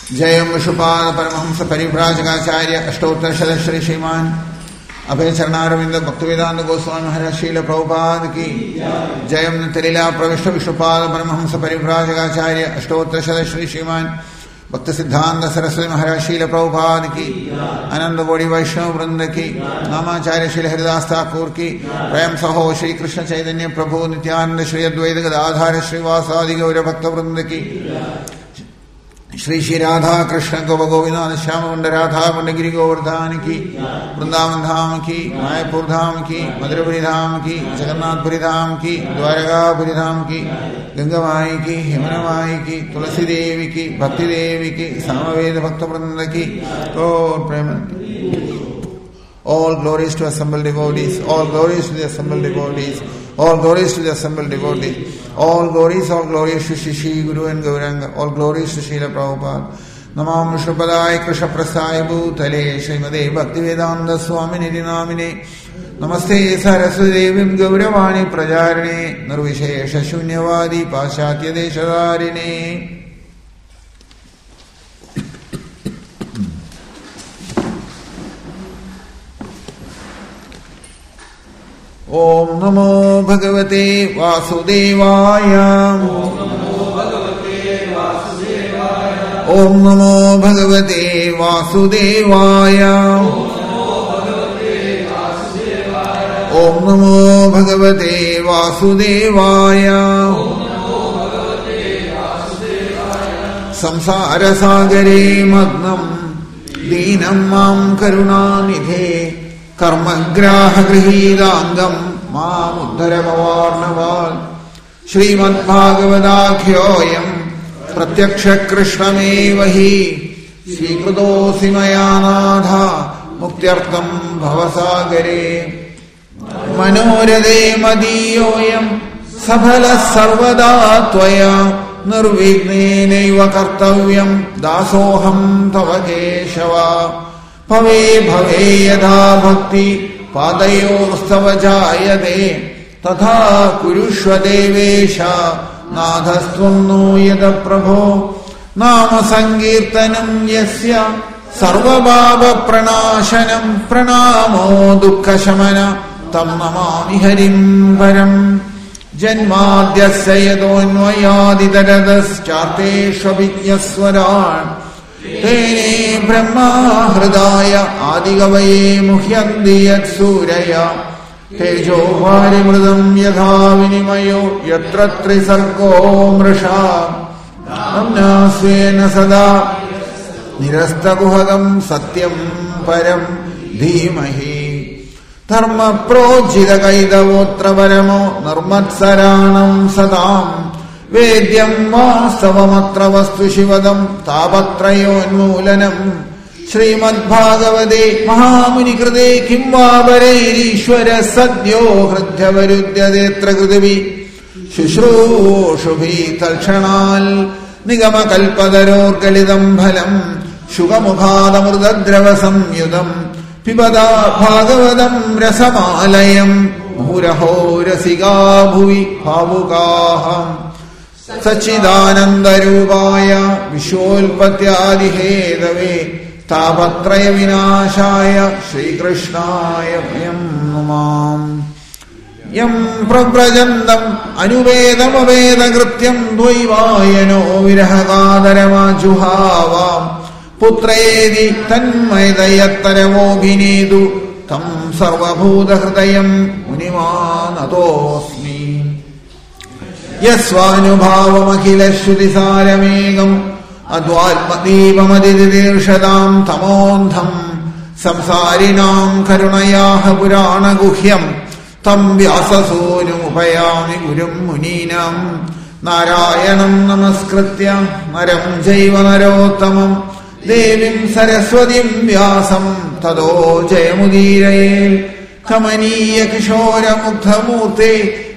जयं विशुपाद परमहंस परिव्राजकाचार्य अष्टोत्तर श्री श्रीमान अभय चरणारविंद भक्तिवेदांत गोस्वामी महाराज शील प्रभुपाद की जयं तिलीला प्रविष्ट विशुपाद परमहंस परिव्राजकाचार्य अष्टोत्तर श्री श्रीमान भक्त सिद्धांत सरस्वती महाराज शील प्रभुपाद की आनंद गौड़ी वैष्णव वृंद की नामाचार्य श्री हरिदास ठाकुर की प्रेम सहो श्री कृष्ण चैतन्य प्रभु नित्यानंद श्री अद्वैत गदाधार श्रीवासादि गौर भक्त वृंद की श्री श्री राधा कृष्ण गोविंद श्याम कुंड राधा कुंड गिरी गोवर्धन की वृंदावन धाम की मायापुर धाम की मधुरपुरी धाम की जगन्नाथपुरी धाम की द्वारकापुरी धाम की गंगा माई की यमुना माई की तुलसी देवी की भक्ति देवी की सामवेद भक्त वृंद की और प्रेम All glories to assembled devotees, all glories to the assembled devotees, all glories to the assembled devotees, all glories to Shri Guru and Gauranga, all glories to Srila Prabhupada. Namam Vishnupadaya Krishna Prasaya Bhutale Srimade Bhaktivedanta Swamini Namine Namaste Saraswati Devim Gauravani Prajarine Nirvishesha Shunyavadi Paschatya Deshadarine. Om Namo Bhagavate Vasudevaya. Om Namo Bhagavate Vasudevaya. Om Namo Bhagavate Vasudevaya. Samsara Sagare Magnam Deenam Mam Karunanidhe कर्मग्राह गृहीदांगम माम उद्धरमवार्णवाल श्रीमद्भागवदाख्योऽयं प्रत्यक्ष कृष्णमेव हि स्वीकृतोऽसि मया नाथ मुक्त्यर्थं भवसागरे मनोरथे मदीयोऽयं सफलः सर्वदा त्वया निर्विघ्नेनैव कर्तव्यं दासोऽहं तव केशव भवे भवे यथा भक्ति पादयोस्तव जायते तथा कुरुष्व देवेश नाथस्त्वं नो यद प्रभो नाम संकीर्तनं यस्य सर्वपाप प्रणाशनं प्रणामो दुःखशमन तं नमामि हरिं परं जन्माद्यस्य यतोऽन्वयादितरतश्चार्तेष्वभिज्ञस्वरान् तेने ब्रह्मा हृदाय आदिकवये मुह्यन्ति यत्सूरया तेजो वारिमृदं यथा विनिमयो यत्र त्रिसर्गो मृषा स्वेन सदा निरस्तकुहकं सत्यं परं धीमहि धर्म प्रोज्झितकैतवोऽत्र परमो निर्मत्सराणं सदाम् वेद्यं वास्तवमत्र वस्तु शिवदं तापत्रयोन्मूलनं श्रीमद्भागवते महामुनिकृते किं वा वरैरीश्वर सद्यो हृद्यवरुध्यतेऽत्र कृतिभिः शुश्रूषुभिः तत्क्षणाल् निगमकल्पतरोर्गलितं फलं शुकमुखादमृतद्रवसंयुतं पिबता भागवतं रसमालयं मुहुरहो रसिका भुवि भावुकाः सच्चिदानन्दरूपाय विश्वोत्पत्त्यादिहेतवे तापत्रय विनाशाय श्रीकृष्णाय वयं नमाम यं प्रव्रजन्तम् अनुवेदमवेदकृत्यं द्वैवायनो विरहकादरमाजुहाव पुत्रेति तन्मयतयत्तरवोऽभिनेतु तं सर्वभूतहृदयं मुनिमानतोऽस्मि यस्वानुभावमखिलश्रुतिसारमेकम् अद्वात्मदीपमदितिर्षदां तमोऽन्धम् संसारिणां करुणयाः पुराणगुह्यम् तं व्याससूनुमुपयामि गुरुं मुनीनां नारायणं नमस्कृत्य नरं चैव नरोत्तमं देवीं सरस्वतीं व्यासं ततो जयमुदीरये कमनीय किशोरमुग्धमूर्ते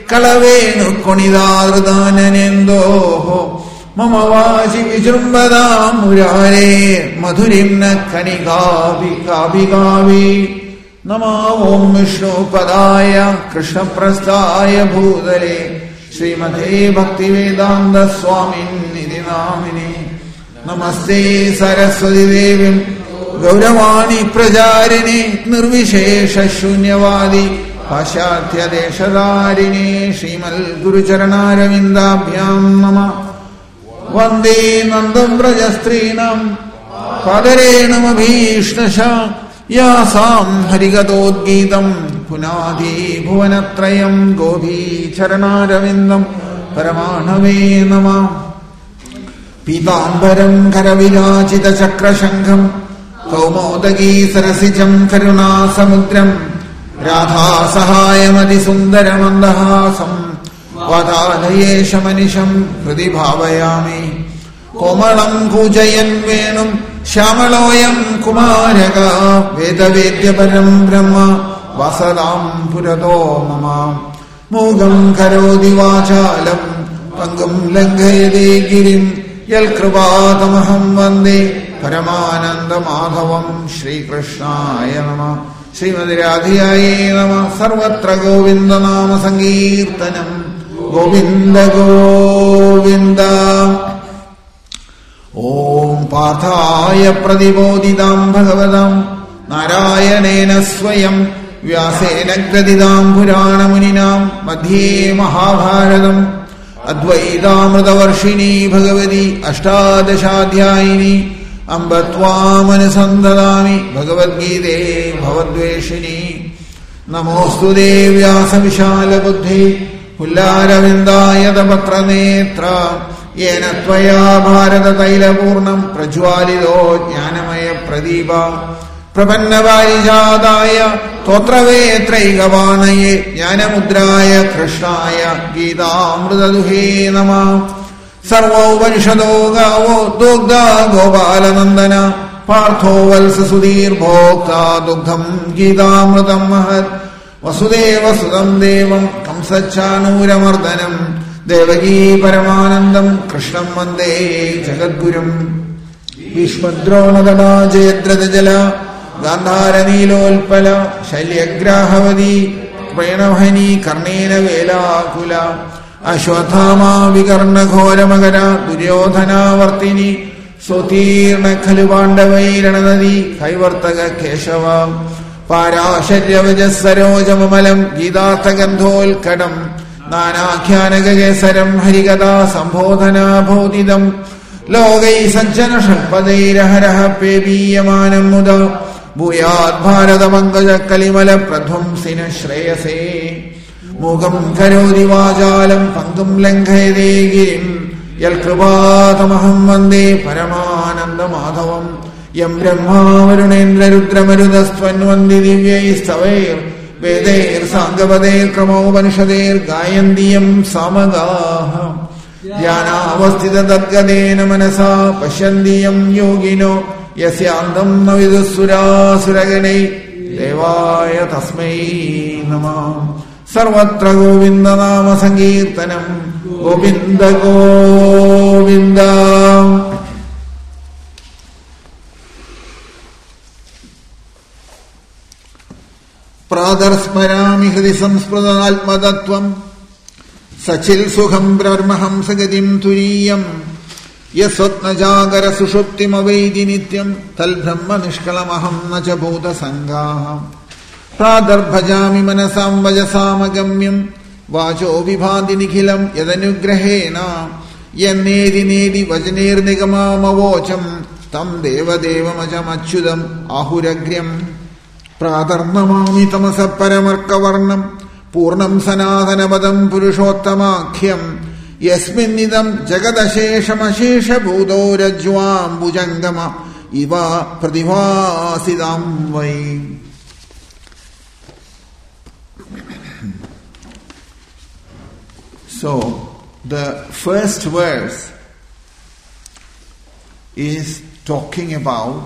कलवेणुकुणिदादृदाननेन्दोः मम वाचि विजृम्भतां मुरारे मधुरिं न कणिकाभिकाभिकाभि नमो ॐ विष्णुपदाय कृष्णप्रस्थाय भूतले श्रीमते भक्तिवेदान्त स्वामिन्निधि नामिने നമസ്തേ സരസ്വതി ദേവീം ഗൗരവാണി പ്രചാരിണി നിർവിശേഷ ശൂന്യവാദി പാശ്ചാത്യദേശധാരിണി ശ്രീമൽ ഗുരുചരണാരവിന്ദാഭ്യാം നമഃ. വന്ദേ നന്ദം വ്രജസ്ത്രീണം പാദരേണുമഭീഷ്ണശ യാസാം ഹരിഗതോദ്ഗീതം പുനാദി ഭുവനത്രയം ഗോപീചരണാരവിന്ദം പരമാണവേ നമഃ. പീതാംബരം കരവിരാജിത ചക്രശംഖം കൗമോദഗീ സരസിജം കരുണാസമുദ്രം രാധാസഹായമതിസുന്ദരമന്ദഹാസം വാതാലയേശമനിശം ഹൃദി ഭാവയാമി. കോമളം കൂജയൻ വേണും ശ്യാമളോയം കുമാരക വേദവേദ്യപരം ബ്രഹ്മ വസതാം പുരതോ മമ. മൂകം കരോതി വാചാലം പങ്കും ലംഘയതേ ഗിരിം യൽകൃപാതമഹം വന്ദേ പരമാനന്ദമാധവം. ശ്രീകൃഷ്ണായ നമഃ. ശ്രീമതി രാധികായേ നമഃ. സർവത്ര ഗോവിന്ദനാമ സങ്കീർത്തനം. ഗോവിന്ദ ഗോവിന്ദ. ഓം പാർത്ഥായ പ്രതിബോധിതാം ഭഗവതാം നാരായണേന സ്വയം വ്യാസേന ഗ്രഥിതാം പുരാണമുനിനാം മധ്യേ മഹാഭാരതം. അദ്വൈതാമൃതവർഷിണീ ഭഗവതി അഷ്ടാദശാധ്യായിനി അംബ ത്വാമനുസന്തതാമി ഭഗവദ്ഗീതേ ഭവദ്വേഷിണി. നമോസ്തുതേ വ്യാസവിശാലബുദ്ധി പുല്ലാരവിന്ദായതപത്രനേത്ര യേന ത്വയാ ഭാരതതൈലപൂർണം പ്രജ്വാലിതോ ജ്ഞാനമയ പ്രദീപ. പ്രപന്നപാരിജാതായ തോത്രവേത്രൈകവാണയേ ജ്ഞാനമുദ്രായ കൃഷ്ണായ ഗീതാമൃതദുഹേ നമഃ. സർവോപനിഷദോ ഗാവോ ദുഗ്ധാ ഗോപാലനന്ദന പാർത്ഥോ വത്സസുധീർഭോക്താ ദുഗ്ധം ഗീതാമൃതം മഹത്. വസുദേവസുതം ദേവം കംസച്ചാനൂരമർദ്ദനം ദേവകീ പരമാനന്ദം കൃഷ്ണം വന്ദേ ജഗദ്ഗുരും. ഭീഷ്മദ്രോണതടാ ജയദ്രഥജല ഗാന്ധാരനീലോൽപല ശല്യഗ്രാഹവതി പ്രേണവഹനി കർണേന വേലാകുല. അശ്വത്ഥാമാ വികർണഘോരമകര ദുര്യോധനാവർത്തിനി സ്വതീർണ ഖലു പാണ്ഡവൈരണനദി കൈവർത്തക കേശവ. പാരാശര്യവജസരോജമമലം ഗീതാർത്ഥഗന്ധോൽക്കടം നാനാഖ്യാനകേസരം ഹരികഥാ സംബോധനാബോധിതം. ലോകൈ സജ്ജന ഷഡ്പദൈരഹരഃ പേബീയമാനം മുദ ഭൂയാത് ഭാരതമങ്കജ കലിമല പ്രധ്വംസിന ശ്രേയസേ. മൂകം കരോതി വാചാലം പങ്കും ലംഘയതേ ഗിരിം യൽകൃപാതമഹം വന്ദേ പരമാനന്ദമാധവം. യം ബ്രഹ്മാ വരുണേന്ദ്ര രുദ്രമരുതസ്ത്വന്വന്തി ദിവ്യൈസ്തവൈർ വേദൈർ സാംഗപദൈർ ക്രമോപനിഷദൈർ ഗായന്തിയം സാമഗാഃ. ധ്യാനാവസ്ഥിത തദ്ഗതേന മനസാ പശ്യന്തിയം യോഗിനോ യസ്യാന്തം ന വിദുഃസുരാസുരഗണൈ ദേവായ തസ്മൈ നമഃ. സർവത്ര ഗോവിന്ദനാമ സങ്കീർത്തനം. ഗോവിന്ദ ഗോവിന്ദ. പ്രാതർസ്മരാമി ഹൃദി സംസ്മൃതാത്മതത്വം സച്ചിൽ സുഖം ബ്രഹ്മഹംസഗതിം തുരീയം യസ്വപ്നജാഗര സുഷുപ്തിമവൈതി നിത്യം തൽബ്രഹ്മ നിഷ്കളമഹം ന ച ഭൂതസംഗാഃ. പ്രാതർഭജാമി മനസാം വജസാമഗമ്യം വാചോ വിഭാതി നിഖിലം യദനുഗ്രഹേണ യന്നേതി നേതി വചനേർനിഗമാമവോചം തം ദേവദേവമജമച്യുതം ആഹുരഗ്ര്യം. പ്രാതർനമാമി തമസ പരമർക്കവർണം പൂർണം സനാതനപദം പുരുഷോത്തമാഖ്യം യസ്മിന്നിദം ജഗദശേഷമശേഷഭൂതോ രജ്വാംബുജംഗമ ഇവ പ്രതിഭാസിതാം വൈ. So, the first verse is talking about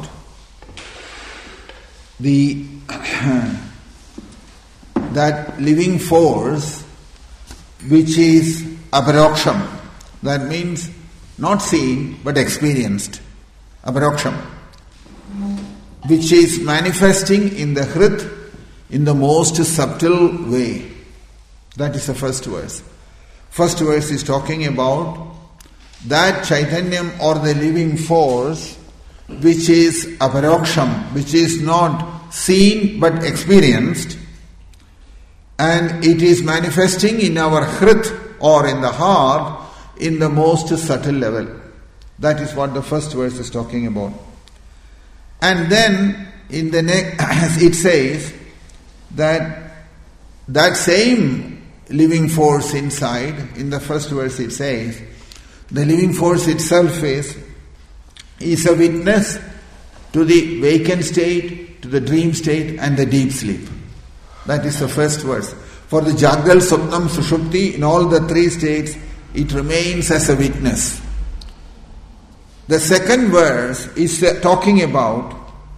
that living force which is aparoksham. That means not seen but experienced. Aparoksham. Which is manifesting in the hrit in the most subtle way. That is the first verse. First verse is talking about that Chaitanyam or the living force, which is aparoksham, which is not seen but experienced, and it is manifesting in our hrit or in the heart in the most subtle level. That is what the first verse is talking about. And then in the next it says that same living force inside, in the first verse it says, the living force itself is a witness to the vacant state, to the dream state and the deep sleep. That is the first verse. For the Jagral, Swapnam, Sushupti, in all the three states, it remains as a witness. The second verse is talking about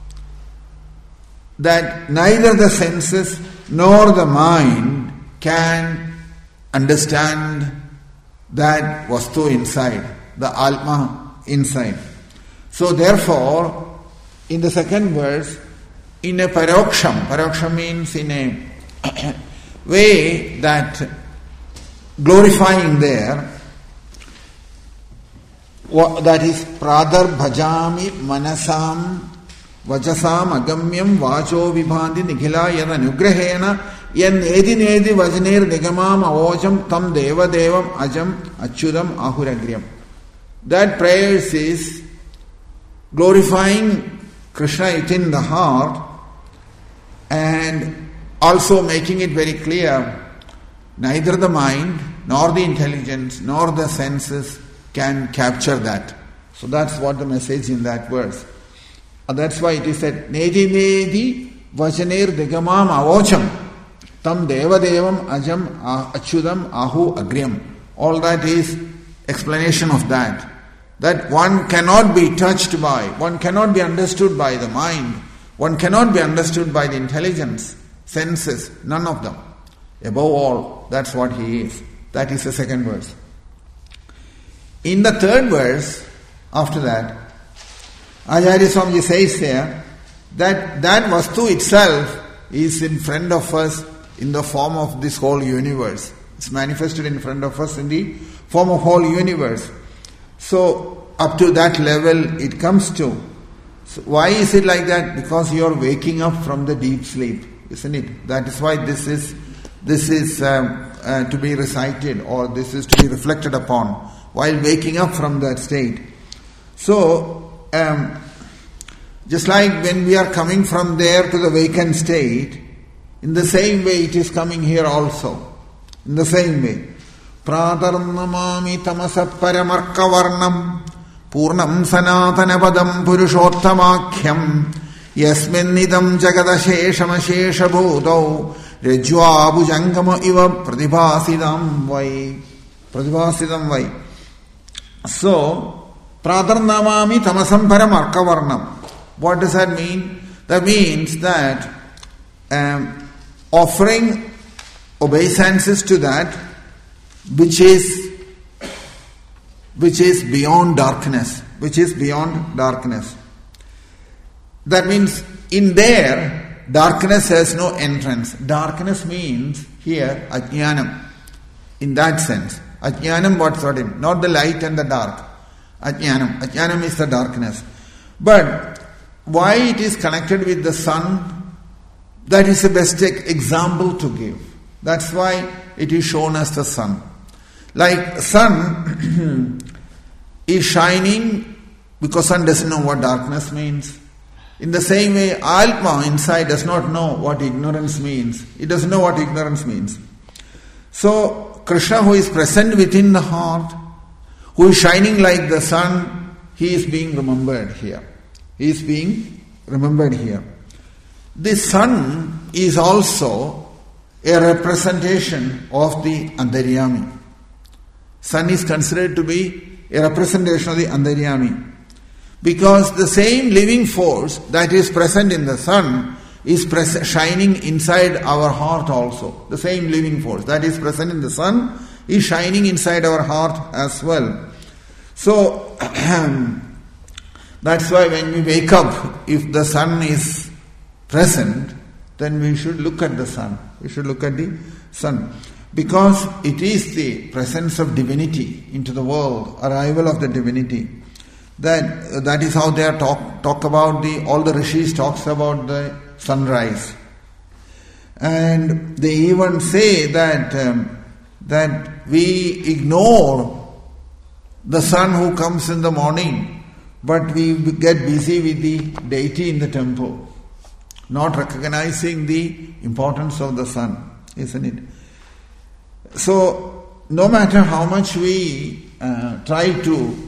that neither the senses nor the mind can understand that vastu inside, the Atma inside. So therefore, in the second verse, in a paroksham means in a way that glorifying there, that is pradar bhajami manasam vajasam agamyam vacho vibhandi nikhila yad anugrahena yan nedi vajner nigamam avojam tam deva devam ajam achyudam ahuragryam. That prayers is glorifying Krishna within the heart and also making it very clear, neither the mind nor the intelligence nor the senses can capture that. So that's what the message in that verse. That's why it is said, Nedi vajaner digamam avocham tam deva devam ajam achyudam ahu agryam. All that is explanation of that. That one cannot be touched by, one cannot be understood by the mind, one cannot be understood by the intelligence, senses, none of them. Above all, that's what he is. That is the second verse. In the third verse, after that, Acharya Swamiji says there that vastu itself is in front of us in the form of this whole universe. It's manifested in front of us in the form of whole universe. So up to that level it comes to. So why is it like that? Because you are waking up from the deep sleep, isn't it? That is why this is to be recited, or this is to be reflected upon while waking up from that state. So just like when we are coming from there to the vacant state, in the same way it is coming here also. In the same way. Pradarnamami tamasa paramarkavarnam purnam sanatanapadam purushottamakyam yasminnidam jagadasheshamashesha bhutau rajvabhujangama iva pratibhasidam vai. So, pradarnamami tamasam paramarkavarnam. What does that mean? That means that offering obeisances to that which is beyond darkness, That means in there, darkness has no entrance. Darkness means here ajnanam. In that sense, ajnanam, what's what it? Not the light and the dark. Ajnanam is the darkness. But why it is connected with the sun? That is the best example to give. That's why it is shown as the sun. Like sun is shining because sun doesn't know what darkness means. In the same way, Atma inside does not know what ignorance means. It doesn't know what ignorance means. So, Krishna, who is present within the heart, who is shining like the sun, he is being remembered here. The sun is also a representation of the Antaryami. Sun is considered to be a representation of the Antaryami. Because the same living force that is present in the sun is shining inside our heart also. The same living force that is present in the sun is shining inside our heart as well. So, that's why when we wake up, if the sun is present, then we should look at the sun. Because it is the presence of divinity into the world, arrival of the divinity. That is how they are talk about all the rishis talks about the sunrise. And they even say that we ignore the sun who comes in the morning, but we get busy with the deity in the temple, not recognizing the importance of the sun, isn't it? So, no matter how much we try to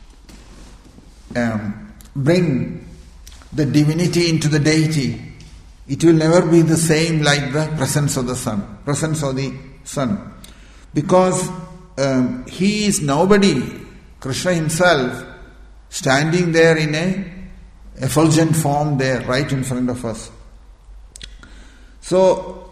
bring the divinity into the deity, it will never be the same like the presence of the sun, because he is nobody, Krishna himself, standing there in a effulgent form there, right in front of us. So,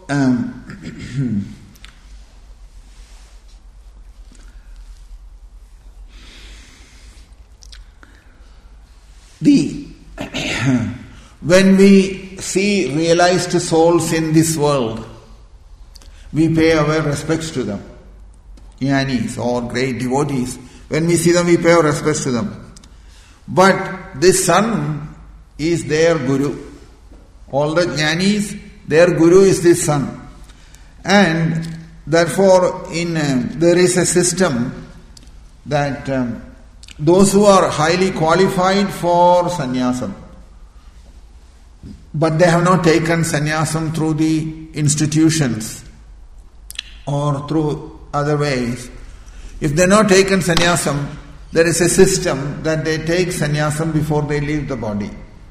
when we see realized souls in this world, we pay our respects to them. Jnanis or great devotees, when we see them, we pay our respects to them. But this sun is their guru. All the jnanis, their guru is this sun. And therefore, there is a system that those who are highly qualified for sannyasam, but they have not taken sannyasam through the institutions or through other ways. If they have not taken sannyasam, there is a system that they take sannyasam before they leave the body.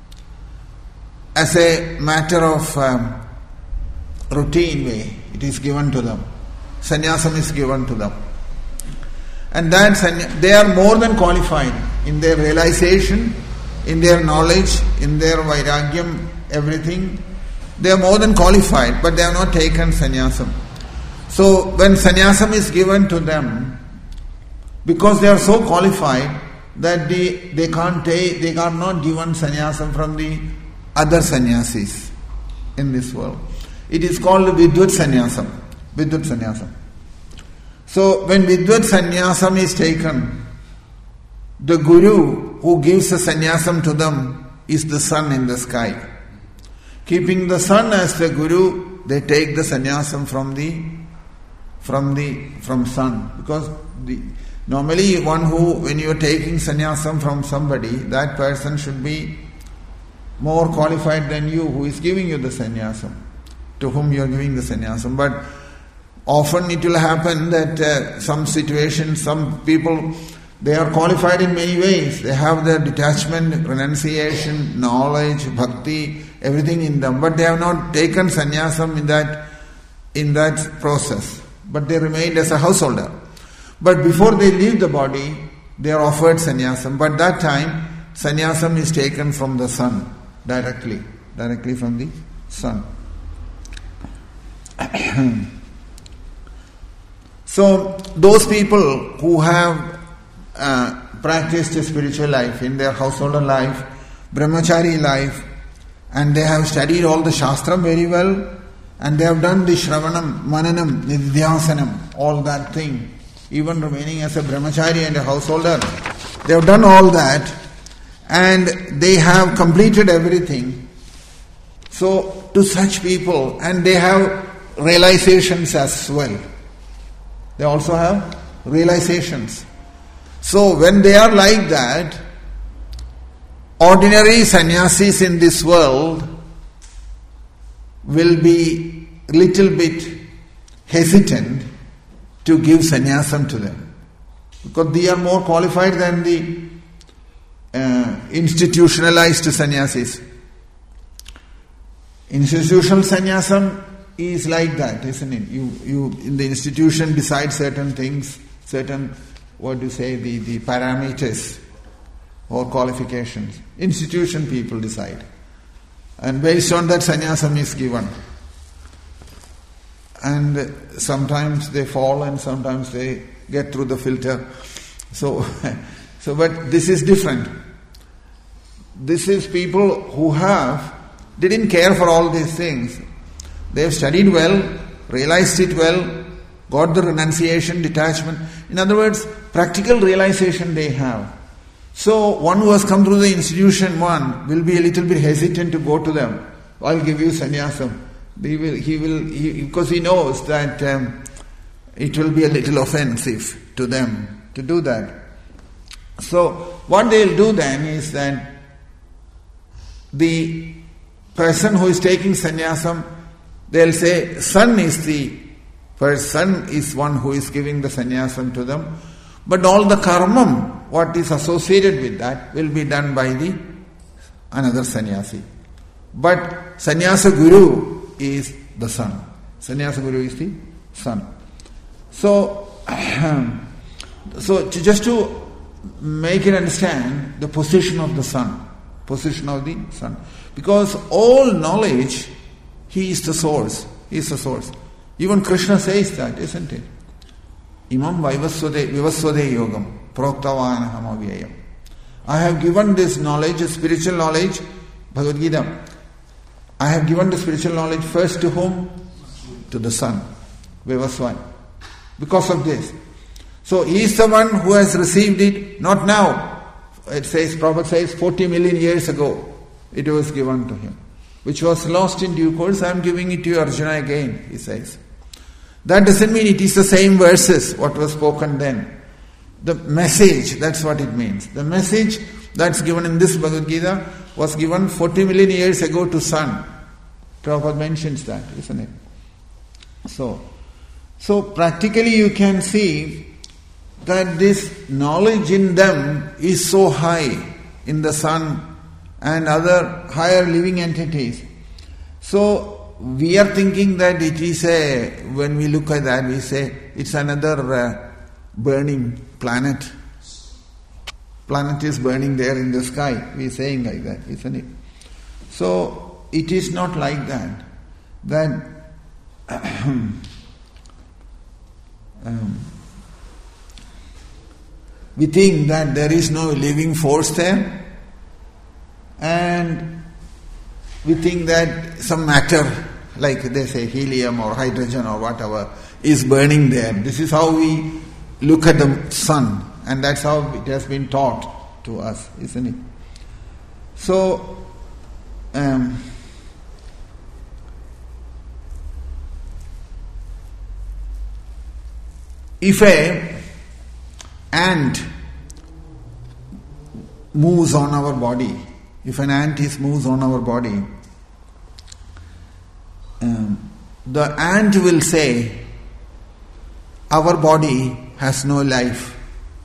As a matter of routine way, it is given to them. Sannyasam is given to them. And they are more than qualified in their realization, in their knowledge, in their vairagyam, everything. They are more than qualified, but they have not taken sannyasam. So when sannyasam is given to them, because they are so qualified that they are not given sannyasam from the other sannyasis in this world. It is called Vidvat sannyasam. Vidvat sannyasam. So when Vidvat sannyasam is taken, the guru who gives the sannyasam to them is the sun in the sky. Keeping the sun as the guru, they take the sannyasam from sun. Because normally when you are taking sannyasam from somebody, that person should be more qualified than you who is giving you the sannyasam, to whom you are giving the sannyasam. But often it will happen that some situations, some people, they are qualified in many ways. They have their detachment, renunciation, knowledge, bhakti, everything in them. But they have not taken sannyasam in that process. But they remained as a householder. But before they leave the body, they are offered sannyasam. But that time, sannyasam is taken from the sun, directly from the sun. So, those people who have practiced a spiritual life in their householder life, brahmachari life, and they have studied all the shastram very well, and they have done the shravanam, mananam, nidhyasanam, all that thing, even remaining as a brahmachari and a householder, they have done all that, and they have completed everything. So, to such people, and they have realizations as well. They also have realizations. So when they are like that, ordinary sannyasis in this world will be little bit hesitant to give sannyasam to them. Because they are more qualified than the institutionalized sannyasis. Institutional sannyasam is like that, isn't it? You in the institution decide certain things, the parameters or qualifications. Institution people decide. And based on that, sannyasam is given. And sometimes they fall and sometimes they get through the filter. But this is different. This is people who didn't care for all these things. They have studied well, realized it well, got the renunciation, detachment. In other words, practical realization they have. So one who has come through the institution one will be a little bit hesitant to go to them. I'll give you sannyasam. Because he knows that it will be a little offensive to them to do that. So what they'll do then is that the person who is taking sannyasam, they'll say, son is one who is giving the sannyasam to them. But all the karmam, what is associated with that, will be done by another sannyasi. But sannyasa guru is the son. Sannyasa guru is the son. So just to make it understand the position of the son. Position of the son. Because all knowledge, he is the source. He is the source. Even Krishna says that, isn't it? Imam vivasvade yogam proktavanaham avyayam. I have given this knowledge, spiritual knowledge, Bhagavad Gita. I have given the spiritual knowledge first to whom? To the son, Vivasvan. Because of this. So he is the one who has received it, not now. It says, Prabhupada says, 40 million years ago, it was given to him. Which was lost in due course. I am giving it to you, Arjuna, again, he says. That doesn't mean it is the same verses, what was spoken then. The message, that's what it means. The message that's given in this Bhagavad Gita was given 40 million years ago to son. Prabhupada mentions that, isn't it? So practically you can see that this knowledge in them is so high in the sun and other higher living entities. So we are thinking that it is when we look at that, we say it's another burning planet. Planet is burning there in the sky. We are saying like that, isn't it? So it is not like that. That we think that there is no living force there, and we think that some matter, like they say helium or hydrogen or whatever, is burning there. This is how we look at the sun, and that's how it has been taught to us, isn't it? So, if an ant moves on our body, if an ant moves on our body, the ant will say, our body has no life.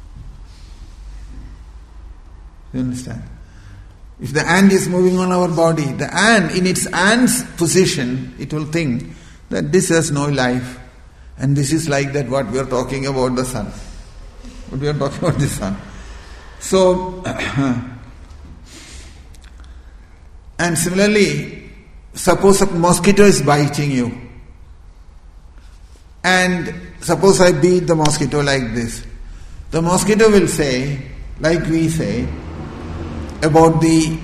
You understand? If the ant is moving on our body, the ant, in its ant's position, it will think that this has no life. And this is like that what we are talking about the sun. What we are talking about the sun. So, and similarly, suppose a mosquito is biting you. And suppose I beat the mosquito like this. The mosquito will say, like we say about the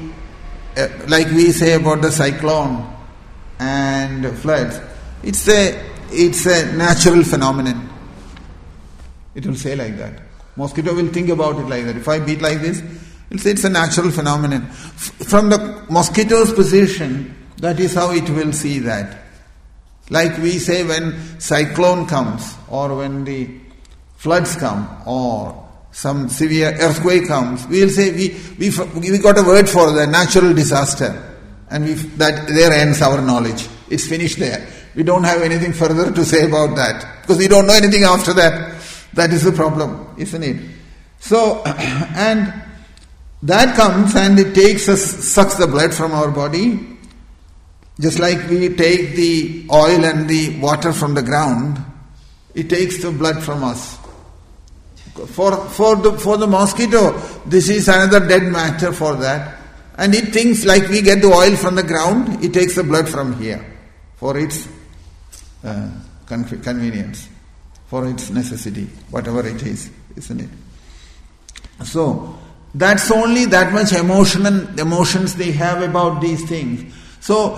cyclone and floods, it's a natural phenomenon. It will say like that. Mosquito will think about it like that. If I beat like this, it will say it's a natural phenomenon. From the mosquito's position, that is how it will see that. Like we say when cyclone comes, or when the floods come, or some severe earthquake comes, we will say we got a word for the natural disaster, and that there ends our knowledge. It's finished there. We don't have anything further to say about that, because we don't know anything after that. That is the problem, isn't it? So, and that comes and it sucks the blood from our body. Just like we take the oil and the water from the ground, it takes the blood from us. For the mosquito, this is another dead matter for that. And it thinks like we get the oil from the ground, it takes the blood from here for its convenience, for its necessity, whatever it is, isn't it? So, that's only that much emotions they have about these things. So,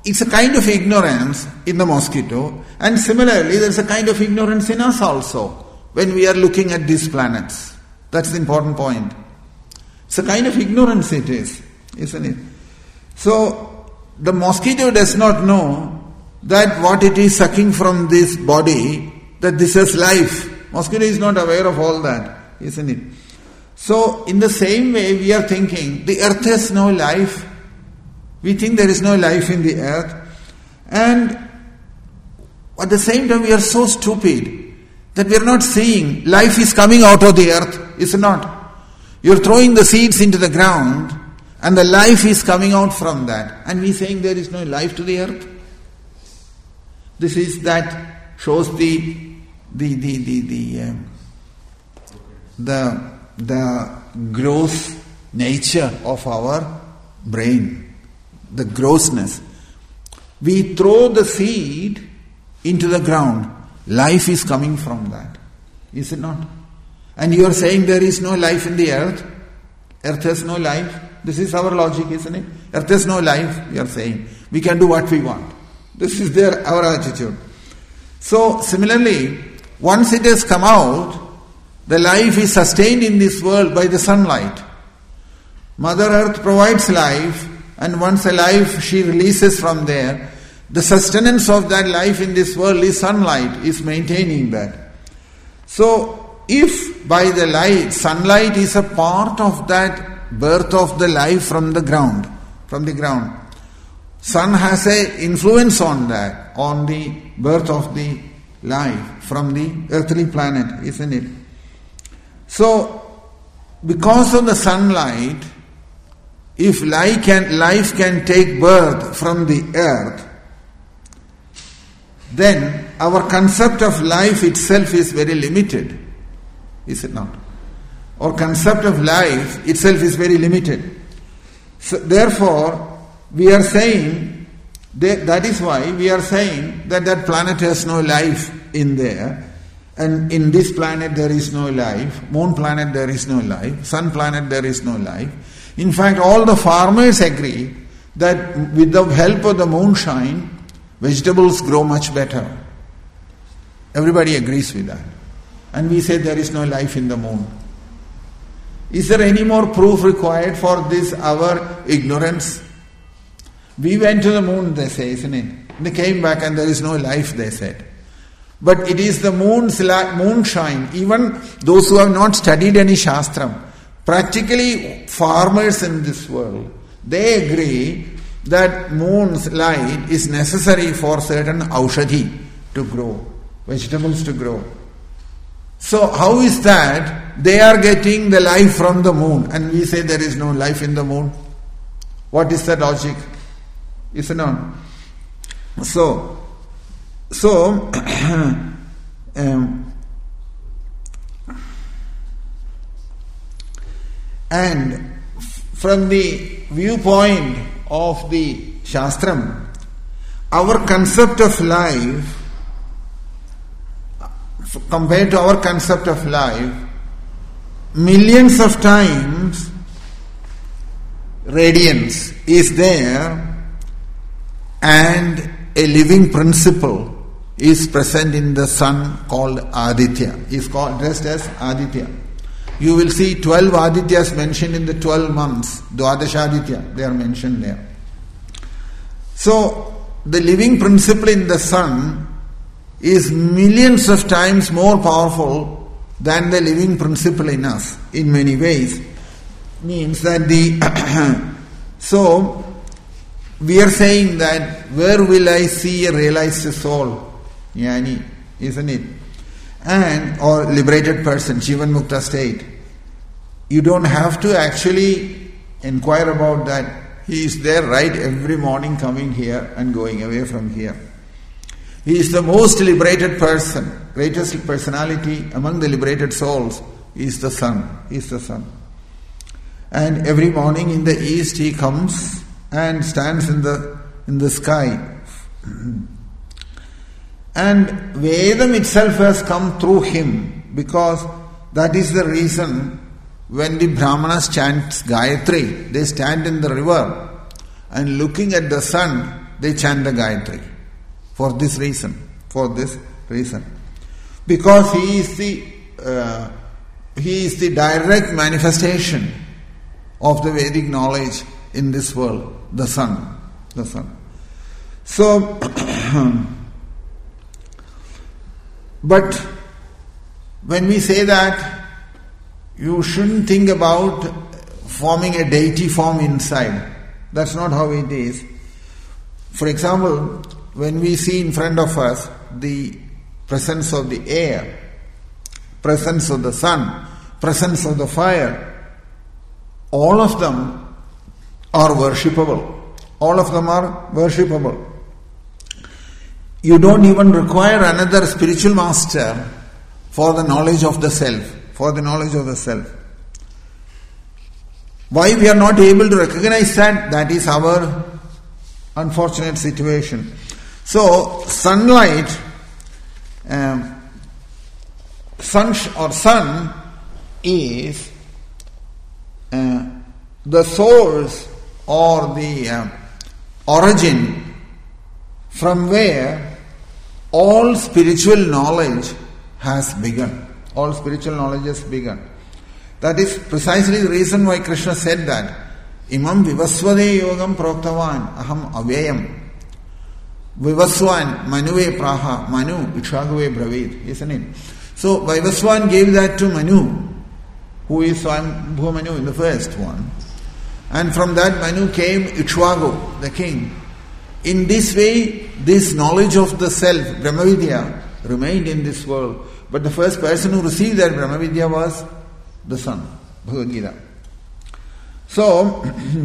it's a kind of ignorance in the mosquito, and similarly there's a kind of ignorance in us also when we are looking at these planets. That's the important point. It's a kind of ignorance it is, isn't it? So the mosquito does not know that what it is sucking from this body, that this is life. Mosquito is not aware of all that, isn't it? So in the same way we are thinking the earth has no life. We think there is no life in the earth, and at the same time we are so stupid that we are not seeing life is coming out of the earth, is it not? You are throwing the seeds into the ground and the life is coming out from that, and we are saying there is no life to the earth. That shows the gross nature of our brain, the grossness. We throw the seed into the ground, life is coming from that, is it not? And you are saying there is no life in the earth. Earth has no life. This is our logic, isn't it? Earth has no life, we are saying. We can do what we want. This is our attitude. So similarly, once it has come out, the life is sustained in this world by the sunlight. Mother Earth provides life, and once a life she releases from there, the sustenance of that life in this world is sunlight, is maintaining that. So if by the light, sunlight is a part of that birth of the life from the ground, sun has a influence on that, on the birth of the life from the earthly planet, isn't it? So, because of the sunlight, if life can take birth from the earth, then our concept of life itself is very limited, is it not? Our concept of life itself is very limited. So therefore, we are saying, that is why we are saying that planet has no life in there, and in this planet there is no life, moon planet there is no life, sun planet there is no life. In fact, all the farmers agree that with the help of the moonshine, vegetables grow much better. Everybody agrees with that. And we say there is no life in the moon. Is there any more proof required for this, our ignorance? We went to the moon, they say, isn't it? They came back and there is no life, they said. But it is the moonshine. Even those who have not studied any Shastram, practically farmers in this world, they agree that moon's light is necessary for certain aushadhi to grow, vegetables to grow. So how is that they are getting the life from the moon and we say there is no life in the moon? What is the logic? Is it not? So and from the viewpoint of the Shastram, our concept of life, compared to our concept of life, millions of times radiance is there, and a living principle is present in the sun called Aditya. Is called dressed as Aditya. You will see 12 Adityas mentioned in the 12 months. Dwadasha Aditya, they are mentioned there. So the living principle in the sun is millions of times more powerful than the living principle in us in many ways. Means that so we are saying that where will I see a realized soul? Yani, isn't it? And or liberated person, Jivan Mukta state. You don't have to actually inquire about that. He is there right every morning, coming here and going away from here. He is the most liberated person, greatest personality among the liberated souls. He is the sun. He is the sun. And every morning in the east he comes and stands in the sky. And Vedam itself has come through him, because that is the reason when the Brahmanas chant Gayatri, they stand in the river and looking at the sun, they chant the Gayatri. For this reason. Because he is the direct manifestation of the Vedic knowledge in this world, the sun. So, but when we say that, you shouldn't think about forming a deity form inside. That's not how it is. For example, when we see in front of us the presence of the air, presence of the sun, presence of the fire, all of them are worshipable. You don't even require another spiritual master for the knowledge of the self. Why we are not able to recognize that? That is our unfortunate situation. So, sunlight, sun is the source or the origin from where all spiritual knowledge has begun. That is precisely the reason why Krishna said that Imam Vivasvade Yogam Proktavan Aham Avyayam. Vivaswan Manuve Praha Manu Ikshagave Bravid, isn't it? So Vivaswan gave that to Manu, who is Swayambhuva Manu in the first one. And from that Manu came Ikshvaku, the king. In this way, this knowledge of the self, Brahmavidya, remained in this world. But the first person who received that Brahmavidya was the sun, Bhagavad Gita. So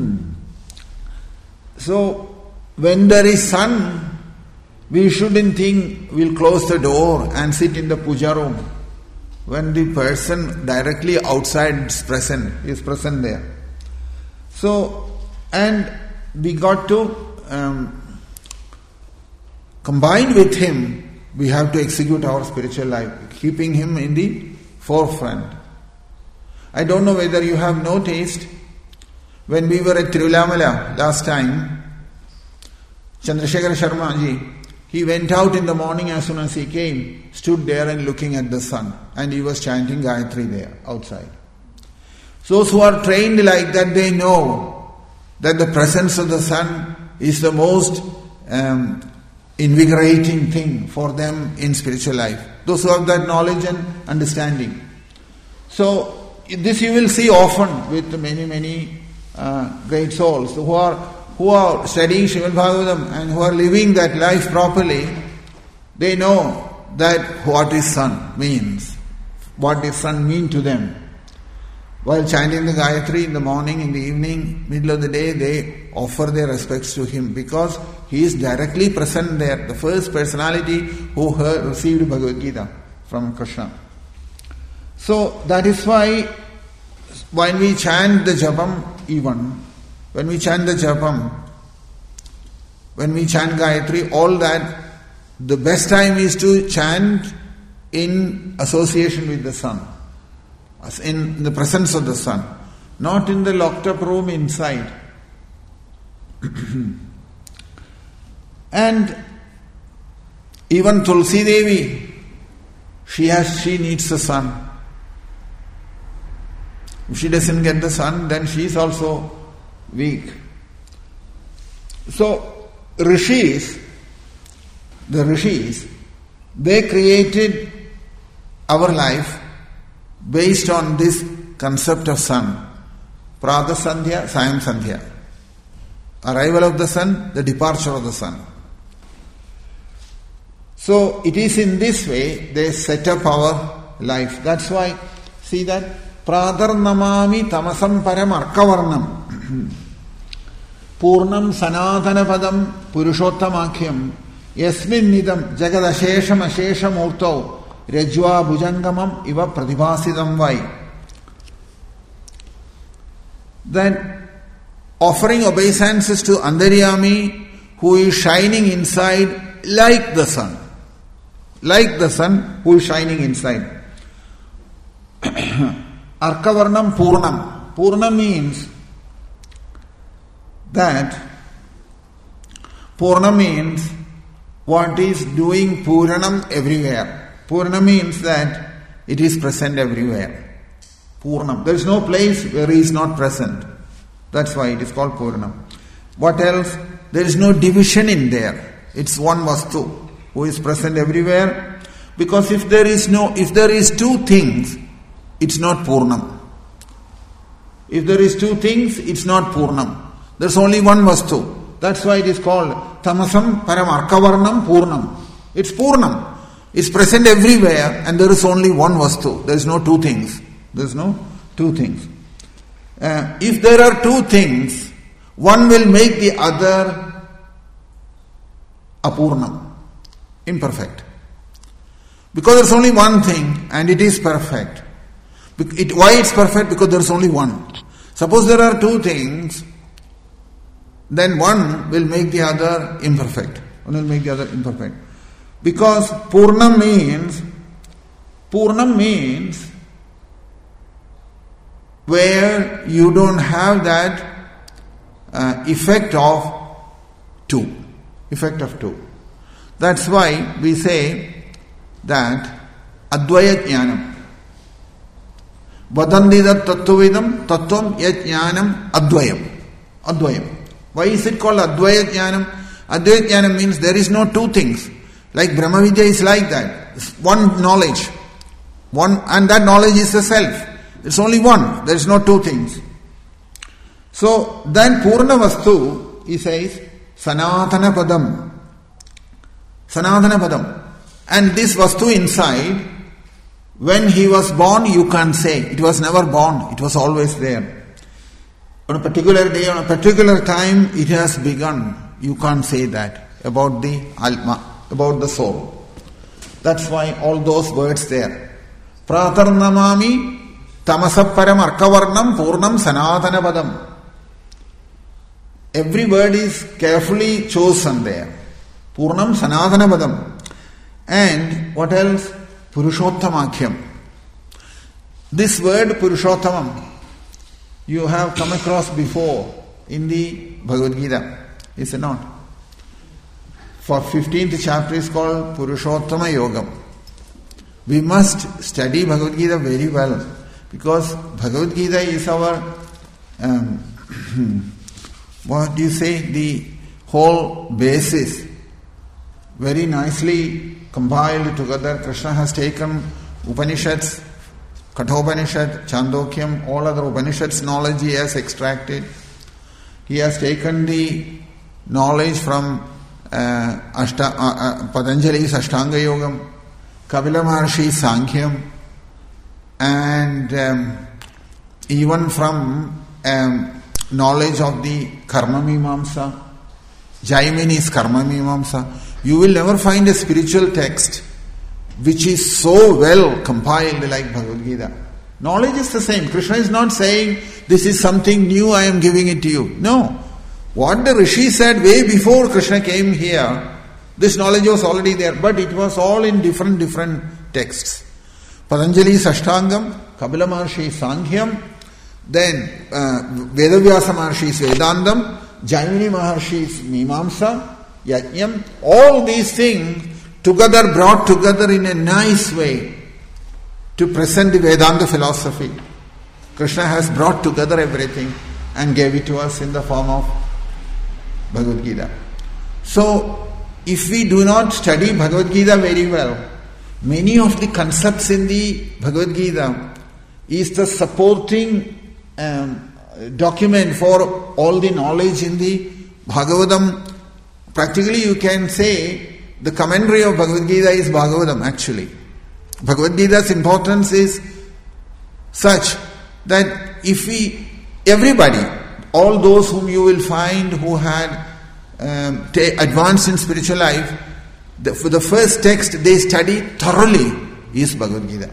when there is sun, we shouldn't think we'll close the door and sit in the puja room when the person directly outside is present there. So, and we got to combine with him, we have to execute our spiritual life, keeping him in the forefront. I don't know whether you have noticed, when we were at Tirulamala last time, Chandrasekhara Sharma ji, he went out in the morning as soon as he came, stood there and looking at the sun, and he was chanting Gayatri there, outside. Those who are trained like that, they know that the presence of the sun is the most invigorating thing for them in spiritual life. Those who have that knowledge and understanding. So, this you will see often with many great souls who are studying Srimad Bhagavatam and who are living that life properly. They know that what is sun means, what does sun mean to them. While chanting the Gayatri in the morning, in the evening, middle of the day, they offer their respects to him because he is directly present there, the first personality who received Bhagavad Gita from Krishna. So that is why when we chant the Japam, when we chant Gayatri, all that, the best time is to chant in association with the sun, in the presence of the sun, not in the locked up room inside. And even Tulsi Devi, she needs the sun. If she doesn't get the sun, then she is also weak. So, the rishis, they created our life based on this concept of sun. Pratha Sandhya, Sayam Sandhya. Arrival of the sun, the departure of the sun. So, it is in this way they set up our life. That's why, see that? Pradharnamami tamasam param arkavarnam. Purnam sanatanapadam purushottamakyam. Yasmin nidam jagadashesham ashesham urtau. Rajva bhujangamam iva pratibhasidam vai. Then offering obeisances to Antaryami, who is shining inside like the sun. Like the sun who is shining inside. Arkavarnam Purnam. Purnam means that Purna means what is doing Puranam everywhere. Purna means that it is present everywhere. Purnam. There is no place where he is not present. That's why it is called Purnam. What else? There is no division in there. It's one Vastu who is present everywhere. Because if there is two things, it's not Purnam. If there is two things, it's not Purnam. There's only one Vastu. That's why it is called Tamasam Paramarkavarnam Purnam. It's Purnam. It's present everywhere and there is only one Vastu. There is no two things. There's no two things. If there are two things, one will make the other apurnam, imperfect. Because there's only one thing and it is perfect. Why it's perfect? Because there's only one. Suppose there are two things, then one will make the other imperfect. One will make the other imperfect. Because Purnam means where you don't have that effect of two. That's why we say that Advaya Jnanam. Vadandida Tattvavidam Tattvam Yat Jnanam Advayam. Why is it called Advaya Jnanam? Advaya Jnanam means there is no two things. Like Brahma Vidya is like that. It's one knowledge. And that knowledge is the self. It's only one. There is no two things. So then Purna Vastu, he says, Sanatana Padam. And this Vastu inside, when he was born, you can't say. It was never born. It was always there. On a particular day, on a particular time, it has begun. You can't say that about the Alma, about the soul. That's why all those words there. Pratarnamami Tamasaparam Arkavarnam Purnam Sanatana Padam. Every word is carefully chosen there. Purnam Sanatana Padam. And what else? Purushottamakyam. This word Purushottamam you have come across before in the Bhagavad Gita, is it not? For 15th chapter is called Purushottama Yogam. We must study Bhagavad Gita very well, because Bhagavad Gita is our the whole basis, very nicely compiled together. Krishna has taken Upanishads, Kathopanishad, Chandokyam, all other Upanishads knowledge he has extracted. He has taken the knowledge from Patanjali's Ashtanga Yogam, Kapila Maharshi's Sankhya, and even from knowledge of the Karma Mimamsa, Jaimini's Karma Mimamsa. You will never find a spiritual text which is so well compiled like Bhagavad Gita. Knowledge is the same. Krishna is not saying, this is something new, I am giving it to you. No. What the Rishi said way before Krishna came here, this knowledge was already there, but it was all in different texts. Patanjali's Ashtangam, Kapila Maharshi's Sankhya, then Vedavyasa Maharshi's Vedandam, Jaimini Maharshi's Mimamsa, Yajnam, all these things together, brought together in a nice way to present the Vedanta philosophy. Krishna has brought together everything and gave it to us in the form of Bhagavad Gita. So, if we do not study Bhagavad Gita very well, many of the concepts in the Bhagavad Gita is the supporting document for all the knowledge in the Bhagavatam. Practically you can say the commentary of Bhagavad Gita is Bhagavatam actually. Bhagavad Gita's importance is such that if everybody, all those whom you will find who had advanced in spiritual life, for the first text they study thoroughly is Bhagavad Gita.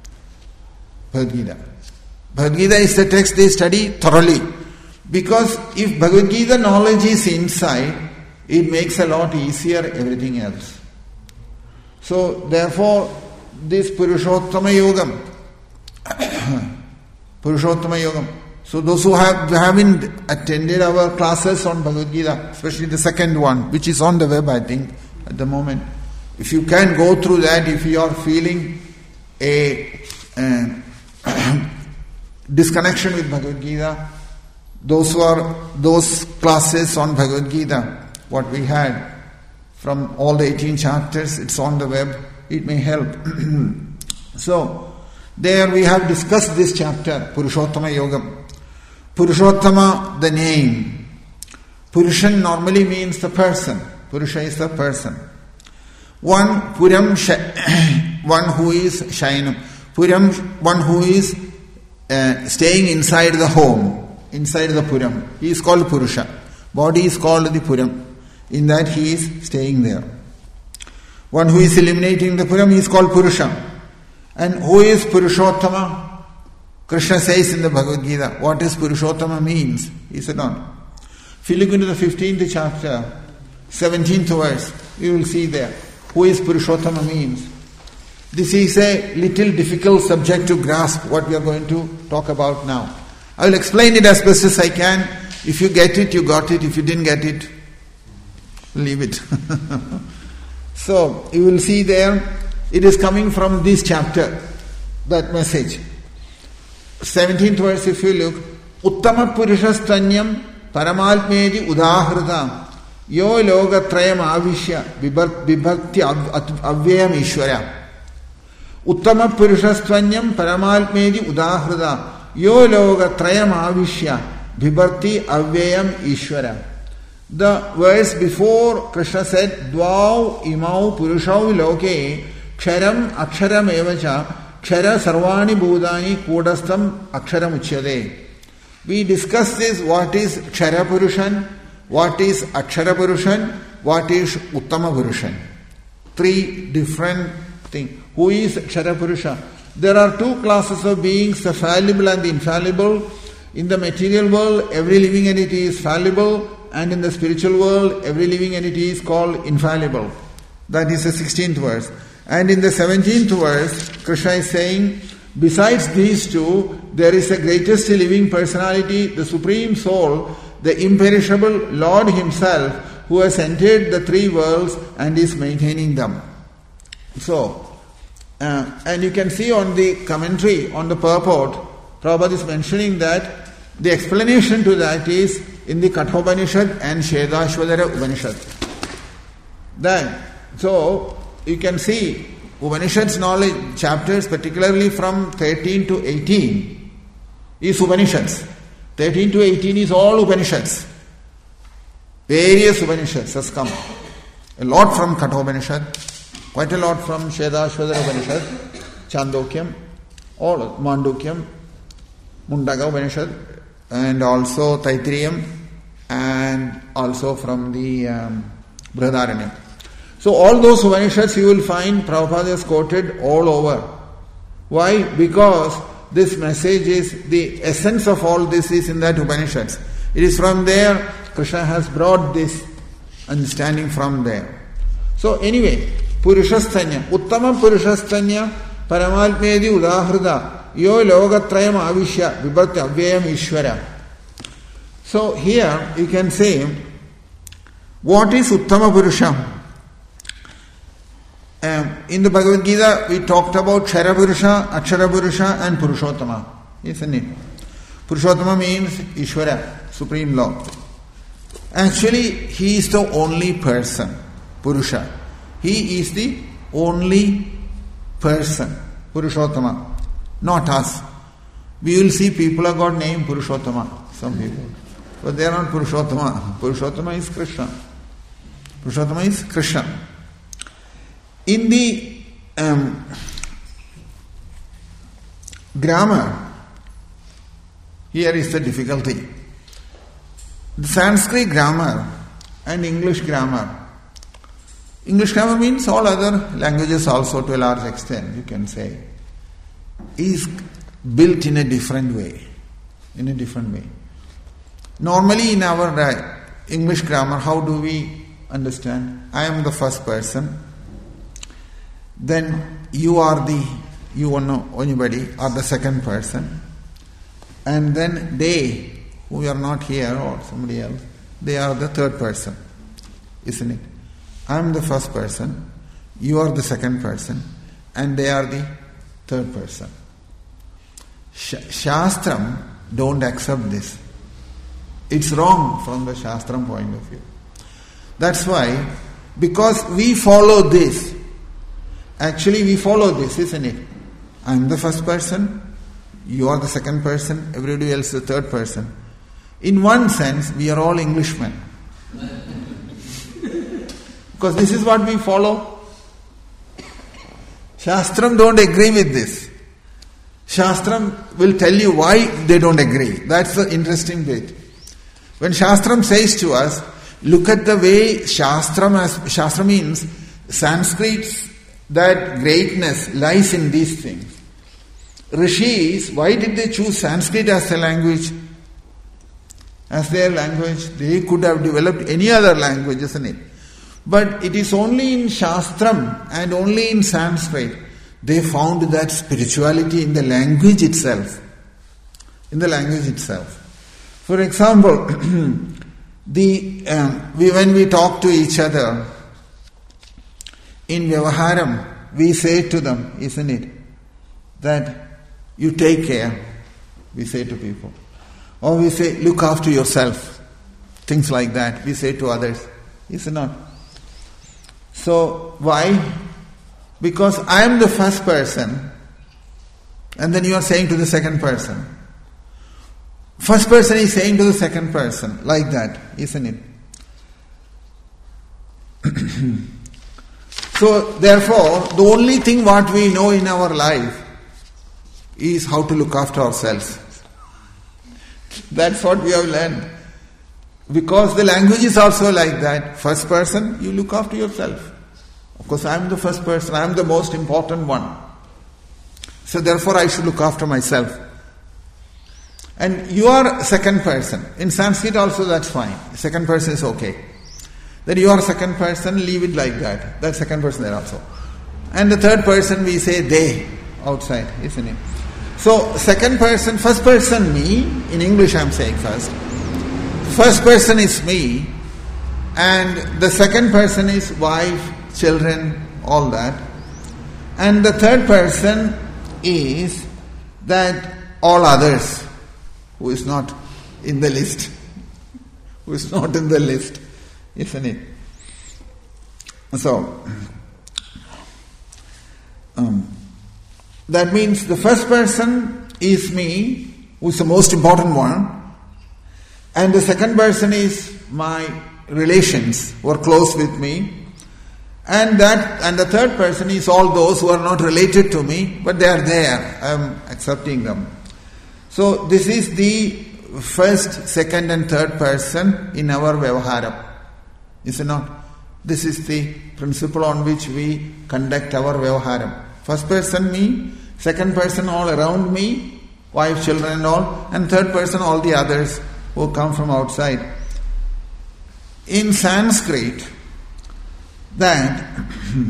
Bhagavad Gita is the text they study thoroughly. Because if Bhagavad Gita knowledge is inside, it makes a lot easier everything else. So therefore, this Purushottama Yogam, So those who haven't attended our classes on Bhagavad Gita, especially the second one, which is on the web, I think, at the moment, if you can go through that, if you are feeling a disconnection with Bhagavad Gita, those classes on Bhagavad Gita, what we had from all the 18 chapters, it's on the web, it may help. So, there we have discussed this chapter, Purushottama Yogam. Purushottama, the name. Purushan normally means the person. Purusha is the person. One who is Shayanam. Puram, one who is staying inside the home, inside the Puram. He is called Purusha. Body is called the Puram. In that he is staying there. One who is eliminating the Puram, he is called Purusha. And who is Purushottama? Krishna says in the Bhagavad Gita, what is Purushottama means? He said on. If you look into the 15th chapter, 17th verse, you will see there, who is Purushottama means. This is a little difficult subject to grasp, what we are going to talk about now. I will explain it as best as I can. If you get it, you got it. If you didn't get it, leave it. So, you will see there, it is coming from this chapter, that message. 17th verse, if you look, Uttama Purushastanyam Paramalpmedi Udahrita Yo Logatrayam Avishya Vibhakti Avyayam Ishwara. Uttama Purushastanyam Paramalpmedi Udahrita Yo Logatrayam Avishya Vibhakti Avyayam Ishwara. The verse before, Krishna said, Dvau imau purushau loke ksharam aksharam evacha kshara sarvani bhudani kudastam aksharam uchyade. We discussed this, what is kshara purushan, what is akshara purushan, what is uttama purushan. Three different things. Who is kshara purusha? There are two classes of beings, the fallible and the infallible. In the material world, every living entity is fallible, and in the spiritual world, every living entity is called infallible. That is the 16th verse. And in the 17th verse, Krishna is saying, besides these two, there is a greatest living personality, the Supreme Soul, the imperishable Lord Himself, who has entered the three worlds and is maintaining them. So, and you can see on the commentary, on the purport, Prabhupada is mentioning that the explanation to that is in the Kathopanishad and Shvedashvatara Upanishad. Then, so you can see Upanishad's knowledge chapters, particularly from 13 to 18, is Upanishads. 13 to 18 is all Upanishads. Various Upanishads has come. A lot from Kathopanishad, quite a lot from Shvedashvatara Upanishad, Chandokyam, all Mandukyam, Mundaka Upanishad, and also Taittiriya, and also from the Brihadaranyaka. So all those Upanishads you will find Prabhupada has quoted all over. Why? Because this message is, the essence of all this is in that Upanishads. It is from there Krishna has brought this understanding from there. So anyway, Purushasthanya, Uttama Purushasthanya Paramalpmedi Udahrita Yo Logatrayam Avishya Vibhakti Avyayam Ishwara. So here you can say, what is Uttama Purusha? In the Bhagavad Gita we talked about Kshara Purusha, Akshara Purusha and Purushottama. Isn't it? Purushottama means Ishwara, Supreme Lord. Actually, He is the only person, Purusha. He is the only person, Purushottama. Not us. We will see people have got name Purushottama, some people. But they are not Purushottama. Purushottama is Krishna. Purushottama is Krishna. In the grammar, here is the difficulty. The Sanskrit grammar and English grammar. English grammar means all other languages also to a large extent, you can say, is built in a different way. In a different way. Normally in our English grammar, how do we understand? I am the first person. Then you are the, you or no, anybody, are the second person. And then they, who are not here or somebody else, they are the third person, isn't it? I am the first person, you are the second person, and they are the third person. Shastram don't accept this. It's wrong from the Shastram point of view. That's why, because we follow this, actually we follow this, isn't it? I am the first person, you are the second person, everybody else is the third person. In one sense, we are all Englishmen. Because this is what we follow. Shastram don't agree with this. Shastram will tell you why they don't agree. That's the interesting bit. When Shastram says to us, look at the way Shastra means, Sanskrit, that greatness lies in these things. Rishis, why did they choose Sanskrit as a language? As their language? They could have developed any other language, isn't it? But it is only in Shastram and only in Sanskrit they found that spirituality in the language itself. In the language itself. For example, when we talk to each other, in Vyavaharam, we say to them, isn't it, that you take care, we say to people. Or we say, look after yourself. Things like that, we say to others. Is it not? So, why? Because I am the first person, and then you are saying to the second person. First person is saying to the second person, like that, isn't it? So, therefore, the only thing what we know in our life is how to look after ourselves. That's what we have learned. Because the language is also like that. First person, you look after yourself. Of course, I am the first person, I am the most important one. So therefore I should look after myself. And you are second person. In Sanskrit also that's fine. Second person is okay. Then you are second person, leave it like that. That's second person there also. And the third person we say they outside, isn't it? So second person, first person me, in English I am saying first. First person is me, and the second person is wife, children, all that. And the third person is that all others, who is not in the list. Who is not in the list, isn't it? So, that means the first person is me, who is the most important one. And the second person is my relations who are close with me. And the third person is all those who are not related to me, but they are there. I am accepting them. So this is the first, second and third person in our Vyavaharam. Is it not? This is the principle on which we conduct our Vyavaharam. First person me, second person all around me, wife, children and all, and third person all the others who come from outside. In Sanskrit, that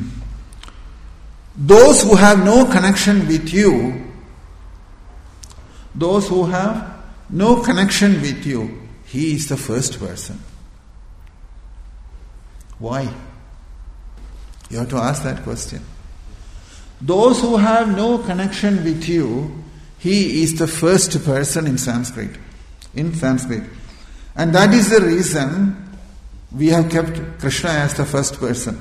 those who have no connection with you, he is the first person. Why? You have to ask that question. Those who have no connection with you, he is the first person in Sanskrit. And that is the reason we have kept Krishna as the first person.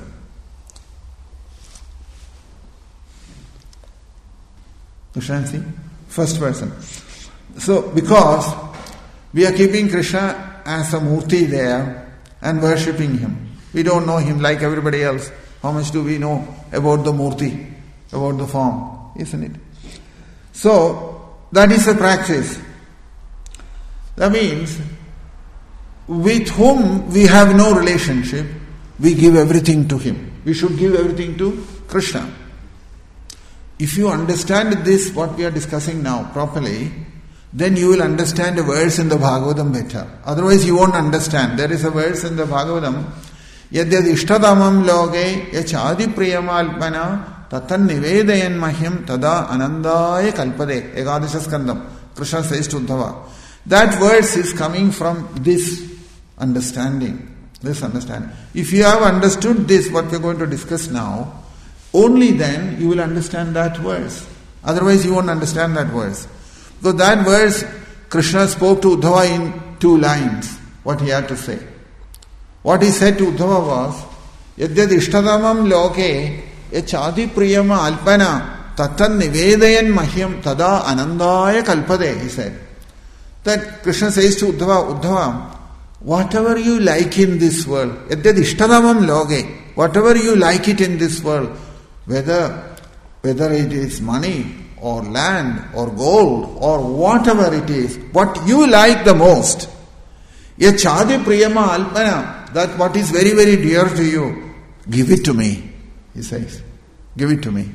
Krishna, see? First person. So, because we are keeping Krishna as a Murti there and worshipping him. We don't know him like everybody else. How much do we know about the Murti, about the form, isn't it? So, that is a practice. That means, with whom we have no relationship, we give everything to him. We should give everything to Krishna. If you understand this, what we are discussing now, properly, then you will understand a verse in the Bhagavatam better. Otherwise you won't understand. There is a verse in the Bhagavatam, Yadyad ishtadamam loge yachadi priyamalpana tatan nivedayan mahyam tada anandaya kalpade. Ekadasha skandam. Krishna says to Uddhava. That verse is coming from this understanding. This understanding. If you have understood this, what we are going to discuss now, only then you will understand that verse. Otherwise you won't understand that verse. Because that verse, Krishna spoke to Uddhava in 2 lines, what he had to say. What he said to Uddhava was, Yadyad ishtadamam loke yachadi priyama alpana tatan nivedayan mahyam tada anandaya kalpade, he said. That Krishna says to Uddhava, whatever you like in this world, yadyad ishtadamam loke, whatever you like it in this world, whether it is money or land or gold or whatever it is, what you like the most, yachadi priyama alpana, that what is very, very dear to you, give it to me, he says. Give it to me.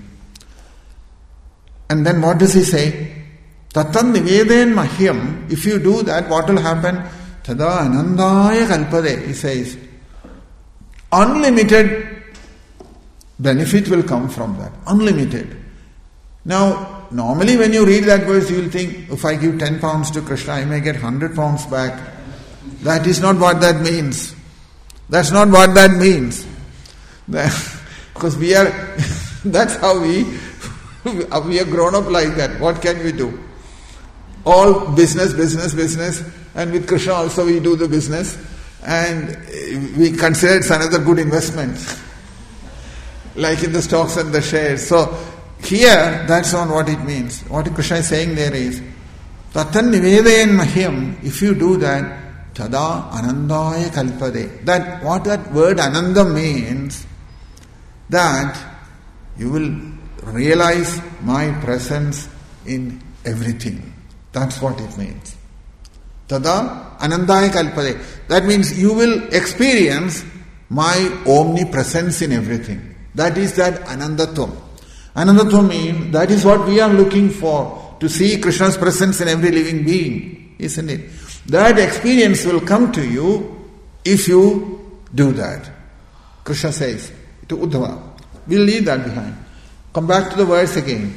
And then what does he say? Tatan nivedayan mahyam. If you do that, what will happen? Tada anandaya kalpade, he says. Unlimited benefit will come from that. Unlimited. Now, normally when you read that verse, you will think, if I give 10 pounds to Krishna, I may get 100 pounds back. That is not what that means. That's not what that means. Because we are, that's how we are grown up like that. What can we do? All business, and with Krishna also we do the business, and we consider it's another good investment, like in the stocks and the shares. So here, that's not what it means. What Krishna is saying there is, Tatan nivedayan mahyam, if you do that, tada anandaya kalpade. That what that word ananda means, that you will realize my presence in everything. That's what it means. Tada anandaya kalpade. That means you will experience my omnipresence in everything. That is that anandatvam. Anandatvam means that is what we are looking for, to see Krishna's presence in every living being, isn't it? That experience will come to you if you do that. Krishna says to Uddhava. We'll leave that behind. Come back to the verse again.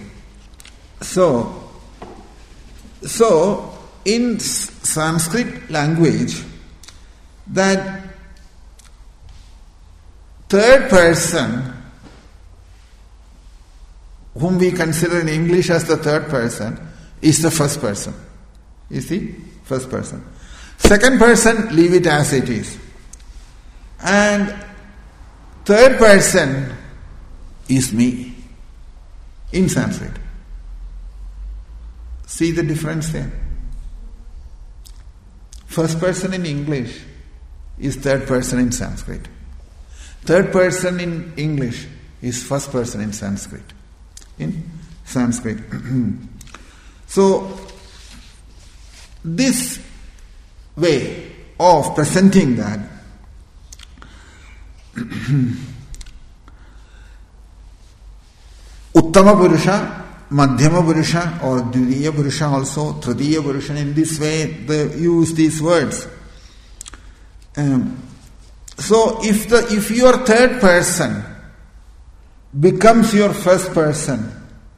So in Sanskrit language, that third person, whom we consider in English as the third person, is the first person. You see? First person. Second person, leave it as it is. And third person is me in Sanskrit. See the difference there? First person in English is third person in Sanskrit. Third person in English is first person in Sanskrit. In Sanskrit. So, this way of presenting that Uttama Purusha, Madhyama Purusha or Dvitiya Purusha also, Tritiya Purusha, in this way they use these words. So if your third person becomes your first person,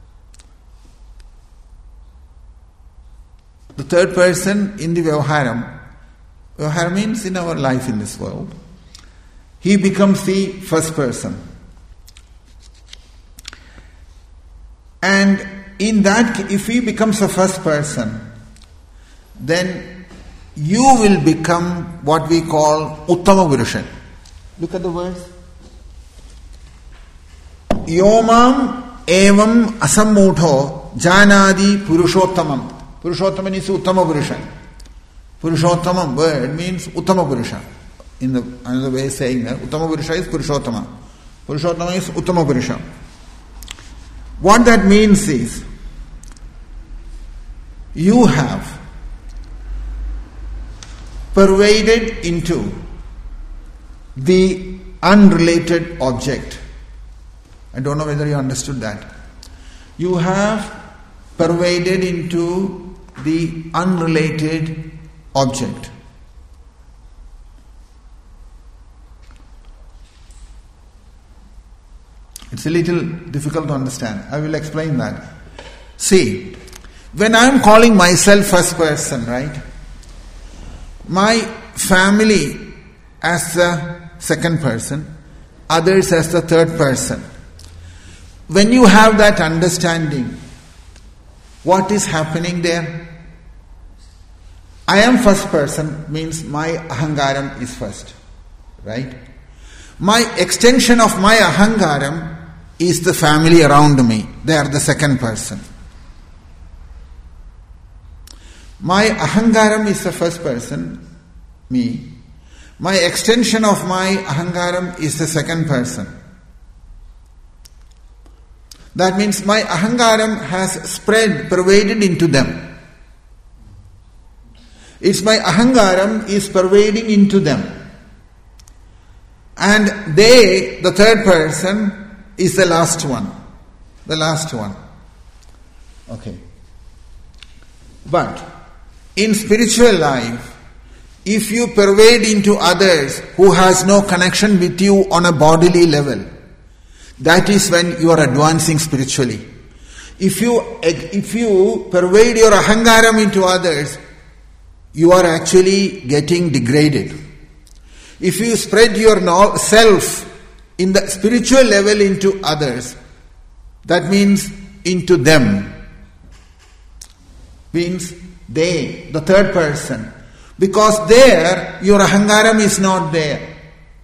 the third person in the Vyavaharam means in our life in this world, he becomes the first person. And in that, if he becomes the first person, then you will become what we call Uttama Purusha. Look at the verse. Yomam evam asammutho janadi purushottamam. Purushottamam is Uttama Purusha. Purushottamam word means Uttama Purusha. In the another way of saying that, Uttama Purusha is Purushottama. Purushottama is Uttama Purusha. What that means is, you have pervaded into the unrelated object. I don't know whether you understood that. You have pervaded into the unrelated object. It's a little difficult to understand. I will explain that. See, When I am calling myself first person, right? My family as the second person, others as the third person. When you have that understanding, what is happening there? I am first person means my ahangaram is first, right? My extension of my ahangaram is the family around me. They are the second person. My ahangaram is the first person, me. My extension of my ahangaram is the second person. That means my ahangaram has spread, pervaded into them. It's my ahangaram is pervading into them. And they, the third person, is the last one. The last one. Okay. But in spiritual life, if you pervade into others who has no connection with you on a bodily level, that is when you are advancing spiritually. If you pervade your ahangaram into others, you are actually getting degraded. If you spread your self in the spiritual level into others, that means into them. Means they, the third person. Because there, your ahangaram is not there.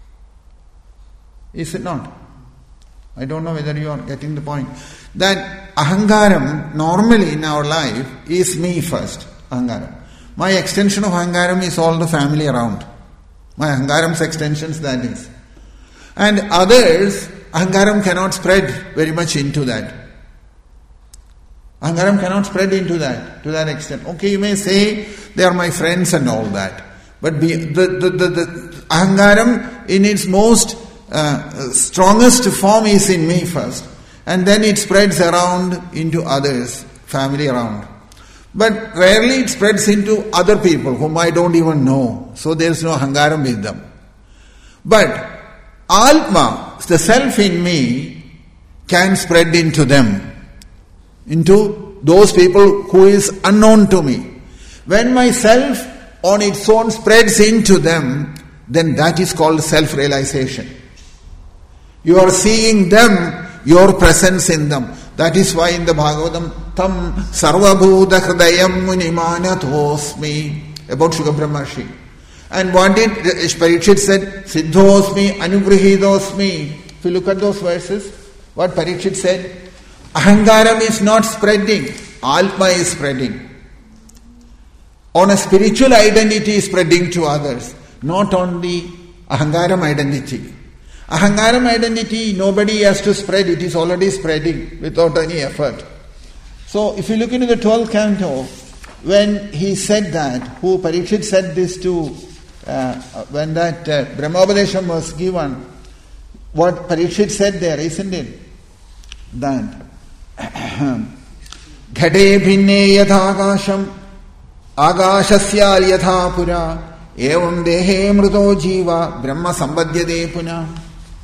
Is it not? I don't know whether you are getting the point. That ahangaram, normally in our life, is me first. Ahangaram. My extension of ahangaram is all the family around. My ahangaram's extensions, that is. And others, ahangaram cannot spread very much into that. Ahangaram cannot spread into that, to that extent. Okay, you may say, they are my friends and all that. But the ahangaram in its most strongest form is in me first. And then it spreads around into others, family around. But rarely it spreads into other people whom I don't even know. So there is no ahangaram with them. But Atma, the self in me, can spread into them. Into those people who is unknown to me. When my self on its own spreads into them, then that is called self-realization. You are seeing them, your presence in them. That is why in the Bhagavatam, Tam Sarvabhuta Hridayam Munimanatosmi, about Shukha Brahmarshi. And what did Parikshit said? Siddhosmi, Anugrihidosmi. If you look at those verses, what Parikshit said? Ahangaram is not spreading, Atma is spreading. On a spiritual identity is spreading to others, not on the ahangaram identity. Ahangaram identity, nobody has to spread, it is already spreading without any effort. So, if you look into the 12th canto, when he said that, who Parikshit said this to, when that Brahmopadesham was given, what Parikshit said there, isn't it? That, Ghate bhinne yatha akasham, agashasya yatha pura, evam dehe mruto jiva, brahma sambhadyade puna.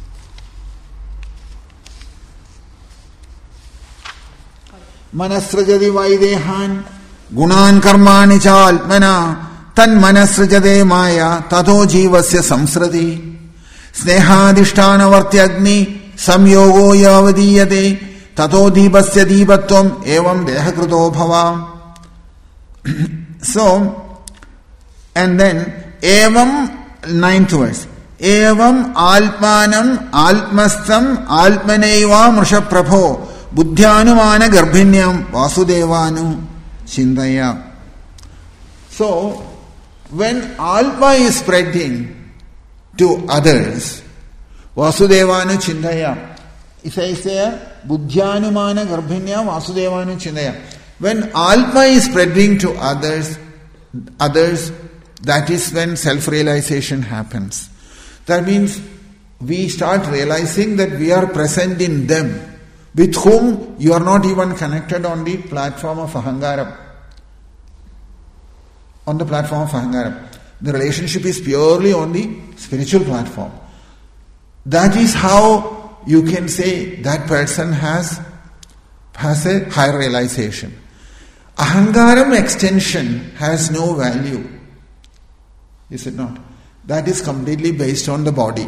Manasrajadi vaidehan gunan karmani cha alpmana tan manasrajade maya tato jivasya samsrati snehadishtana vartyagni samyogo yavadiyate tato dibasya dibatvam evam dehakrito bhava. So, and then evam, 9th verse, evam alpmanam alpmastam alpmaneva mrisha prabho Buddhyanumana garbhinyam vasudevanu chindaya. So, when Atma is spreading to others, vasudevanu chindaya, it says there, Buddhyanumana garbhinyam vasudevanu chindaya. When Atma is spreading to others, that is when self-realization happens. That means we start realizing that we are present in them, with whom you are not even connected on the platform of ahangaram. On the platform of ahangaram. The relationship is purely on the spiritual platform. That is how you can say that person has a higher realization. Ahangaram extension has no value. Is it not? That is completely based on the body.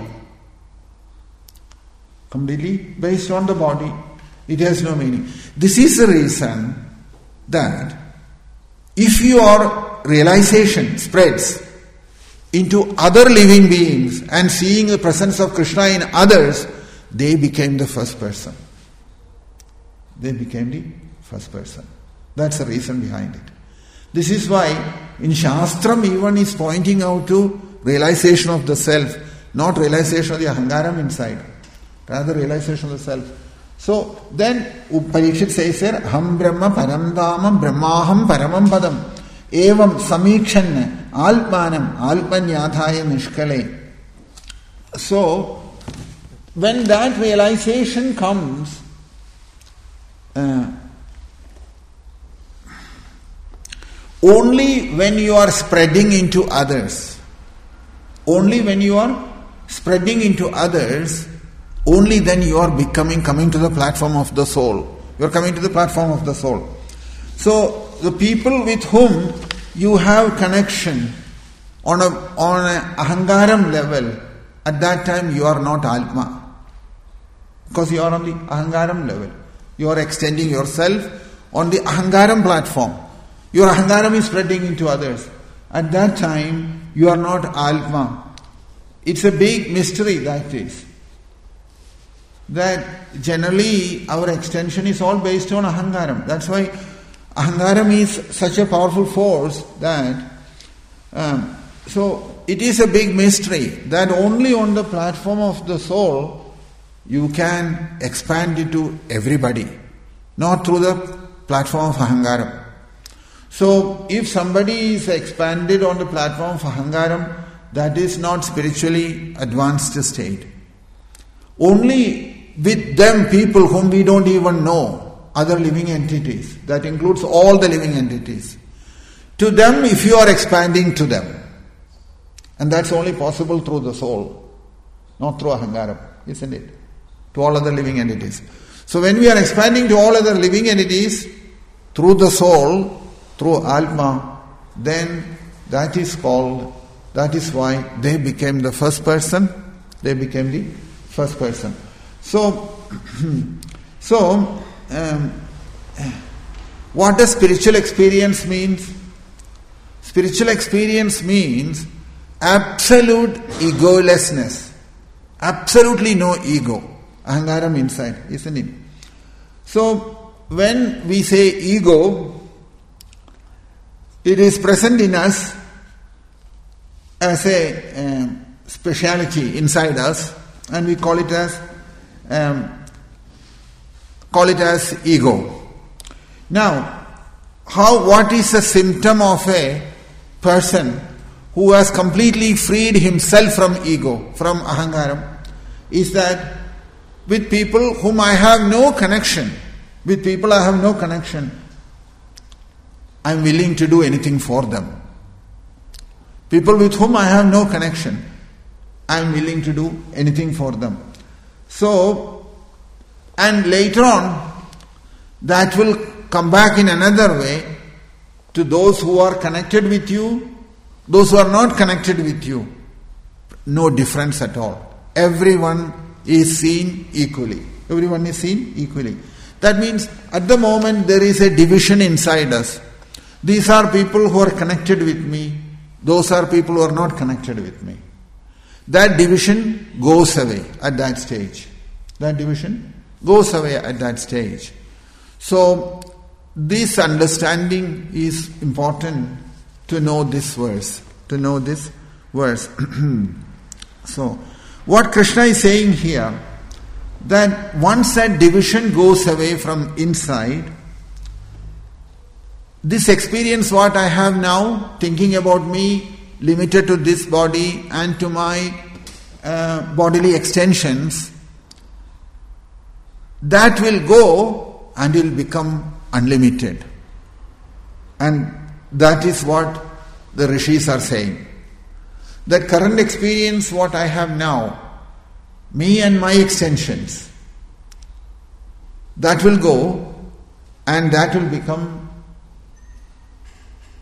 Completely based on the body. It has no meaning. This is the reason that if your realization spreads into other living beings and seeing the presence of Krishna in others, they became the first person. They became the first person. That's the reason behind it. This is why in Shastram even is pointing out to realization of the self, not realization of the ahangaram inside, rather realization of the self. So then Parikshit says here, Ham Brahma Paramdhamam Brahmaham Paramam Padam Evam Samikshan Alpanam Alpanyadhaya Nishkale. So when that realization comes, only when you are spreading into others, only when you are spreading into others, only then you are coming to the platform of the soul. You are coming to the platform of the soul. So the people with whom you have connection on a ahangaram level, at that time you are not Atma. Because you are on the ahangaram level. You are extending yourself on the ahangaram platform. Your ahangaram is spreading into others. At that time, you are not Atma. It's a big mystery, that is. That generally our extension is all based on ahangaram. That's why ahangaram is such a powerful force that so it is a big mystery that only on the platform of the soul you can expand it to everybody, not through the platform of ahangaram. So if somebody is expanded on the platform of ahangaram, that is not spiritually advanced state. Only with them, people whom we don't even know, other living entities, that includes all the living entities. To them, if you are expanding to them, and that's only possible through the soul, not through ahangaram, isn't it? To all other living entities. So when we are expanding to all other living entities through the soul, through Atma, then that is why they became the first person. They became the first person. So what does spiritual experience means? Spiritual experience means absolute egolessness. Absolutely no ego. Ahangaram inside, isn't it? So when we say ego, it is present in us as a speciality inside us, and we call it as ego. Now, what is a symptom of a person who has completely freed himself from ego, from ahangaram, is that with people whom I have no connection, I am willing to do anything for them. People with whom I have no connection, I am willing to do anything for them. So, and later on, that will come back in another way to those who are connected with you, those who are not connected with you. No difference at all. Everyone is seen equally. Everyone is seen equally. That means at the moment there is a division inside us. These are people who are connected with me. Those are people who are not connected with me. That division goes away at that stage. That division goes away at that stage. So, this understanding is important to know this verse. So, what Krishna is saying here, that once that division goes away from inside, this experience what I have now, thinking about me, limited to this body and to my bodily extensions, that will go and will become unlimited. And that is what the rishis are saying. That current experience what I have now, me and my extensions, that will go and that will become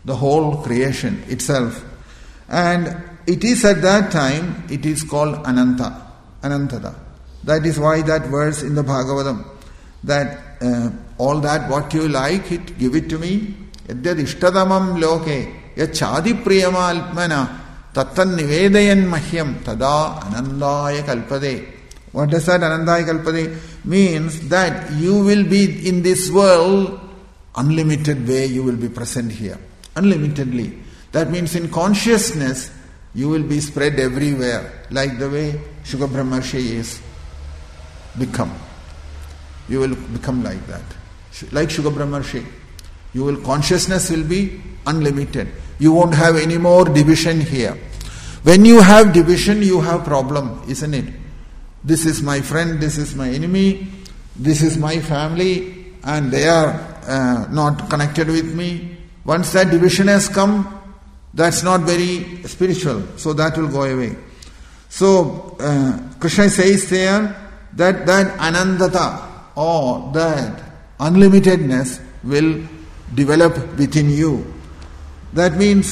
the whole creation itself. And it is at that time, it is called Anantada. That is why that verse in the Bhagavatam, that all that what you like, give it to me. Yadyad ishtadamam loke yachadi priyama alpmana tattan nivedayan mahyam tada anandaya kalpade. What does that anandaya kalpade? Means that you will be in this world, unlimited way you will be present here. Unlimitedly. That means in consciousness, you will be spread everywhere, like the way Shuka Brahmarshi is become. You will become like that. Like Shuka Brahmarshi. Consciousness will be unlimited. You won't have any more division here. When you have division, you have problem, isn't it? This is my friend, this is my enemy, this is my family, and they are not connected with me. Once that division has come, that's not very spiritual, so that will go away. So, Krishna says there that anandata, or that unlimitedness will develop within you. That means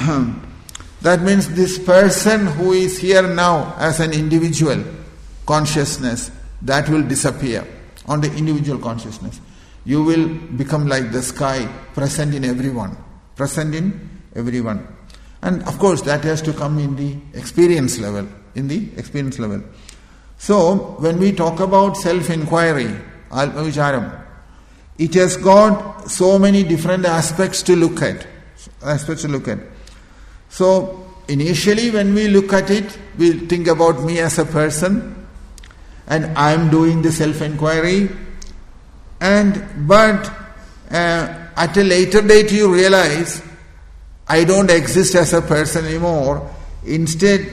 this person who is here now as an individual consciousness, that will disappear on the individual consciousness. You will become like the sky, present in everyone. And of course that has to come in the experience level. So when we talk about self-inquiry, Alpa-vicharam, it has got so many different aspects to look at. So initially when we look at it, we think about me as a person, and I am doing the self-inquiry. But at a later date you realize, I don't exist as a person anymore. Instead,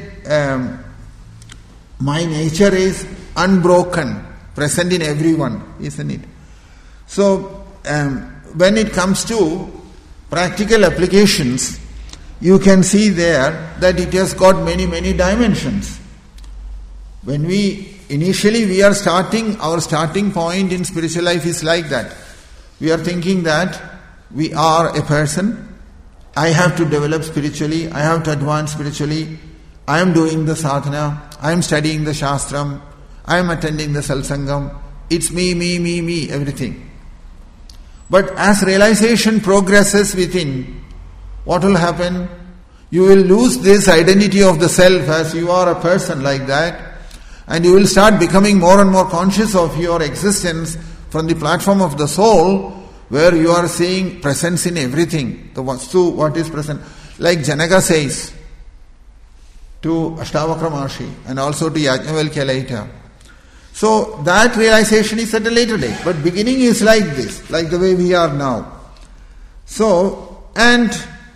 my nature is unbroken, present in everyone, isn't it? So, when it comes to practical applications, you can see there that it has got many, many dimensions. When initially our starting point in spiritual life is like that. We are thinking that we are a person, I have to develop spiritually, I have to advance spiritually, I am doing the sadhana, I am studying the shastram, I am attending the satsangam, it's me, everything. But as realization progresses within, what will happen? You will lose this identity of the self as you are a person like that, and you will start becoming more and more conscious of your existence from the platform of the soul, where you are seeing presence in everything. The Vastu, what is present. Like Janaka says to Ashtavakra Maharshi and also to Yajnavalkya later. So that realization is at a later date. But beginning is like this, like the way we are now. So, and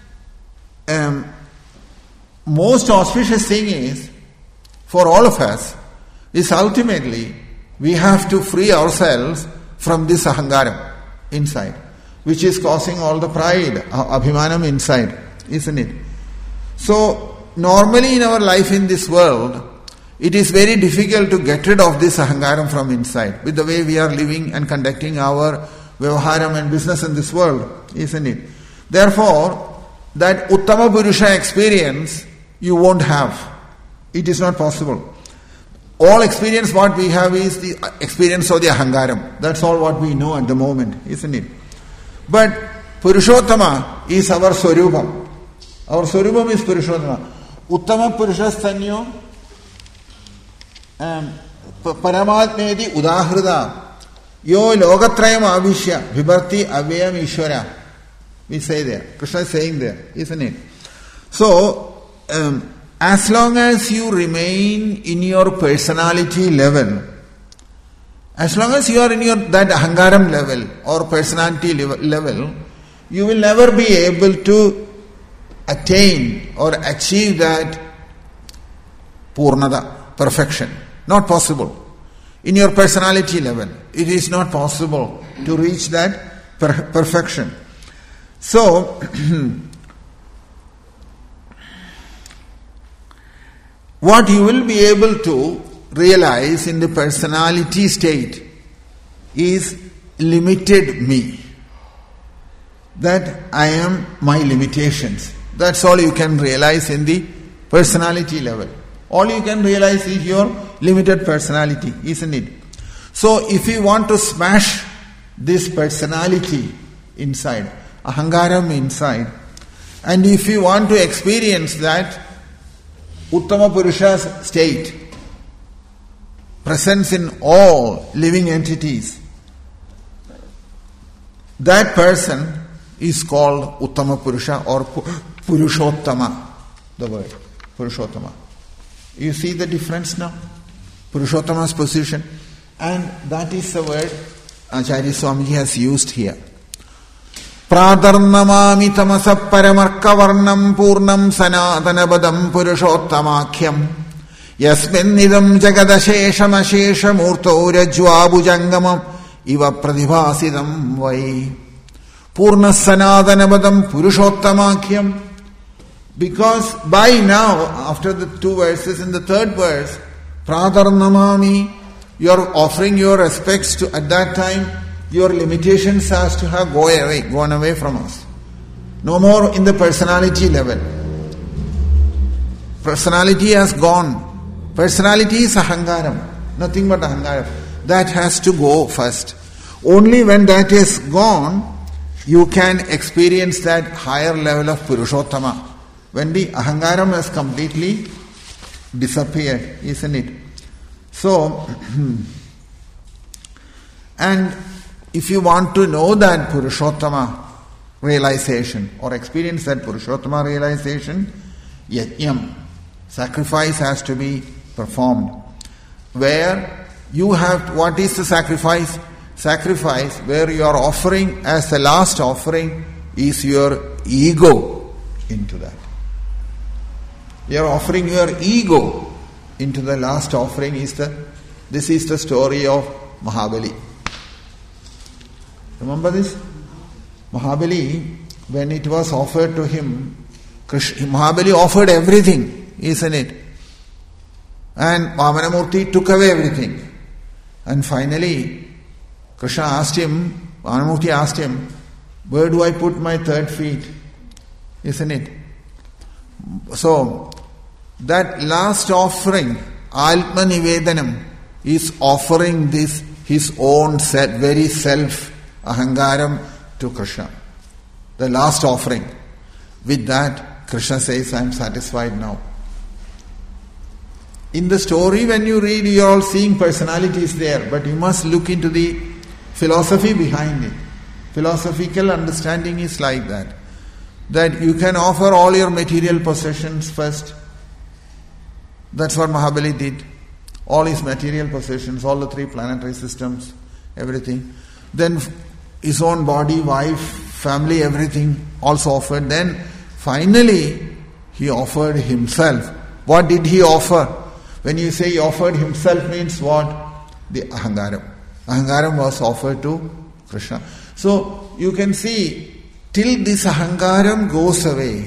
most auspicious thing is, for all of us, is ultimately we have to free ourselves from this ahangaram inside, which is causing all the pride, abhimanam inside, isn't it? So, normally in our life in this world, it is very difficult to get rid of this ahangaram from inside, with the way we are living and conducting our vyavaharam and business in this world, isn't it? Therefore, that Uttama Purusha experience you won't have. It is not possible. All experience what we have is the experience of the ahangaram. That's all what we know at the moment, isn't it? But Purushottama is our Swarupam. Our Swarupam is Purushottama. Uttama Purusha Stanyo Paramatmedi Udahrida Yo Logatrayam Avishya Vibharti Avyam Ishvara. We say there. Krishna is saying there, isn't it? So, as long as you remain in your personality level, as long as you are in that ahangaram level or personality level, you will never be able to attain or achieve that purnada, perfection. Not possible. In your personality level, it is not possible to reach that perfection. So, what you will be able to realize in the personality state is limited me. that I am my limitations. That's all you can realize in the personality level. All you can realize is your limited personality, isn't it? So if you want to smash this personality inside, ahangaram inside, and if you want to experience that Uttama Purusha's state, presence in all living entities, that person is called Uttama Purusha or Purushottama, the word Purushottama. You see the difference now? Purushottama's position. And that is the word Acharya Swamiji has used here. Pradarnamami tamasa paramarkavarnam purnam sanatanabadam purushottamakyam yasmin nidam jagadasheshamashesha murto rajvabujangamam iva pradibhasidam vai purna sanatanabadam purushottamakyam. Because by now, after the 2 verses, in the 3rd verse, Pradarnamami, you are offering your respects to, at that time, your limitations has to have gone away from us. No more in the personality level. Personality has gone. Personality is ahangaram, nothing but ahangaram. That has to go first. Only when that is gone, you can experience that higher level of Purushottama. When the ahangaram has completely disappeared, isn't it? So, and if you want to know that Purushottama realization or experience that Purushottama realization, yajnam, sacrifice has to be performed. Where you have, what is the sacrifice? Sacrifice where you are offering as the last offering is your ego into that. You are offering your ego into the last offering. This is the story of Mahabali. Remember this? Mahabali, when it was offered to him, Mahabali offered everything, isn't it? And Vamanamurti took away everything. And finally, Krishna asked him, Vamanamurti asked him, where do I put my 3rd feet? Isn't it? So, that last offering, Atma Nivedanam, is offering this, his own very self, ahangaram, to Krishna. The last offering. With that, Krishna says, I am satisfied now. In the story, when you read, you are all seeing personalities there, but you must look into the philosophy behind it. Philosophical understanding is like that. That you can offer all your material possessions first. That's what Mahabali did. All his material possessions, all the 3 planetary systems, everything. Then his own body, wife, family, everything also offered. Then finally he offered himself. What did he offer? When you say he offered himself means what? The ahangaram. Ahangaram was offered to Krishna. So you can see, till this ahangaram goes away,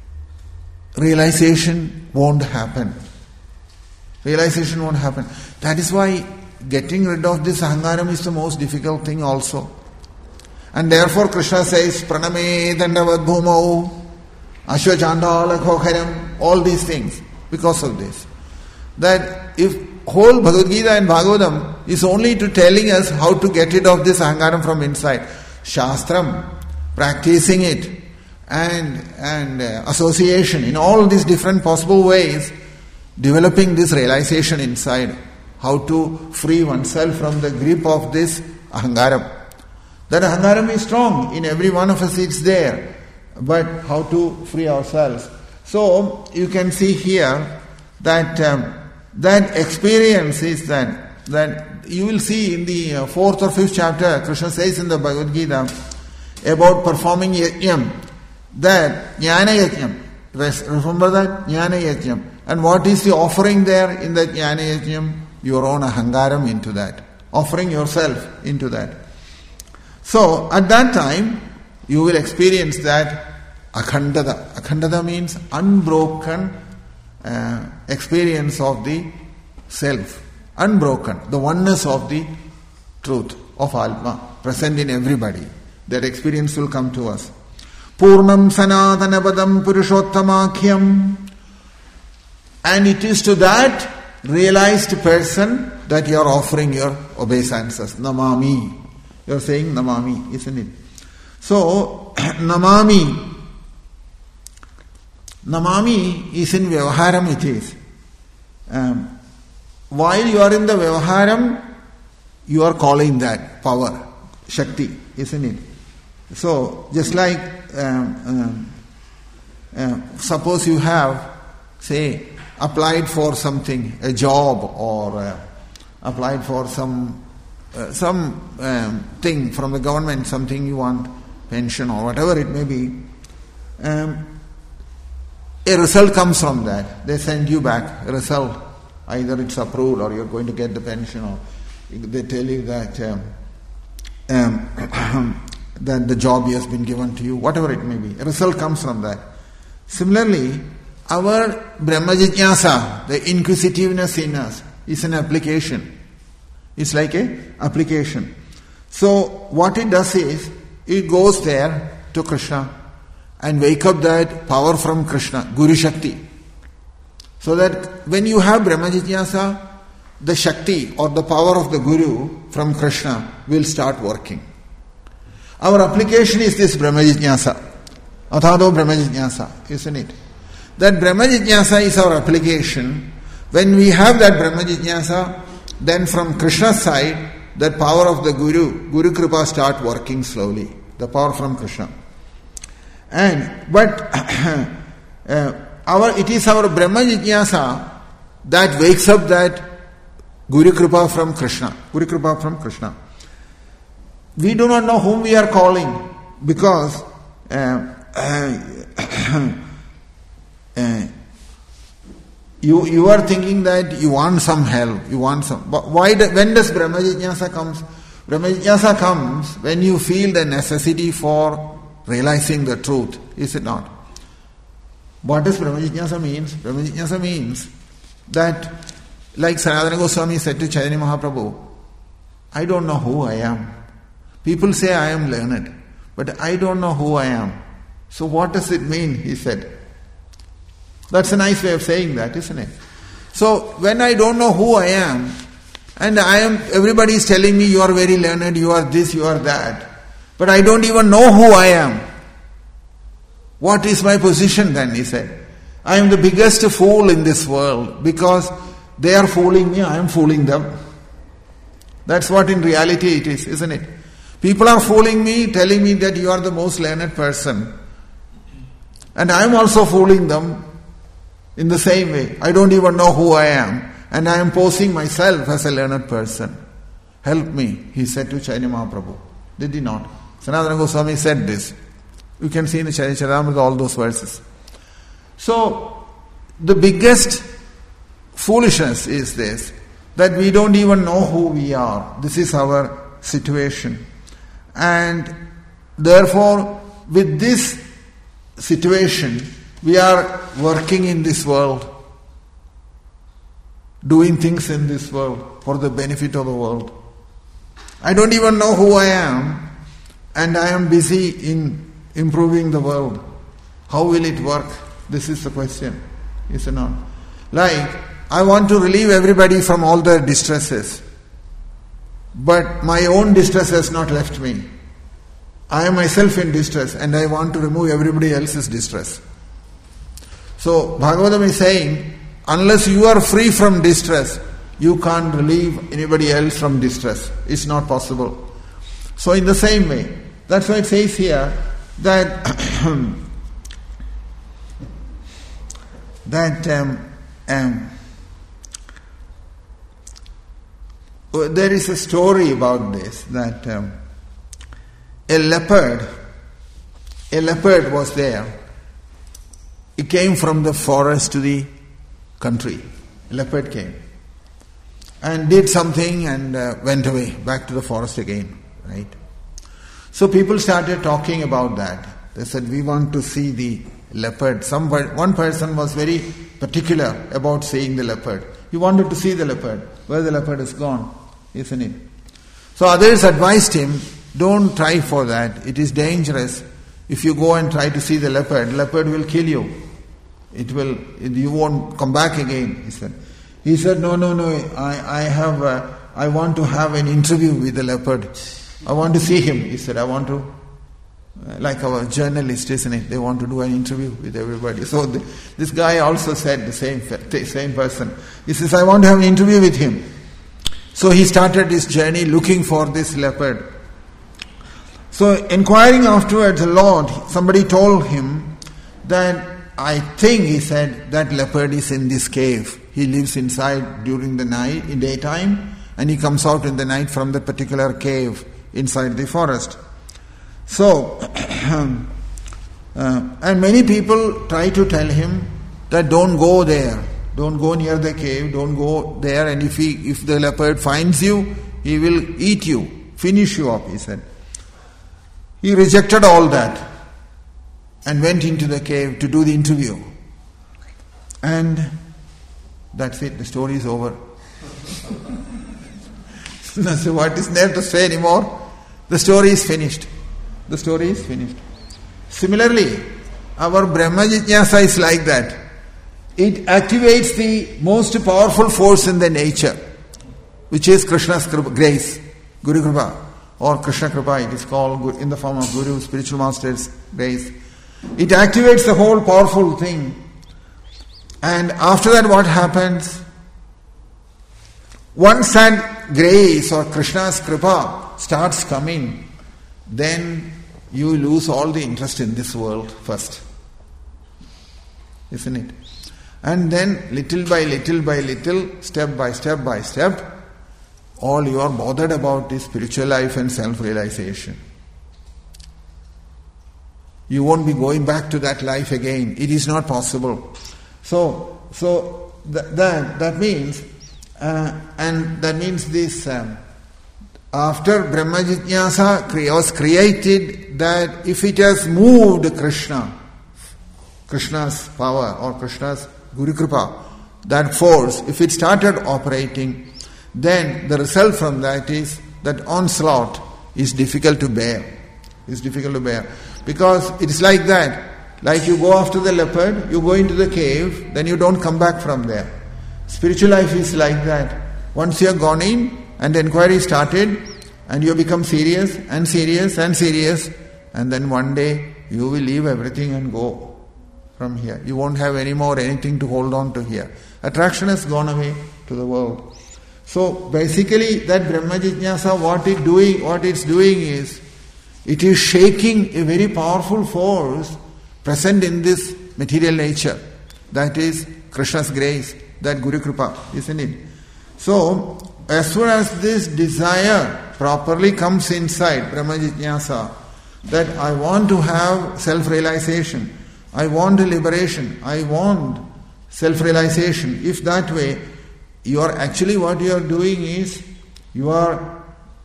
realization won't happen. Realization won't happen. That is why getting rid of this ahangaram is the most difficult thing also. And therefore Krishna says, Praname Dandavad Bhumau, Ashwachandala Khokharam, all these things, because of this. That if whole Bhagavad Gita and Bhagavatam is only to telling us how to get rid of this ahangaram from inside. Shastram, practicing it, and association, in all these different possible ways, developing this realization inside, how to free oneself from the grip of this ahangaram. That ahangaram is strong, in every one of us it's there, but how to free ourselves. So, you can see here that that experience is that you will see in the 4th or 5th chapter, Krishna says in the Bhagavad Gita about performing yajnam, that jnana yajnam. Remember that? Jnana yajnam. And what is the offering there in that jnana yajnam? Your own ahangaram into that. Offering yourself into that. So, at that time, you will experience that akhandada. Akhandada means unbroken experience of the self. Unbroken. The oneness of the truth of Atma, present in everybody. That experience will come to us. Purnam Sanatanapadam Purushottamakyam. And it is to that realized person that you are offering your obeisances. Namami. You are saying Namami, isn't it? So, Namami is in Vyavaharam it is. While you are in the Vyavaharam, you are calling that power, Shakti, isn't it? So, just like, suppose you have, say, applied for something, a job, or applied for some thing from the government, something you want, pension or whatever it may be, a result comes from that. They send you back a result. Either it's approved or you're going to get the pension, or they tell you that that the job has been given to you, whatever it may be. A result comes from that. Similarly, our Brahma Jijnasa, the inquisitiveness in us, is an application. It's like an application. So what it does is, it goes there to Krishna and wake up that power from Krishna, Guru Shakti. So that when you have Brahma Jijnasa, the Shakti or the power of the Guru from Krishna will start working. Our application is this Brahma Jijnasa. Athado Brahma Jijnasa, isn't it? That Brahma Jijnasa is our application. When we have that Brahma Jijnasa, then from Krishna's side, that power of the Guru Kripa start working slowly. The power from Krishna. But it is our Brahma Jijnasa that wakes up that Guru Kripa from Krishna. Guru Kripa from Krishna. We do not know whom we are calling, because you are thinking that you want some help, but when does Brahma Jijnasa comes? Brahma Jijnasa comes when you feel the necessity for realizing the truth, is it not? What does Brahma Jijnasa means? Brahma Jijnasa means that, like Sanatana Goswami said to Chaitanya Mahaprabhu, I don't know who I am. People say I am learned, but I don't know who I am. So what does it mean, he said. That's a nice way of saying that, isn't it? So when I don't know who I am, and everybody is telling me you are very learned, you are this, you are that, but I don't even know who I am. What is my position then, he said. I am the biggest fool in this world, because they are fooling me, I am fooling them. That's what in reality it is, isn't it? People are fooling me, telling me that you are the most learned person. And I am also fooling them in the same way. I don't even know who I am. And I am posing myself as a learned person. Help me, he said to Chaitanya Mahaprabhu. Did he not? Sanatana Goswami said this. You can see in the Chaitanya Charitamrita all those verses. So, the biggest foolishness is this, that we don't even know who we are. This is our situation. And therefore, with this situation, we are working in this world, doing things in this world for the benefit of the world. I don't even know who I am, and I am busy in improving the world. How will it work? This is the question, is it not? Like, I want to relieve everybody from all their distresses, but my own distress has not left me. I am myself in distress, and I want to remove everybody else's distress. So, Bhagavatam is saying, unless you are free from distress, you can't relieve anybody else from distress. It's not possible. So, in the same way, that's why it says here that there is a story about this, that a leopard was there. It came from the forest to the country. A leopard came and did something and went away, back to the forest again, right? So people started talking about that. They said, we want to see the leopard. One person was very particular about seeing the leopard. He wanted to see the leopard. Where the leopard is gone, isn't it? So others advised him, don't try for that. It is dangerous. If you go and try to see the leopard will kill you. You won't come back again, he said. He said, no, I want to have an interview with the leopard. I want to see him. He said, I want to, like our journalist, isn't it? They want to do an interview with everybody. So this guy also said the same person. He says, I want to have an interview with him. So he started his journey looking for this leopard. So inquiring afterwards, the Lord, somebody told him that, I think, he said, that leopard is in this cave. He lives inside during the night, in daytime, and he comes out in the night from the particular cave inside the forest. So, and many people try to tell him that don't go there, don't go near the cave, don't go there, and if the leopard finds you, he will eat you, finish you up, he said. He rejected all that and went into the cave to do the interview. And that's it, the story is over. So what is there to say anymore? The story is finished. The story is finished. Similarly, our Brahma Jijnasa is like that. It activates the most powerful force in the nature, which is Krishna's grace, Guru Kripa, or Krishna Kripa, it is called in the form of Guru, spiritual master's grace. It activates the whole powerful thing. And after that, what happens? Once that grace or Krishna's Kripa starts coming, then you lose all the interest in this world first. Isn't it? And then little by little, step by step, all you are bothered about is spiritual life and self-realization. You won't be going back to that life again. It is not possible. So that means, and that means this. After Brahma Jijnasa was created, that if it has moved Krishna's power or Krishna's Guru Kripa, that force, if it started operating, then the result from that is that onslaught is difficult to bear. It's difficult to bear. Because it is like that. Like you go after the leopard, you go into the cave, then you don't come back from there. Spiritual life is like that. Once you have gone in and the inquiry started, and you become serious, and then one day you will leave everything and go from here. You won't have any more anything to hold on to here. Attraction has gone away to the world. So basically that Brahma Jijnasa, what it's doing is, it is shaking a very powerful force present in this material nature. That is Krishna's grace, that Guru Kripa, isn't it? So, as soon as this desire properly comes inside Brahma Jijnasa, that I want to have self-realization, I want liberation, I want self-realization. If that way, you are actually, what you are doing is, you are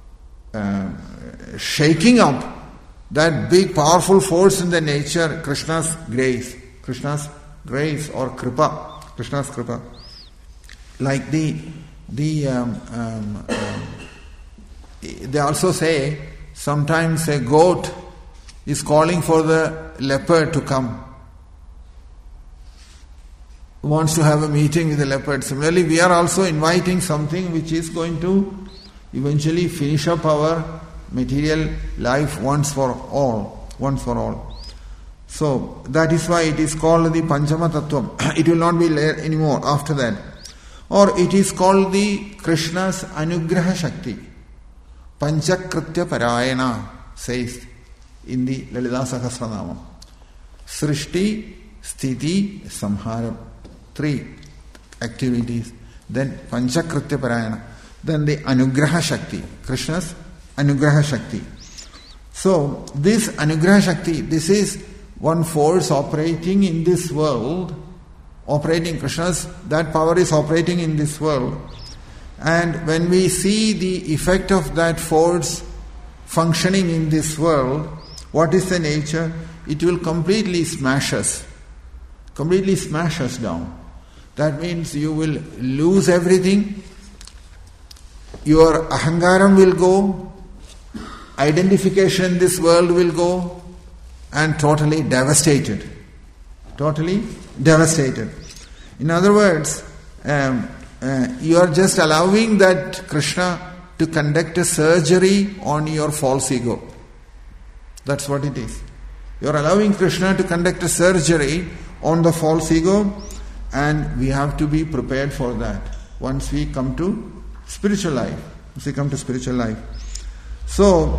shaking up that big powerful force in the nature, Krishna's grace or Kripa, Krishna's Kripa. Like they also say, sometimes a goat is calling for the leopard to come. Wants to have a meeting with the leopard. Similarly, we are also inviting something which is going to eventually finish up our material life once for all. So that is why it is called the Panchama Tattvam. It will not be there anymore after that. Or it is called the Krishna's Anugraha Shakti. Panchakritya Parayana says in the Lalita Sahasranamam. Srishti, Sthiti, Samharam. 3 activities. Then Panchakritya Parayana. Then the Anugraha Shakti. Krishna's Anugraha Shakti. So this Anugraha Shakti, this is one force operating in this world, operating Krishna's, that power is operating in this world. And when we see the effect of that force functioning in this world, what is the nature? It will completely smash us down. That means you will lose everything, your ahangaram will go, identification in this world will go, and totally devastated. Totally devastated. In other words, you are just allowing that Krishna to conduct a surgery on your false ego. That's what it is. You are allowing Krishna to conduct a surgery on the false ego, and we have to be prepared for that once we come to spiritual life. Once we come to spiritual life. So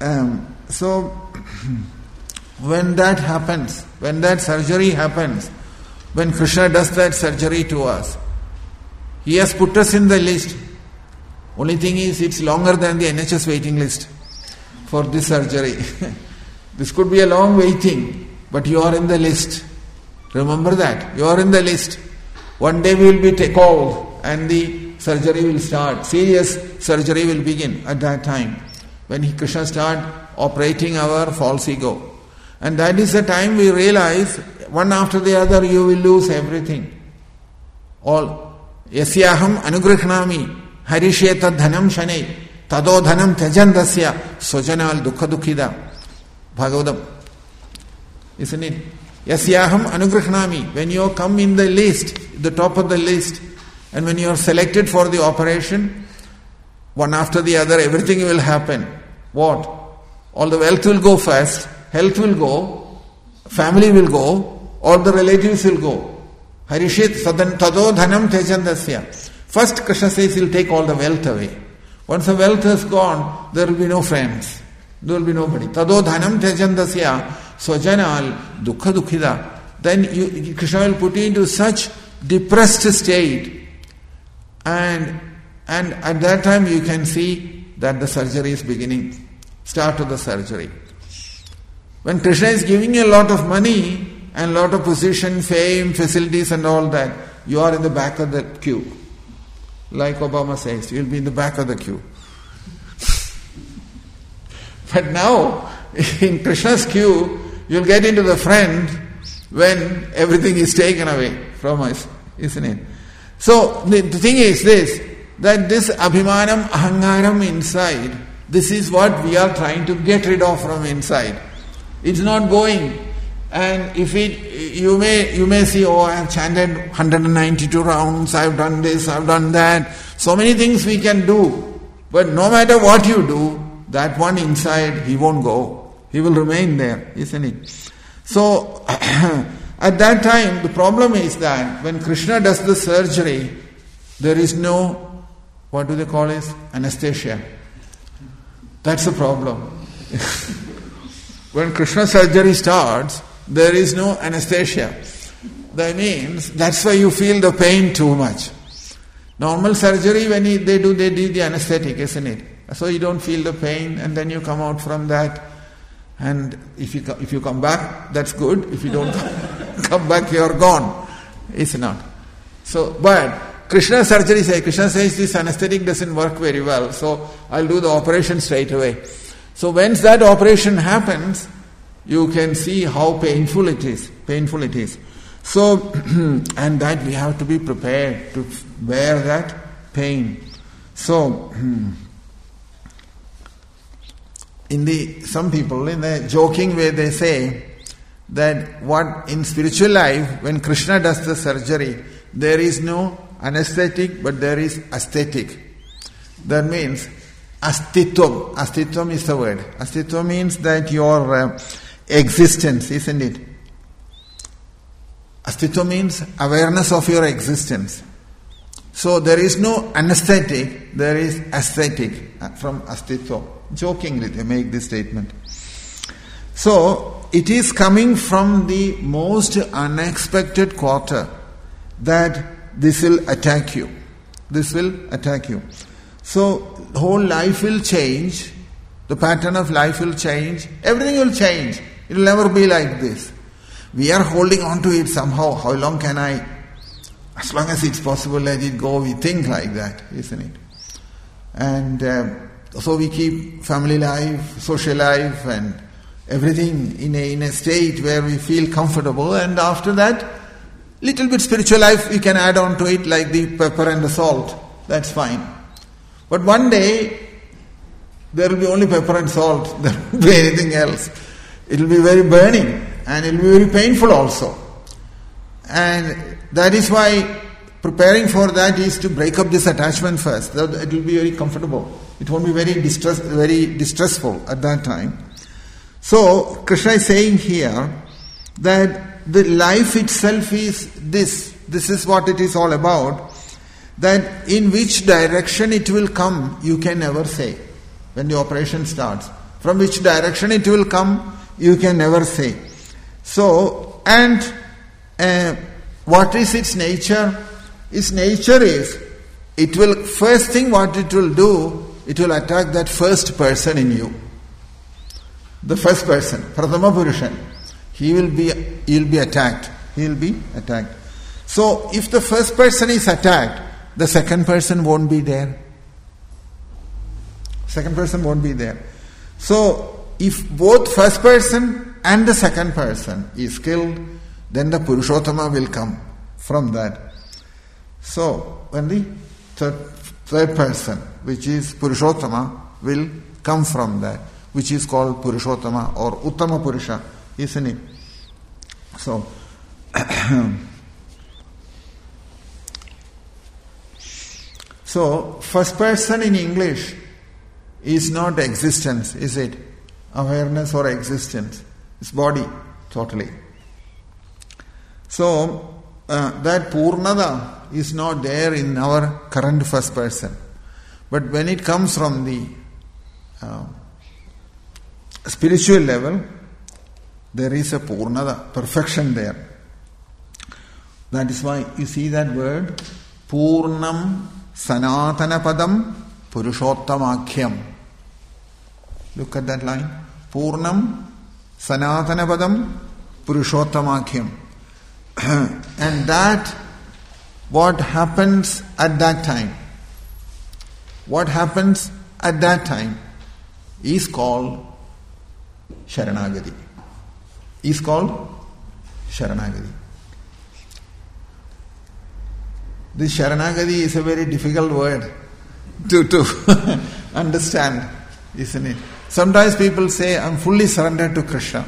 when that happens, when that surgery happens, when Krishna does that surgery to us, He has put us in the list. Only thing is, it's longer than the NHS waiting list for this surgery. This could be a long waiting, but you are in the list. Remember that. You are in the list. One day we will be called and the surgery will start. Serious surgery will begin at that time. When Krishna start operating our false ego. And that is the time we realize, one after the other, you will lose everything. All. Yasyaham anugrikhnami harishe tad dhanam shanei tado dhanam tejandasya sojanal dukha dukhida. Bhagavatam. Isn't it? Yasyaham anugrikhnami. When you come in the list, the top of the list, and when you are selected for the operation, one after the other, everything will happen. What? All the wealth will go first, health will go, family will go, all the relatives will go. Harishit tado dhanam tejandasya. First Krishna says He'll take all the wealth away. Once the wealth has gone, there will be no friends. There will be nobody. Tado dhanam tejandasya swajanal dukha dukhida. Then Krishna will put you into such depressed state, and at that time you can see that the surgery is beginning. Start of the surgery. When Krishna is giving you a lot of money and a lot of position, fame, facilities and all that, you are in the back of the queue. Like Obama says, you will be in the back of the queue. But now, in Krishna's queue, you will get into the front when everything is taken away from us, isn't it? So, the thing is this, that this abhimanam, ahangaram inside, this is what we are trying to get rid of from inside. It's not going. And if you may see, I have chanted 192 rounds, I have done this, I have done that. So many things we can do. But no matter what you do, that one inside, he won't go. He will remain there, isn't it? So, at that time, the problem is that when Krishna does the surgery, there is no, what do they call it? Anesthesia. That's the problem. When Krishna surgery starts, there is no anesthesia. That means, that's why you feel the pain too much. Normal surgery, when they do the anesthetic, isn't it? So you don't feel the pain, and then you come out from that. And if you come back, that's good. If you don't come back, you are gone. It's not. So, but Krishna surgery Krishna says this anesthetic doesn't work very well, so I'll do the operation straight away. So once that operation happens, you can see how painful it is. Painful it is. So, and that we have to be prepared to bear that pain. So, some people in a joking way they say that what in spiritual life, when Krishna does the surgery, there is no anesthetic, but there is aesthetic. That means astitvam. Astitvam is the word. Astitvam means that your existence, isn't it? Astitvam means awareness of your existence. So there is no anesthetic, there is aesthetic from astitvam. Jokingly they make this statement. So it is coming from the most unexpected quarter that this will attack you. This will attack you. So the whole life will change. The pattern of life will change. Everything will change. It will never be like this. We are holding on to it somehow. How long can I? As long as it's possible, let it go. We think like that, isn't it? And so we keep family life, social life and everything in a state where we feel comfortable, and after that, little bit spiritual life we can add on to it, like the pepper and the salt. That's fine. But one day, there will be only pepper and salt. There won't be anything else. It will be very burning and it will be very painful also. And that is why preparing for that is to break up this attachment first. It will be very comfortable. It won't be very distressful at that time. So Krishna is saying here that the life itself is this. This is what it is all about. That in which direction it will come, you can never say. When the operation starts, from which direction it will come, you can never say. So, and what is its nature? Its nature is, it will, first thing what it will do, it will attack that first person in you. The first person, Prathama Purushan. He will be attacked. He will be attacked. So, if the first person is attacked, the second person won't be there. Second person won't be there. So, if both first person and the second person is killed, then the Purushottama will come from that. So, when the third person, which is Purushottama, will come from that, which is called Purushottama or Uttama Purusha, isn't it? So, so first person in English is not existence, is it? Awareness or existence. It's body, totally. So, that Purnada is not there in our current first person. But when it comes from the spiritual level, there is a Purnada, perfection there. That is why you see that word, Purnam Sanatana Padam Purushottamakyam. Look at that line. Purnam Sanatana Padam Purushottamakyam. And that, what happens at that time? What happens at that time is called Sharanagati. Is called Sharanagati. This Sharanagati is a very difficult word to understand, isn't it? Sometimes people say, I'm fully surrendered to Krishna.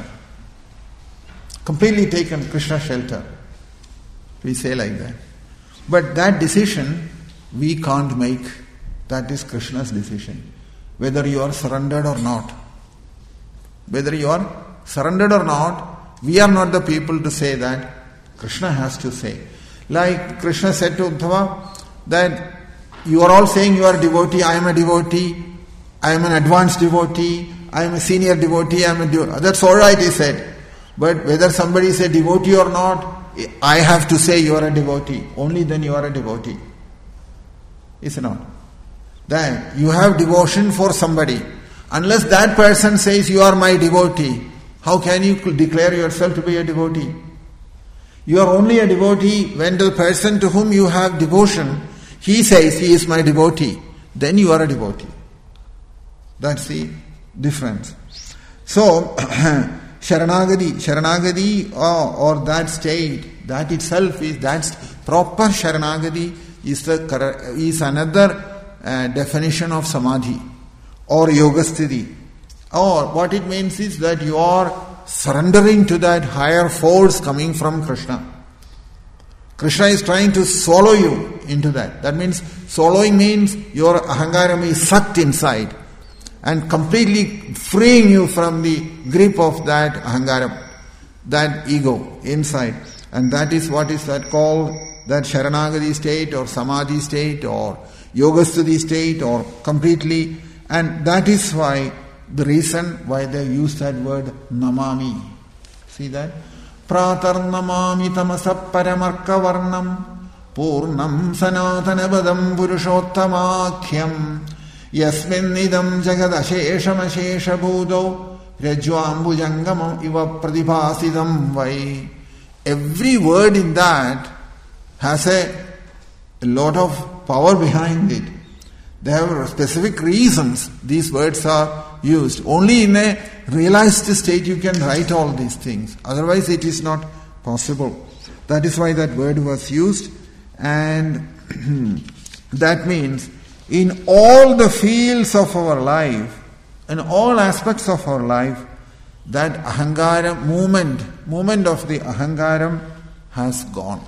Completely taken Krishna shelter. We say like that. But that decision we can't make. That is Krishna's decision. Whether you are surrendered or not. Whether you are surrendered or not, we are not the people to say that. Krishna has to say. Like Krishna said to Uddhava, that you are all saying you are a devotee, I am a devotee, I am an advanced devotee, I am a senior devotee, I am a devotee. That's alright, he said. But whether somebody is a devotee or not, I have to say you are a devotee. Only then you are a devotee. Is it not? Then you have devotion for somebody. Unless that person says you are my devotee, how can you declare yourself to be a devotee? You are only a devotee when the person to whom you have devotion, he says he is my devotee. Then you are a devotee. That's the difference. So, Sharanagati or that state, that itself is, that's proper Sharanagati is another definition of Samadhi or Yogasthiti. Or what it means is that you are surrendering to that higher force coming from Krishna. Krishna is trying to swallow you into that. That means, swallowing means your ahangaram is sucked inside and completely freeing you from the grip of that ahangaram, that ego inside. And that is what is that called, that Sharanagati state or Samadhi state or Yogasthiti state or completely. And that is why, the reason why they use that word namami. See that? Pratar namami tamasa paramarka varnam purnam sanatana badam purushottamakyam yasmin idam jagad ashesham ashesha budo rajvambujangamam iva pradiphasidam vai. Every word in that has a lot of power behind it. They have specific reasons these words are used. Only in a realized state you can write all these things. Otherwise it is not possible. That is why that word was used. And that means in all the fields of our life, in all aspects of our life, that ahangaram, movement of the ahangaram has gone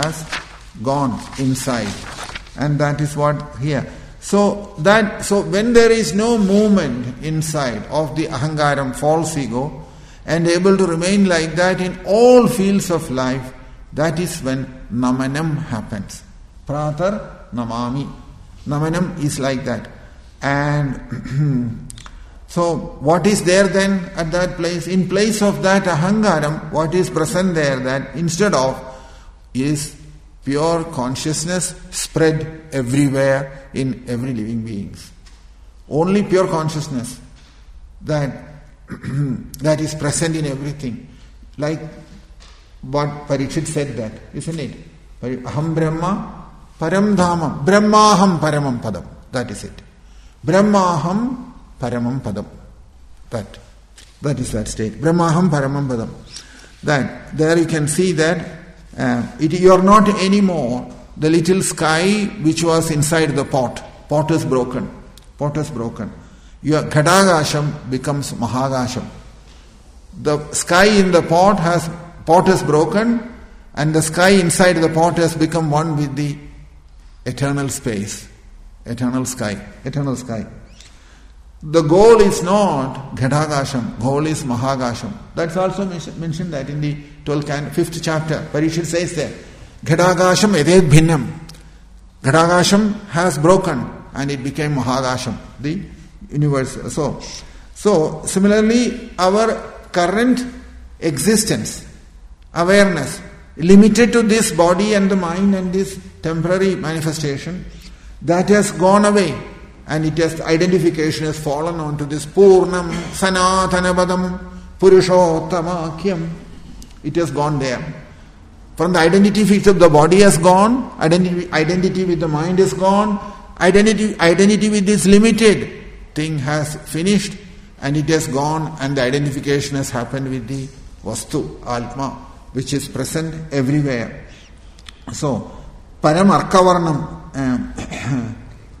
inside. And that is what here. So when there is no movement inside of the ahangaram, false ego, and able to remain like that in all fields of life, that is when namanam happens. Pratar namami. Namanam is like that. And so what is there then at that place? In place of that ahangaram, what is present there, that instead of is pure consciousness spread everywhere in every living beings. Only pure consciousness that is present in everything. Like what Parikshit said that, isn't it? Aham Brahma Param Dhamam. Brahmaham Paramam Padam. That is it. Brahmaham Paramam Padam. That is that state. Brahmaham Paramam Padam. That there you can see that you are not anymore the little sky which was inside the pot. Pot is broken. Your Ghadagasham becomes Mahagasham. The sky in the pot is broken, and the sky inside the pot has become one with the eternal space, eternal sky. The goal is not Ghadagasham, goal is Mahagasham. That's also mentioned that in the 5th chapter. Parikshit says there, Ghadagasham eded bhinnam. Ghadagasham has broken and it became Mahagasham, the universal. So similarly, our current existence, awareness, limited to this body and the mind and this temporary manifestation, that has gone away. And identification has fallen onto this Purnam Sanatanabadam Purushottamakyam. It has gone there. From the identity feature of the body has gone, identity with the mind is gone, identity with this limited thing has finished, and it has gone, and the identification has happened with the Vastu, Atma, which is present everywhere. So, Param Arkavarnam.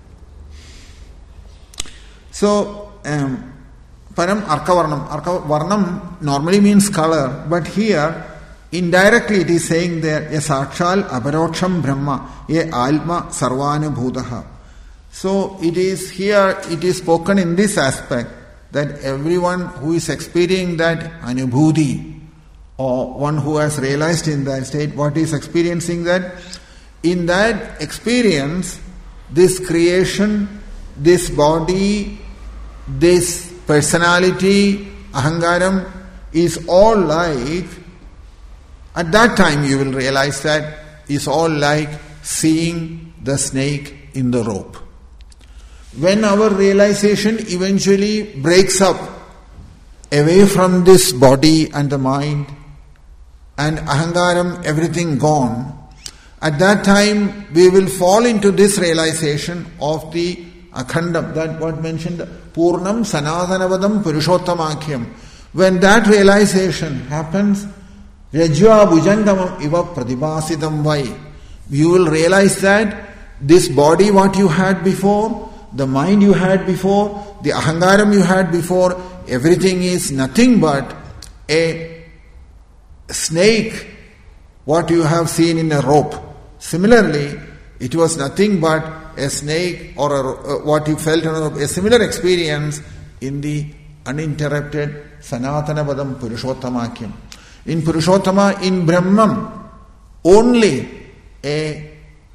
Param Arkavarnam. Varnam normally means color, but here indirectly it is saying there, a Sakshal Aparoksham Brahma, a Alma Sarvana Bhudaha. So it is spoken in this aspect that everyone who is experiencing that anubhuti, or one who has realized in that state what is experiencing that, in that experience, this creation, this body, this personality, ahangaram, is all like, at that time you will realize that is all like seeing the snake in the rope. When our realization eventually breaks up away from this body and the mind and ahangaram, everything gone, at that time we will fall into this realization of the akhandam, that what mentioned, Purnam Sanatanavadam Purushottamakyam. When that realization happens, Rajya Bhujangamam Iva Pradibhasidam Vai, you will realize that this body what you had before, the mind you had before, the ahangaram you had before, everything is nothing but a snake what you have seen in a rope. Similarly, it was nothing but a snake or what you felt on a similar experience in the uninterrupted Sanatana Padam Purushottamakyam. In Purushottama, in Brahman, only a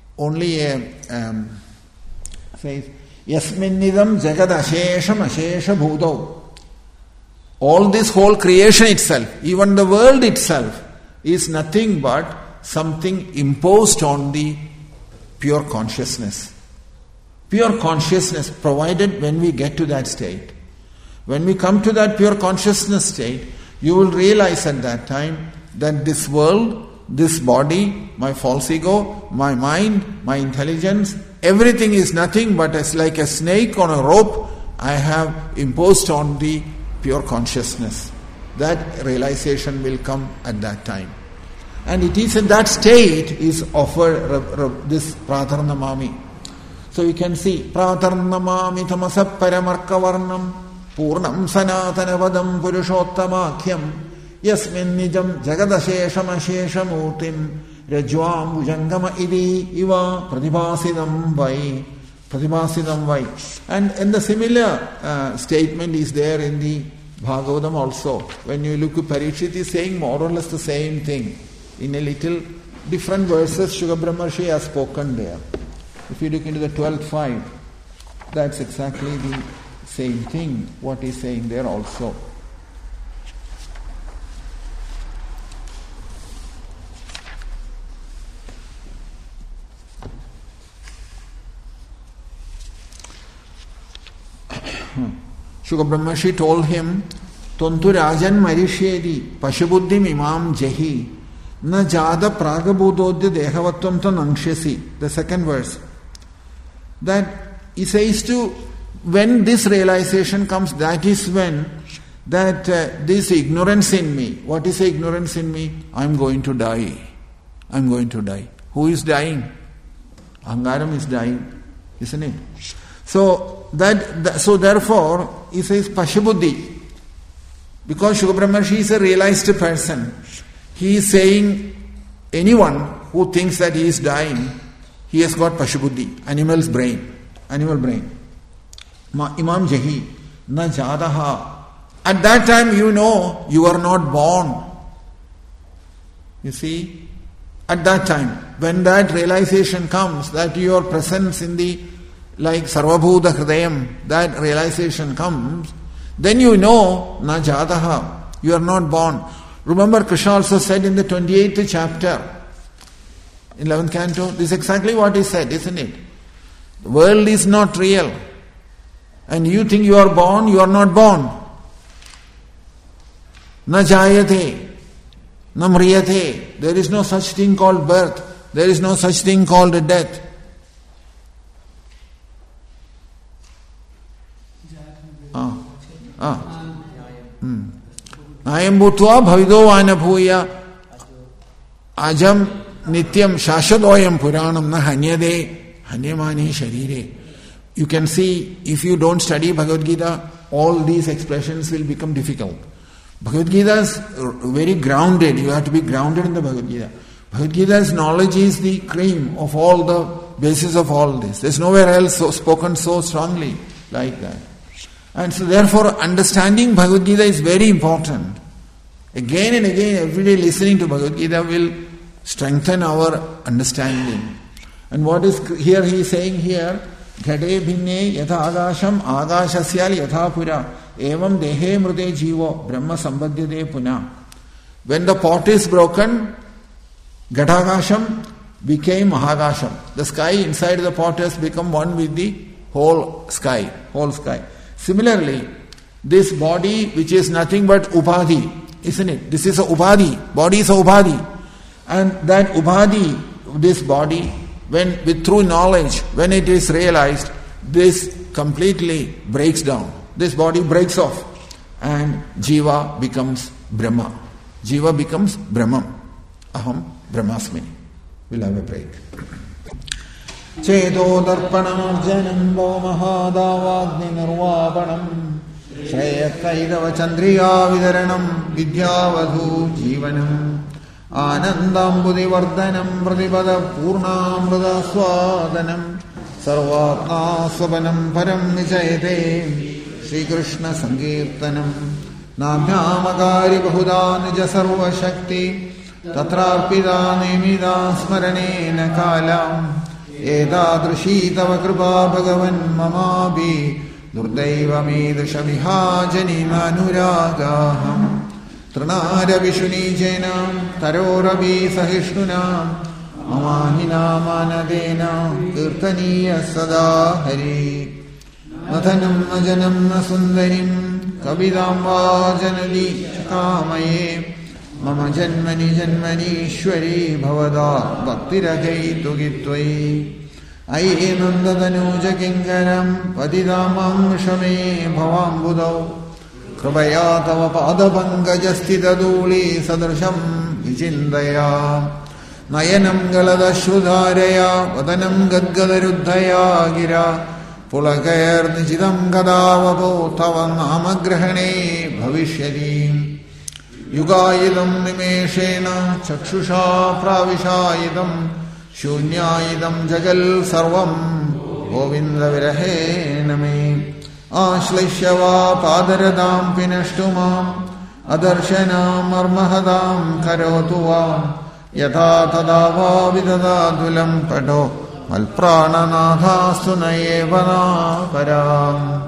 says Yasminnidam Jagad Ashesham Ashesha Bhudau. All this whole creation itself, even the world itself, is nothing but something imposed on the pure consciousness. Pure consciousness provided when we get to that state. When we come to that pure consciousness state, you will realize at that time that this world, this body, my false ego, my mind, my intelligence, everything is nothing but as like a snake on a rope I have imposed on the pure consciousness. That realization will come at that time. And it is in that state is offered this Pratarnamami. So you can see Pratarnamami Tamasa Paramarkavarnam. Purnam Sanatanavadam Purushottamakyam Yasmin Nijam Jagadasheshamasheshamurtim Rajwam Bhujangama Idi Iva Pratibhasidam Vai. Pratibhasidam Vai. And the similar statement is there in the Bhagavatam also. When you look at Parikshit is saying more or less the same thing. In a little different verses, Shuka Brahmarshi has spoken there. If you look into the 12th 5, that's exactly the same thing, what he's saying there also. Shuka Brahmarshi told him, Tontu Rajan Marishedi, Pashabuddhim Imam Jahi, Na Jada Pragabudodya Dehavatvam Tanangshasi. The second verse. That he says to, when this realization comes, that is when that this ignorance in me, what is ignorance in me? I am going to die. I am going to die. Who is dying? Ahangaram is dying, isn't it? So therefore, he says Pashabuddhi. Because Shuka Brahmarshi is a realized person. He is saying anyone who thinks that he is dying, he has got Pashabuddhi, animal brain. Imam Jahi, na jadaha. At that time you know you are not born. You see, at that time, when that realization comes, that your presence in the, like Sarvabhuta Hridayam, that realization comes, then you know, na jadaha, you are not born. Remember, Krishna also said in the 28th chapter, 11th canto, this is exactly what he said, isn't it? The world is not real. And you think you are born, you are not born. Na jayate, na mriyate. There is no such thing called birth. There is no such thing called death. Ayam bhutva bhavido vanabhuya ajam nityam shashvadoyam puranam na hanyade hanyamani sharire. You can see, if you don't study Bhagavad Gita, all these expressions will become difficult. Bhagavad Gita is very grounded. You have to be grounded in the Bhagavad Gita. Bhagavad Gita's knowledge is the cream of all the basis of all this. There's nowhere else spoken so strongly like that. And so therefore understanding Bhagavad Gita is very important. Again and again, every day listening to Bhagavad Gita will strengthen our understanding. And what is here he is saying here, Ghade bhinne yatha agasham agashasyal yatha pura evam dehe mrute jivo brahma sambhadyate puna. When the pot is broken, Ghadagasham became Mahagasham. The sky inside the pot has become one with the whole sky. Similarly, this body which is nothing but Upadhi, isn't it? This is a Upadhi. Body is a Upadhi. And that Upadhi, this body, when with true knowledge, when it is realized, this completely breaks down. This body breaks off and Jiva becomes Brahma. Jiva becomes Brahman. Aham Brahmasmi. We'll have a break. Cheto darpanam janam mahadavagni nirvapanam shreyakaidava chandriya vidaranam vidyavadhu jivanam Anandambudhi vardhanam pratipada purnamrita swadanam sarvatma swapanam param nichayate Shri Krishna Sankirtanam Namyamakari bahuda nija sarva shakti tatrarpida nimida smaranena kalam edadrishi tava kripa bhagavan mamabi durdaiva medasha vihajani manuragaham Trunaravi jena taroravi sahishnuna amahina manadena kirtaniya sada hari nathanam ajanam nasundarim kabidam vajanadi chakamaye mama janmani ishwari bhavada bhaktiragaitu gitvai aye nandadanuja kingaram padidamam shame bhavam budau Krubaya tava padapangajastitaduli sadrasham vichindaya Nayanam galadashudharaya vadanam gadgadaruddhaya gira Pulakairnichidam kadavavo tava namagrahane bhavishyati Yugayidam nimeshena chakshusha pravishayidam Shunyayidam jagal sarvam Govinda virahe name Ashlishyava padaradam pinashtumam Adarshana marmahadam karotuva Yatha tadava vidadadulam pado Malprananadhastu nayevana param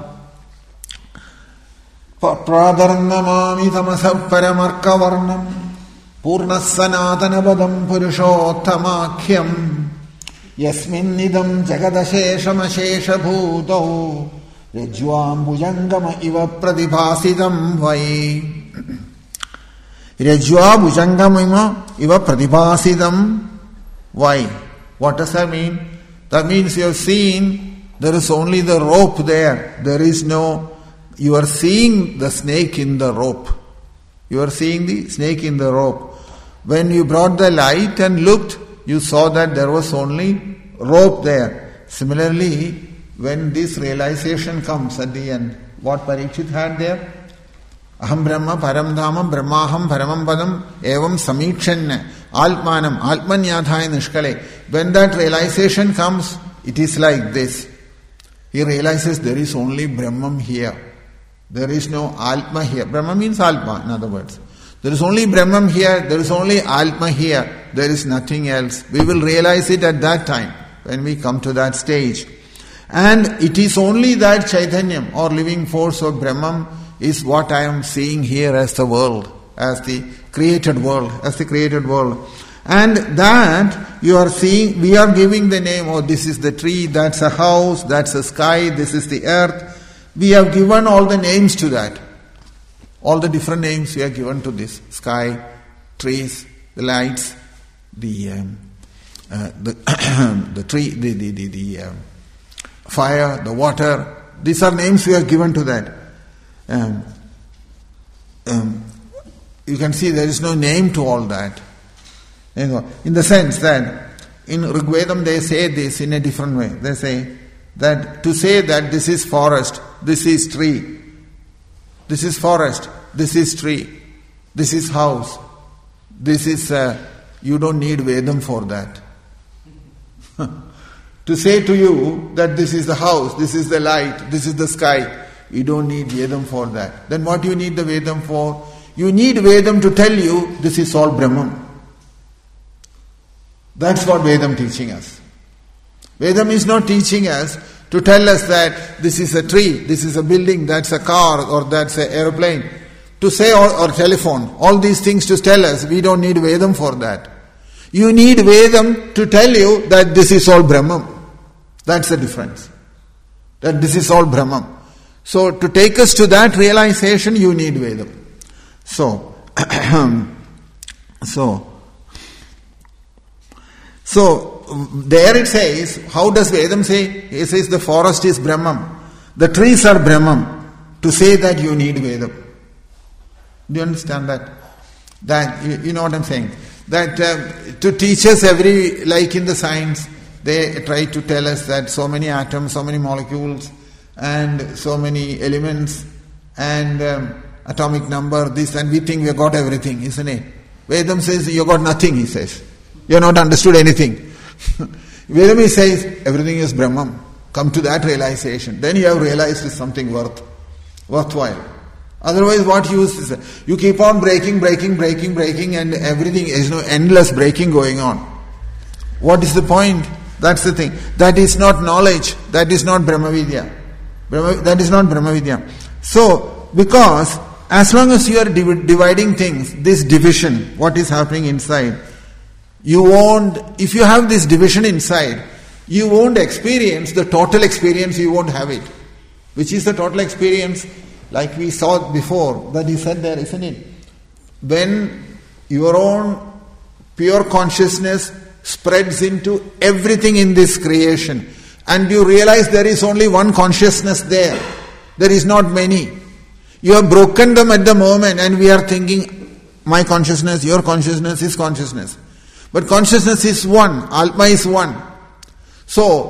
Pradarnamami tamasab paramarkavarnam Purnasanatana purushottamakyam Yasminnidam jagadasheshamashesha bhutau Rajvam bhujangama iva pradibhasidam vai Rajva bhujangama iva pradibhasidam vai. What does that mean? That means you have seen there is only the rope there. There is no, you are seeing the snake in the rope. You are seeing the snake in the rope. When you brought the light and looked, you saw that there was only rope there. Similarly, when this realization comes at the end, what Parikshit had there? Aham Brahma Param Dhamam Brahmaham Paramam Padam Evam Samikshan Altmanam Altmanyadhaya Nishkale. When that realization comes, it is like this. He realizes there is only Brahman here. There is no Atma here. Brahma means Atma, in other words. There is only Brahman here, there is only Atma here, there is nothing else. We will realize it at that time, when we come to that stage. And it is only that Chaitanyam or living force of Brahman is what I am seeing here as the world, as the created world, And that you are seeing, we are giving the name, oh, this is the tree, that's a house, that's a sky, this is the earth. We have given all the names to that. All the different names we have given to this sky, trees, the lights, the tree, the fire, the water. These are names we have given to that. You can see there is no name to all that. In the sense that in Rigvedam they say this in a different way. They say that to say that this is forest, this is tree, this is forest, this is tree, this is house, this is, you don't need Vedam for that. To say to you that this is the house, this is the light, this is the sky, you don't need Vedam for that. Then what do you need the Vedam for? You need Vedam to tell you this is all Brahman. That's what Vedam teaching us. Vedam is not teaching us to tell us that this is a tree, this is a building, that's a car or that's an aeroplane. To say or telephone, all these things to tell us, we don't need Vedam for that. You need Vedam to tell you that this is all Brahman. That's the difference. That this is all Brahman. So to take us to that realization, you need Vedam. So there it says, how does Vedam say? It says the forest is Brahman. The trees are Brahman. To say that you need Vedam. Do you understand that? That, you know what I'm saying? That to teach us like in the science, they try to tell us that so many atoms, so many molecules, and so many elements, and atomic number, this, and we think we have got everything, isn't it? Vedam says, you got nothing, he says. You have not understood anything. Vedam says, everything is Brahman. Come to that realization. Then you have realized it's something worthwhile. Otherwise, what use is it? You keep on breaking, and everything is endless breaking going on. What is the point? That's the thing. That is not knowledge. That is not Brahmavidya. That is not Brahmavidya. So, because as long as you are dividing things, this division, what is happening inside, you won't, if you have this division inside, you won't experience the total experience, you won't have it. Which is the total experience? Like we saw before, that he said there, isn't it? When your own pure consciousness spreads into everything in this creation, and you realize there is only one consciousness there. There is not many. You have broken them at the moment, and we are thinking, my consciousness, your consciousness, his consciousness. But consciousness is one, Atma is one. So,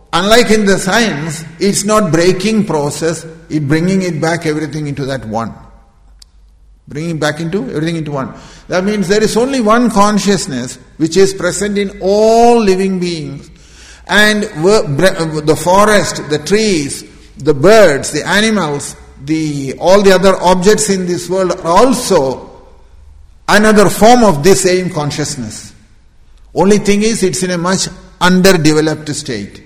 unlike in the science, it's not breaking process, it's bringing it back everything into that one. Bringing back into everything into one. That means there is only one consciousness which is present in all living beings. And the forest, the trees, the birds, the animals, all the other objects in this world are also another form of this same consciousness. Only thing is, it's in a much underdeveloped state.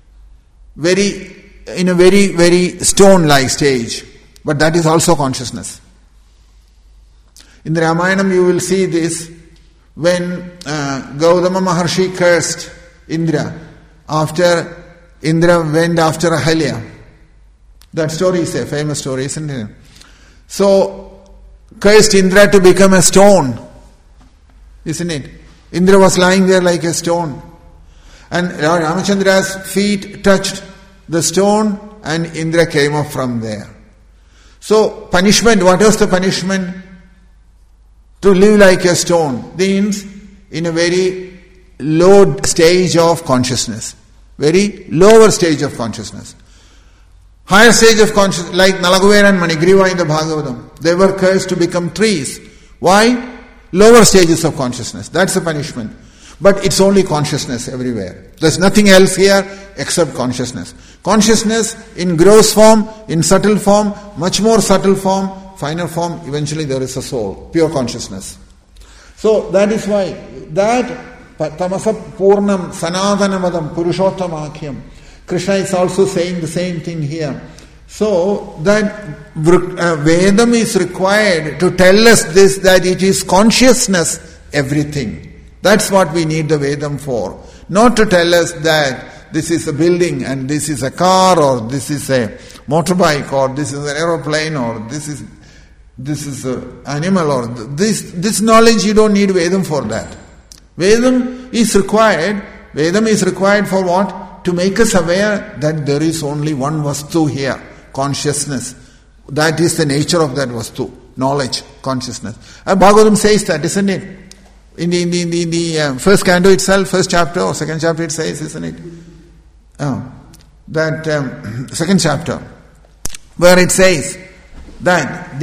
In a very, very stone-like stage. But that is also consciousness. In the Ramayana you will see this when Gautama Maharshi cursed Indra after Indra went after Ahalya. That story is a famous story, isn't it? So, cursed Indra to become a stone, isn't it? Indra was lying there like a stone. And Ramachandra's feet touched the stone and Indra came up from there. So, punishment, what was the punishment? To live like a stone means in a very low stage of consciousness. Very lower stage of consciousness. Higher stage of consciousness, like Nalaguvera and Manigriva in the Bhagavatam. They were cursed to become trees. Why? Lower stages of consciousness. That's the punishment. But it's only consciousness everywhere. There's nothing else here except consciousness. Consciousness in gross form, in subtle form, much more subtle form, finer form, eventually there is a soul, pure consciousness. So that is why that tamasa purnam sanatanavadam purushottamakyam, Krishna is also saying the same thing here. So that Vedam is required to tell us this, that it is consciousness everything. That's what we need the Vedam for. Not to tell us that this is a building and this is a car or this is a motorbike or this is an aeroplane or this is an animal or this knowledge. You don't need Vedam for that. Vedam is required for what? To make us aware that there is only one Vastu here, consciousness. That is the nature of that Vastu, knowledge, consciousness. And Bhagavatam says that, isn't it? In the first canto itself, first chapter or second chapter it says, isn't it? That second chapter, where it says that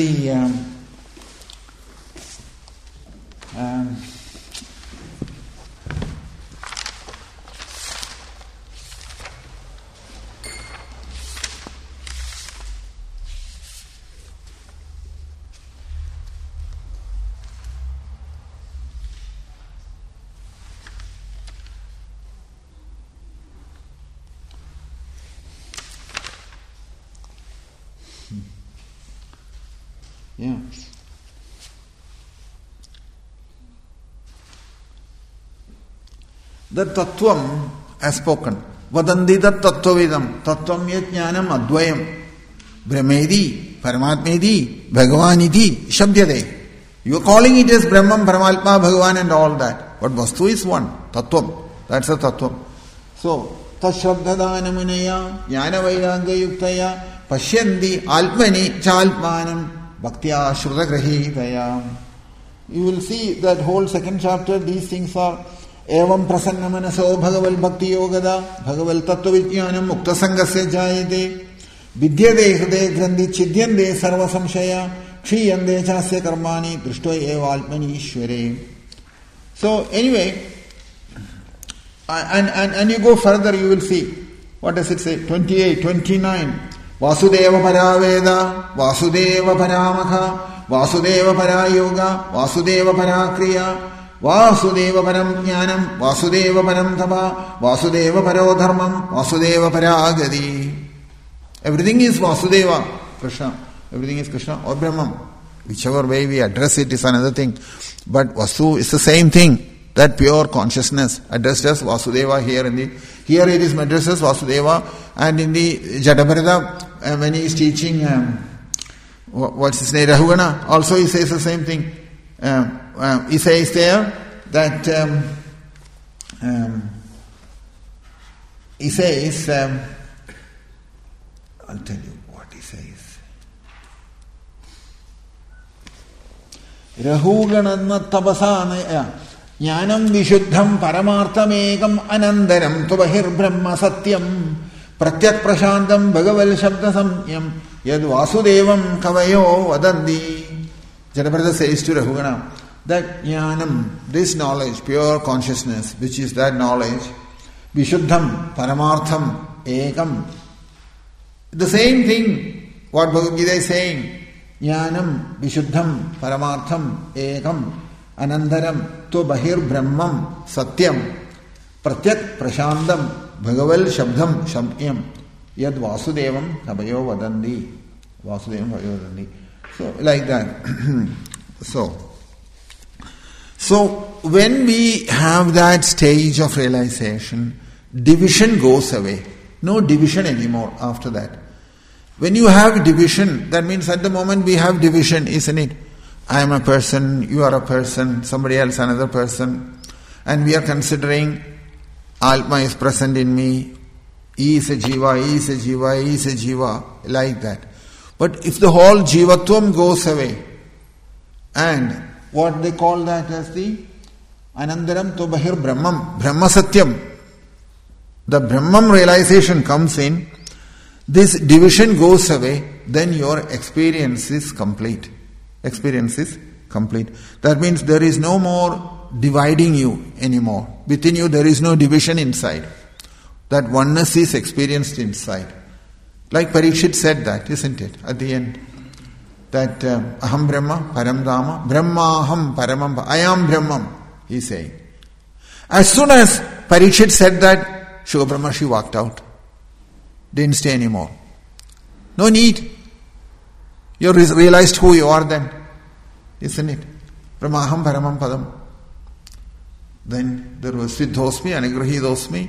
yeah. The Tattvam has spoken. Vadandi that Tattvavidam. Tattvam yat jnanam advayam. Brahmedi, Paramatmedi, Bhagavanidi, Shabdyade. You are calling it as Brahman, Paramatma, Bhagavan and all that. But Vastu is one. Tattvam. That's a Tattvam. So, Tashrabdhadanamunaya, Jnana Vairanga Yuktaya, Pashyandi, Alpani, Chalpanam, Bhaktya Shrutagrahitaya. You will see that whole second chapter, these things are Evam Prasanna Manaso Bhagaval Bhakti Yogada, Bhagaval Tattva Vijnanam Mukta Sangasya Jayate, Vidyade Hriday Grandhi Chidyande Sarva Samshaya, Kshiyande Chasya Karmani, Drishtoy Eva Alpani Ishware. So, anyway, and you go further, you will see. What does it say? 28, 29. Vasudeva Paraveda, Vasudeva Paramaka, Vasudeva Parayoga, Vasudeva Parakriya, Vasudeva Param Jnanam, Vasudeva Param Tapa, Vasudeva Parodharmam, Vasudeva Paragadi. Everything is Vasudeva, Krishna. Everything is Krishna or Brahman. Whichever way we address it is another thing. But Vasu is the same thing. That pure consciousness addressed as Vasudeva here here it is addressed as Vasudeva, and in the Jadabharata when he is teaching what's his name, Rahugana, also he says the same thing. He says there that he says I'll tell you what he says. Rahugana Tabasana Jnanam vishuddham paramarthamekam anandaram tubahir brahma satyam pratyak prashantam bhagaval shabda samyam yad vasudevam kavayo vadanti. Jadabrata says to Raghugana that jnanam, this knowledge, pure consciousness, which is that knowledge, vishuddham paramartham ekam, the same thing what Bhagavad Gita is saying. Jnanam vishuddham paramartham ekam anandaram tu bahir brahmam satyam pratyak prashantam bhagaval shabdam shamyam yad vasudevam kavayo vadanti. Vasudevam kavayo vadanti. So like that. So when we have that stage of realization, division goes away. No division anymore after that. When you have division, that means at the moment we have division, isn't it? I am a person, you are a person, somebody else another person, and we are considering Atma is present in me, he is a jiva, he is a jiva, he is a jiva, like that. But if the whole jivatvam goes away, and what they call that as the anandaram to bahir brahmam, brahma satyam, the brahmam realization comes in, this division goes away, then your experience is complete. Experience is complete. That means there is no more dividing you anymore. Within you there is no division inside. That oneness is experienced inside. Like Parikshit said that, isn't it? At the end. That aham brahma param dhamma, brahma aham paramam, I am brahmam, he is saying. As soon as Parikshit said that, Shuka Brahmarshi walked out. Didn't stay anymore. No need. You realized who you are then, isn't it? Brahmaham paramam padam. Then there was Siddhosmi, Anigrahidosmi,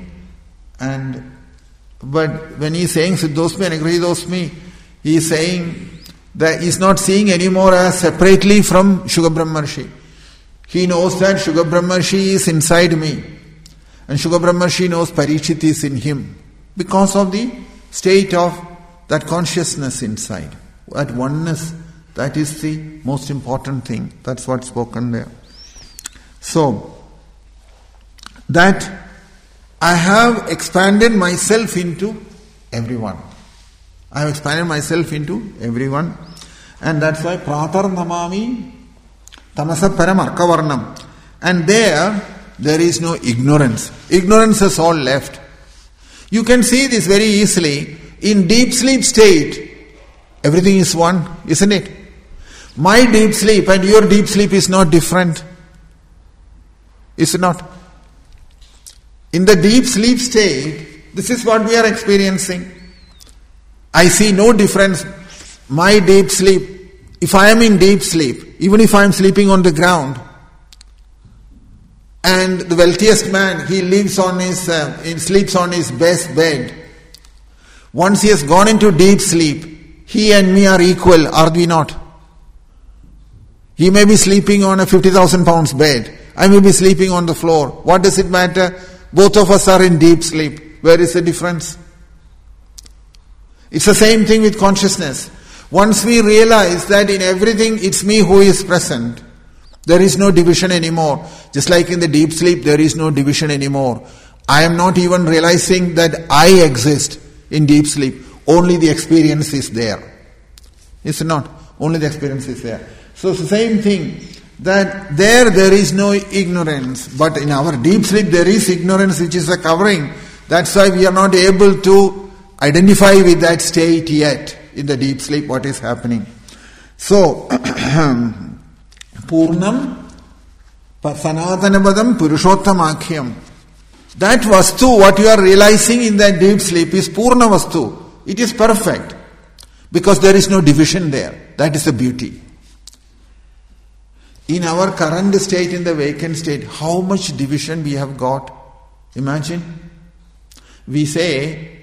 but when he is saying Siddhosmi, Anigrahidosmi, he is saying that he is not seeing anymore as separately from Shuka Brahmarshi. He knows that Shuka Brahmarshi is inside me, and Shuka Brahmarshi knows Parikshit is in him, because of the state of that consciousness inside. That oneness, that is the most important thing. That's what's spoken there. So, that I have expanded myself into everyone. I have expanded myself into everyone. And that's why Pratar Namami Tamasa Param Arkavarnam. And there is no ignorance. Ignorance has all left. You can see this very easily. In deep sleep state, everything is one, isn't it? My deep sleep and your deep sleep is not different. Is it not? In the deep sleep state, this is what we are experiencing. I see no difference. My deep sleep, if I am in deep sleep, even if I am sleeping on the ground, and the wealthiest man, he sleeps on his best bed. Once he has gone into deep sleep, he and me are equal, are we not? He may be sleeping on a 50,000 pounds bed. I may be sleeping on the floor. What does it matter? Both of us are in deep sleep. Where is the difference? It's the same thing with consciousness. Once we realize that in everything it's me who is present, there is no division anymore. Just like in the deep sleep, there is no division anymore. I am not even realizing that I exist in deep sleep. Only the experience is there. Is it not? Only the experience is there. So it's the same thing. That there is no ignorance. But in our deep sleep, there is ignorance which is a covering. That's why we are not able to identify with that state yet. In the deep sleep, what is happening. So, Purnam Sanatanabadam Purushottamakyam. That vastu, what you are realizing in that deep sleep is Purna vastu. It is perfect. Because there is no division there. That is the beauty. In our current state, in the vacant state, how much division we have got? Imagine. We say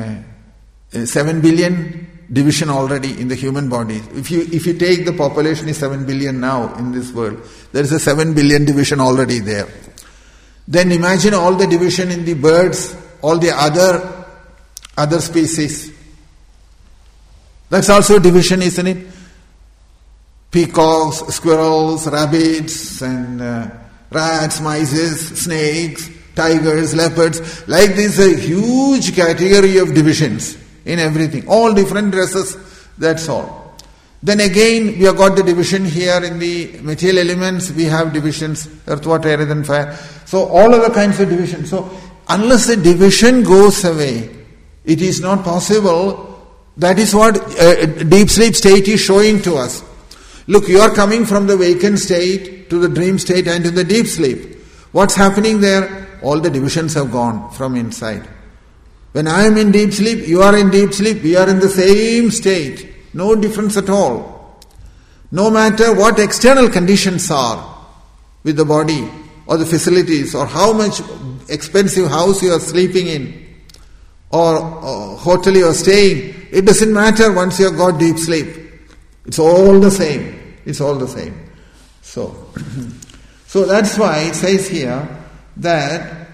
7 billion division already in the human body. If you take the population is 7 billion now in this world, there is a 7 billion division already there. Then imagine all the division in the birds, all the other species. That's also division, isn't it? Peacocks, squirrels, rabbits, and Rats, mice, snakes, tigers, leopards. Like this, a huge category of divisions in everything. All different dresses, that's all. Then again, we have got the division here in the material elements. We have divisions, earth, water, air, and fire. So all other kinds of divisions. So unless the division goes away, it is not possible. That is what deep sleep state is showing to us. Look, you are coming from the wakened state to the dream state and to the deep sleep. What's happening there? All the divisions have gone from inside. When I am in deep sleep, you are in deep sleep, we are in the same state. No difference at all. No matter what external conditions are with the body or the facilities or how much expensive house you are sleeping in or hotel you are staying, it doesn't matter once you have got deep sleep. It's all the same. It's all the same. So that's why it says here that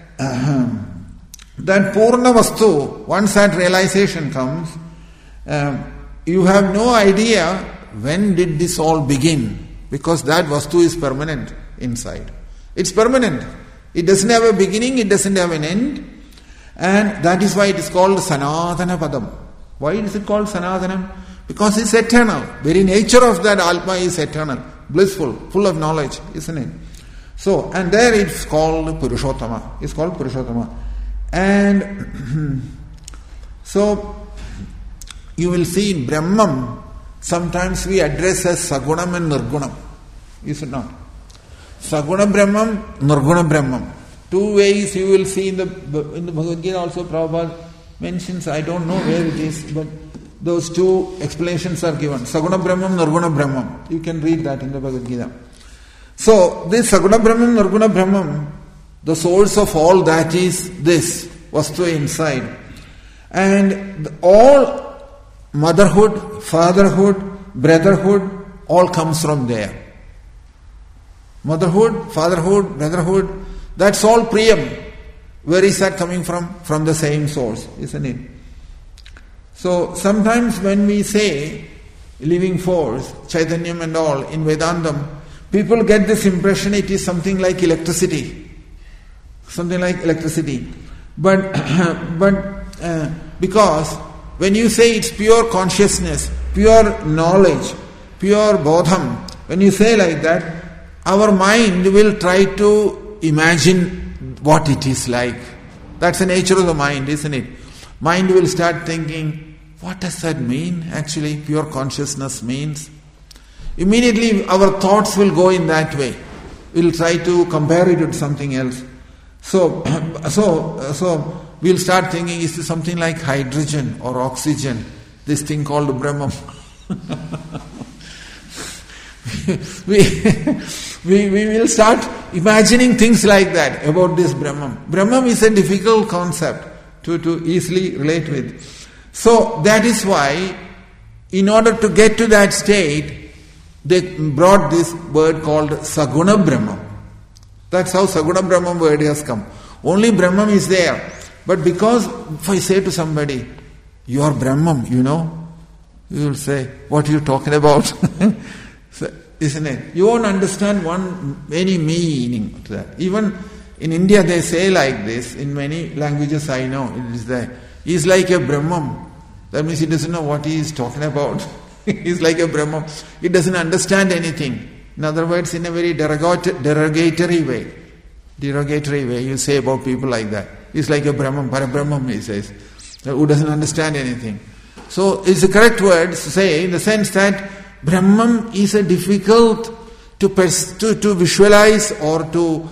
that Purna Vastu, once that realization comes, you have no idea when did this all begin, because that Vastu is permanent inside. It's permanent. It doesn't have a beginning, it doesn't have an end, and that is why it is called Sanatana Padam. Why is it called Sanatana? Because it's eternal. Very nature of that Atma is eternal, blissful, full of knowledge, isn't it? So, and there it's called Purushottama. It's called Purushottama. And so, you will see in Brahman, sometimes we address as Sagunam and Nirgunam. Is it not? Saguna Brahman, Nirguna Brahman. Two ways you will see in the Bhagavad Gita also. Prabhupada mentions, I don't know where it is, but those two explanations are given. Saguna Brahman, Nirguna Brahman. You can read that in the Bhagavad Gita. So, this Saguna Brahman, Nirguna Brahman, the source of all that is this Vastu inside. And all motherhood, fatherhood, brotherhood, all comes from there. Motherhood, fatherhood, brotherhood, that's all Priyam. Where is that coming from? From the same source, isn't it? So sometimes when we say living force, Chaitanyam and all in Vedantam, people get this impression it is something like electricity. Something like electricity. But because when you say it's pure consciousness, pure knowledge, pure bodham, when you say like that, our mind will try to imagine what it is like. That's the nature of the mind, isn't it? Mind will start thinking, what does that mean actually, pure consciousness means? Immediately our thoughts will go in that way. We'll try to compare it with something else. So we'll start thinking, is this something like hydrogen or oxygen? This thing called Brahman. we will start imagining things like that about this Brahman. Brahman is a difficult concept to easily relate with. So that is why, in order to get to that state, they brought this word called Saguna Brahman. That's how Saguna Brahman word has come. Only Brahman is there. But because if I say to somebody, you are Brahman, you know, you will say, what are you talking about? So, isn't it? You won't understand any meaning to that. Even in India they say like this, in many languages I know, it is there. He is like a Brahman. That means he doesn't know what he is talking about. He is like a Brahman. He doesn't understand anything. In other words, in a very derogatory way. Derogatory way you say about people like that. He is like a Brahman, Parabrahman, he says, who doesn't understand anything. So it's the correct word to say in the sense that Brahman is a difficult to visualize or to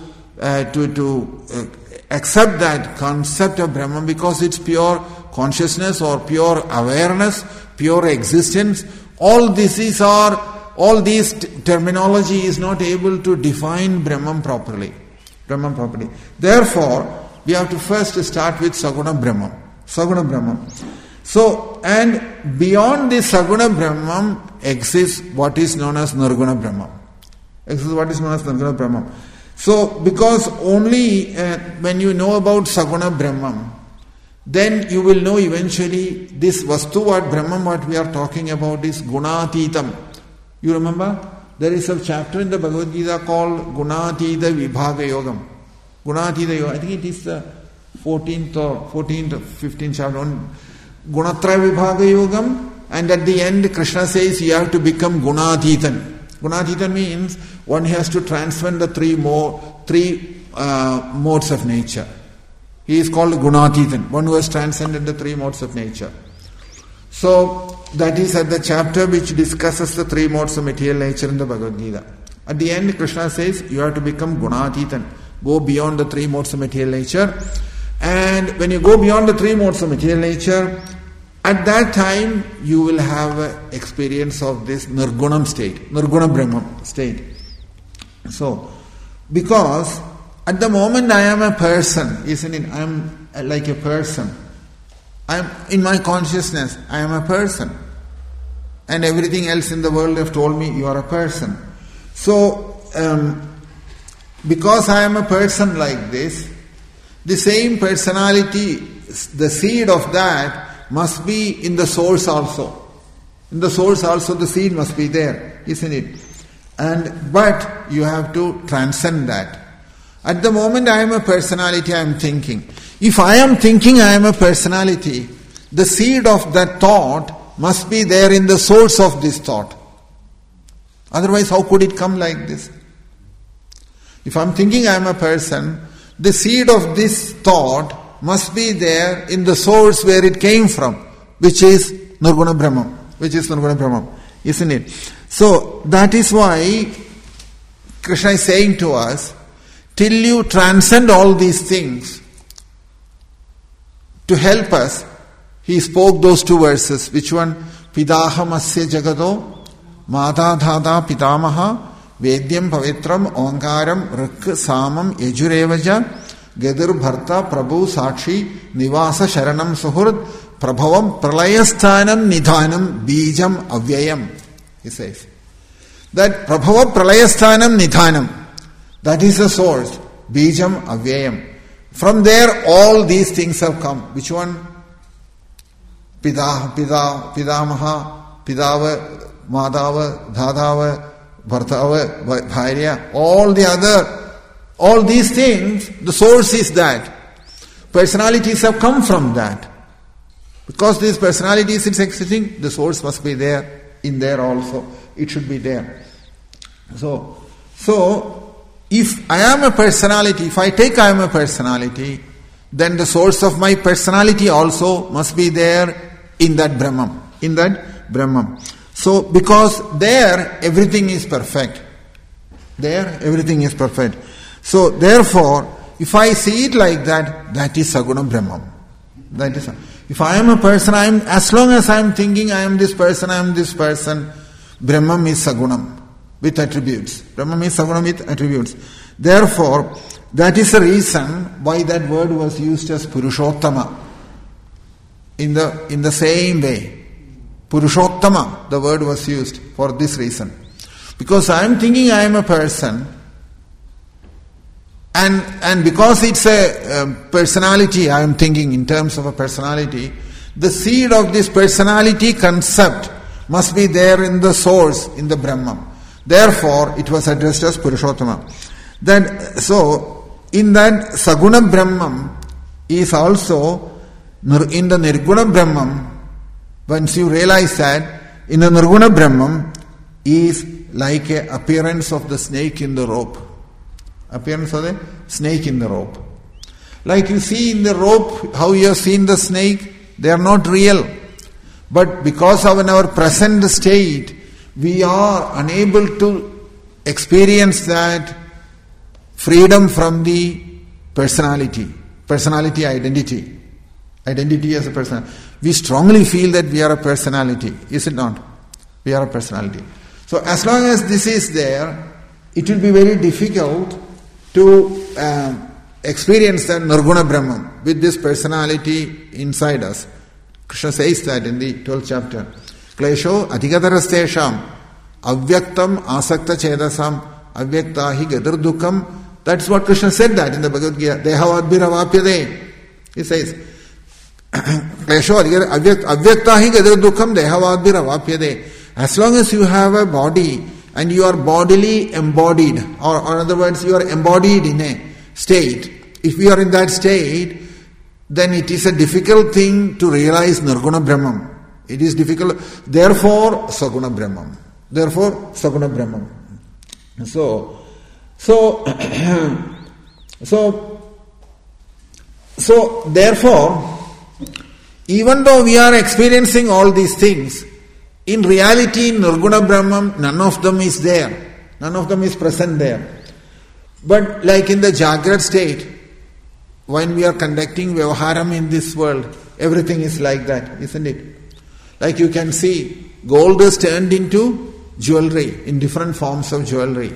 accept that concept of Brahman, because it's pure consciousness or pure awareness, pure existence. All this terminology is not able to define Brahman properly. Therefore, we have to first start with Saguna Brahman. Saguna Brahman. So, and beyond this Saguna Brahman exists what is known as Nirguna Brahman. So, because only when you know about Saguna Brahman, then you will know eventually this Vastu, what Brahman, what we are talking about is Gunatitam. You remember? there is a chapter in the Bhagavad Gita called Gunatita Vibhaga Yogam. Gunatita Yoga, I think it is the 14th or 15th chapter on Gunatraya Vibhaga Yogam, and at the end Krishna says you have to become Gunatitan. Gunatitan means one has to transcend the three modes of nature. He is called Gunatitan, one who has transcended the three modes of nature. So that is at the chapter which discusses the three modes of material nature in the Bhagavad Gita. At the end Krishna says you have to become Gunatitan, go beyond the three modes of material nature. And when you go beyond the three modes of material nature, at that time you will have an experience of this Nirgunam state, Nirguna Brahman state. So, because at the moment I am a person, isn't it? I am like a person. I am in my consciousness, I am a person. And everything else in the world have told me you are a person. So, because I am a person like this, the same personality, the seed of that must be in the source also. In the source also the seed must be there, isn't it? But you have to transcend that. At the moment I am a personality, I am thinking. If I am thinking I am a personality, the seed of that thought must be there in the source of this thought. Otherwise, how could it come like this? If I am thinking I am a person, the seed of this thought must be there in the source where it came from, which is Nirguna Brahman, isn't it? So that is why Krishna is saying to us, till you transcend all these things, to help us, he spoke those two verses. Which one? Pidaham asya jagado mata dhata pitamaha vedyam pavitram onkaram rik samam yajurevaja gadir bharta prabhu sakshi nivasa sharanam suhurd prabhavam pralayasthanam nidhanam bijam avyayam. He says that prabhava pralayasthanam nidhanam, that is the source, bijam avyayam. From there all these things have come. Which one? Pidamaha, Pidava, Madhava, Dhadava, Bhartava, Bhairya, all these things, the source is that. Personalities have come from that. Because these personalities is existing, the source must be there, in there also. It should be there. So, if I am a personality, if I take I am a personality, then the source of my personality also must be there in that Brahman. So, because there everything is perfect. So, therefore, if I see it like that, that is Saguna Brahman. If I am a person, as long as I am thinking I am this person, Brahman is Sagunam with attributes. Therefore, that is the reason why that word was used as Purushottama. In the same way, Purushottama, the word was used for this reason. Because I am thinking I am a person, and because it's a personality, I am thinking in terms of a personality, the seed of this personality concept must be there in the source, in the Brahman. Therefore, it was addressed as Purushottama. So, in that Saguna Brahman is also in the Nirguna Brahman. Once you realize that, in the Nirguna Brahman is like an appearance of the snake in the rope. Like you see in the rope, how you have seen the snake, they are not real. But because of our present state, we are unable to experience that freedom from the personality identity as a person. We strongly feel that we are a personality, is it not? We are a personality. So as long as this is there, it will be very difficult to experience that Nirguna Brahman with this personality inside us. Krishna says that in the 12th chapter. Klesho adhigatarastesham avyaktam asakta chedasam avyaktahi gadardukam. That's what Krishna said that in the Bhagavad Gita. Dehavadbhiravapyade. He says, Klesho avyaktahi gadardukam dehavadbhiravapyade. As long as you have a body, and you are bodily embodied, or in other words, you are embodied in a state. If you are in that state, then it is a difficult thing to realize Nirguna Brahman. It is difficult. Therefore, Saguna Brahman. So therefore, even though we are experiencing all these things, in reality, Nirguna Brahman, none of them is there. None of them is present there. But like in the Jagrat state, when we are conducting Vyavaharam in this world, everything is like that, isn't it? Like you can see, gold is turned into jewelry, in different forms of jewelry.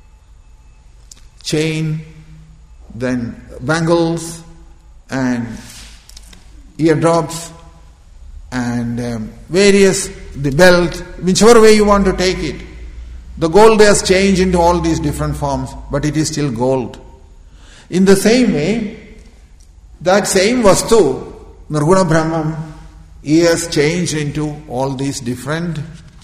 Chain, then bangles, and eardrops, and the belt, whichever way you want to take it. The gold has changed into all these different forms, but it is still gold. In the same way, that same Vastu, Nirguna Brahman, he has changed into all these different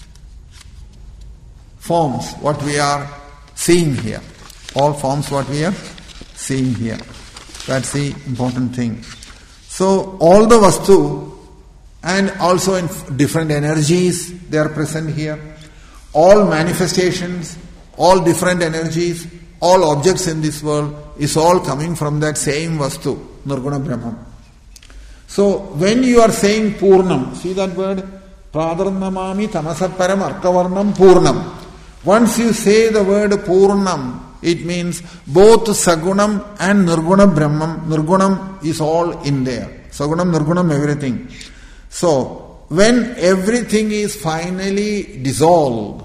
forms, what we are seeing here. All forms what we are seeing here. That's the important thing. So, all the Vastu, and also in different energies, they are present here. All manifestations, all different energies, all objects in this world is all coming from that same Vastu, Nirguna Brahman. So, when you are saying Purnam, see that word? Pradharnamami tamasaparam arkavarnam Purnam. Once you say the word Purnam, it means both Sagunam and Nirguna Brahman. Nirgunam is all in there. Sagunam, Nirgunam, everything. So, when everything is finally dissolved,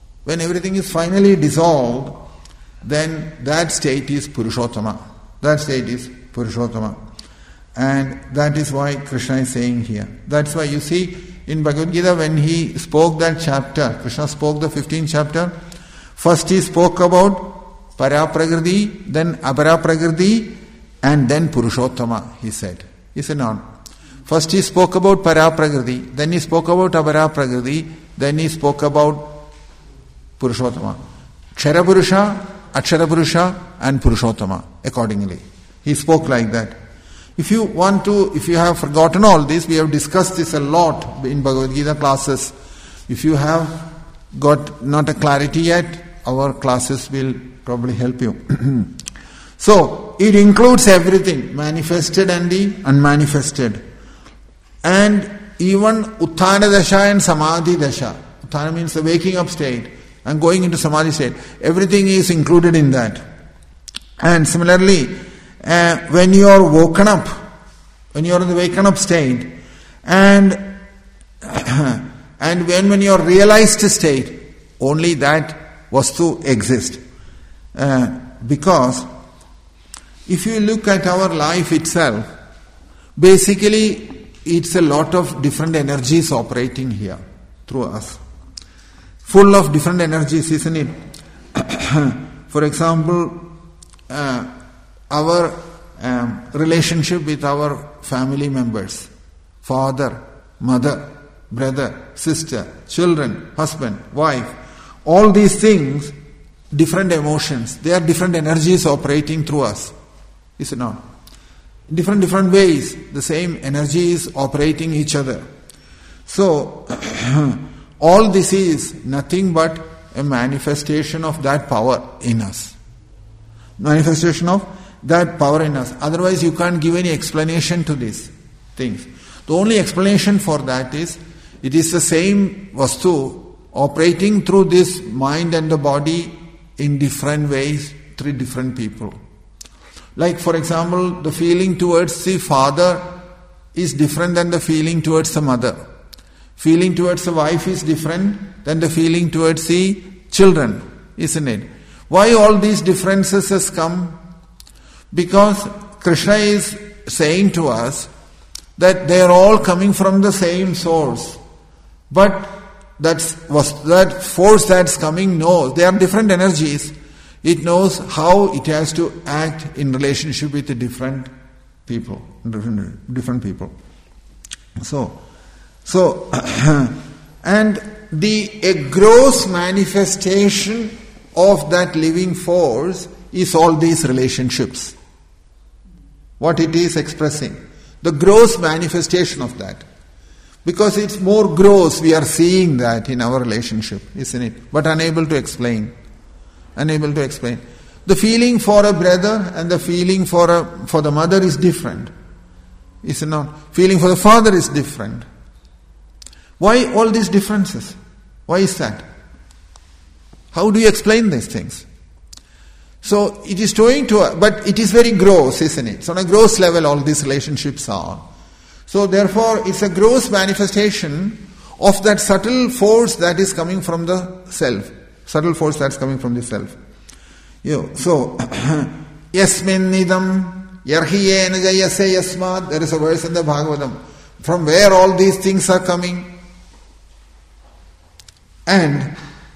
then that state is Purushottama. And that is why Krishna is saying here. That's why you see in Bhagavad Gita when he spoke that chapter, Krishna spoke the 15th chapter, first he spoke about Paraprakriti, then Aparaprakriti, and then Purushottama, he said. He said no. First he spoke about Paraprakriti, then he spoke about Aparaprakriti, then he spoke about Purushottama. Kshara Purusha, Akshara Purusha, and Purushottama, accordingly. He spoke like that. If you have forgotten all this, we have discussed this a lot in Bhagavad Gita classes. If you have got not a clarity yet, our classes will probably help you. So, it includes everything, manifested and the unmanifested. And even Utthana Dasha and Samadhi Dasha. Utthana means the waking up state and going into Samadhi state. Everything is included in that. And similarly, when you are woken up, when you are in the waken up state, and when you are realized state, only that Vastu exists. Because if you look at our life itself, basically it's a lot of different energies operating here through us. Full of different energies, isn't it? For example, our relationship with our family members, father, mother, brother, sister, children, husband, wife, all these things, different emotions, they are different energies operating through us. Is it not? Different ways, the same energy is operating each other. So, all this is nothing but a manifestation of that power in us. Manifestation of that power in us. Otherwise, you can't give any explanation to these things. The only explanation for that is, it is the same Vastu operating through this mind and the body in different ways, through different people. Like, for example, the feeling towards the father is different than the feeling towards the mother. Feeling towards the wife is different than the feeling towards the children, isn't it? Why all these differences has come? Because Krishna is saying to us that they are all coming from the same source. But that force that's coming knows, they are different energies. It knows how it has to act in relationship with the different people. Different people. So And a gross manifestation of that living force is all these relationships. What it is expressing. The gross manifestation of that. Because it's more gross, we are seeing that in our relationship, isn't it? But unable to explain. Unable to explain. The feeling for a brother and the feeling for the mother is different. Is it not? Feeling for the father is different. Why all these differences? Why is that? How do you explain these things? So it is but it is very gross, isn't it? So on a gross level all these relationships are. So therefore it's a gross manifestation of that subtle force that is coming from the self. Subtle force that's coming from the self. So, yasmin nidam yarhiyena jayase yasmad. There is a verse in the Bhagavatam. From where all these things are coming? And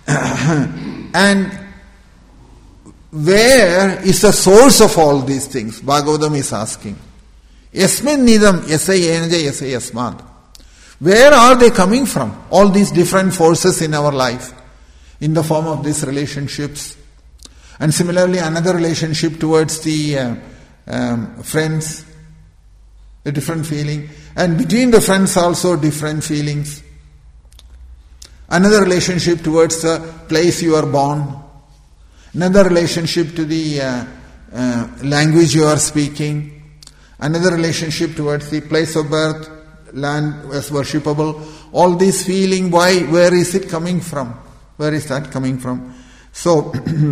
where is the source of all these things? Bhagavatam is asking. Yasmin nidam yasayena jayase yasmad. Where are they coming from? All these different forces in our life. In the form of these relationships. And similarly another relationship towards the friends. A different feeling. And between the friends also different feelings. Another relationship towards the place you are born. Another relationship to the language you are speaking. Another relationship towards the place of birth, land as worshipable. All this feeling, where is it coming from? Where is that coming from? So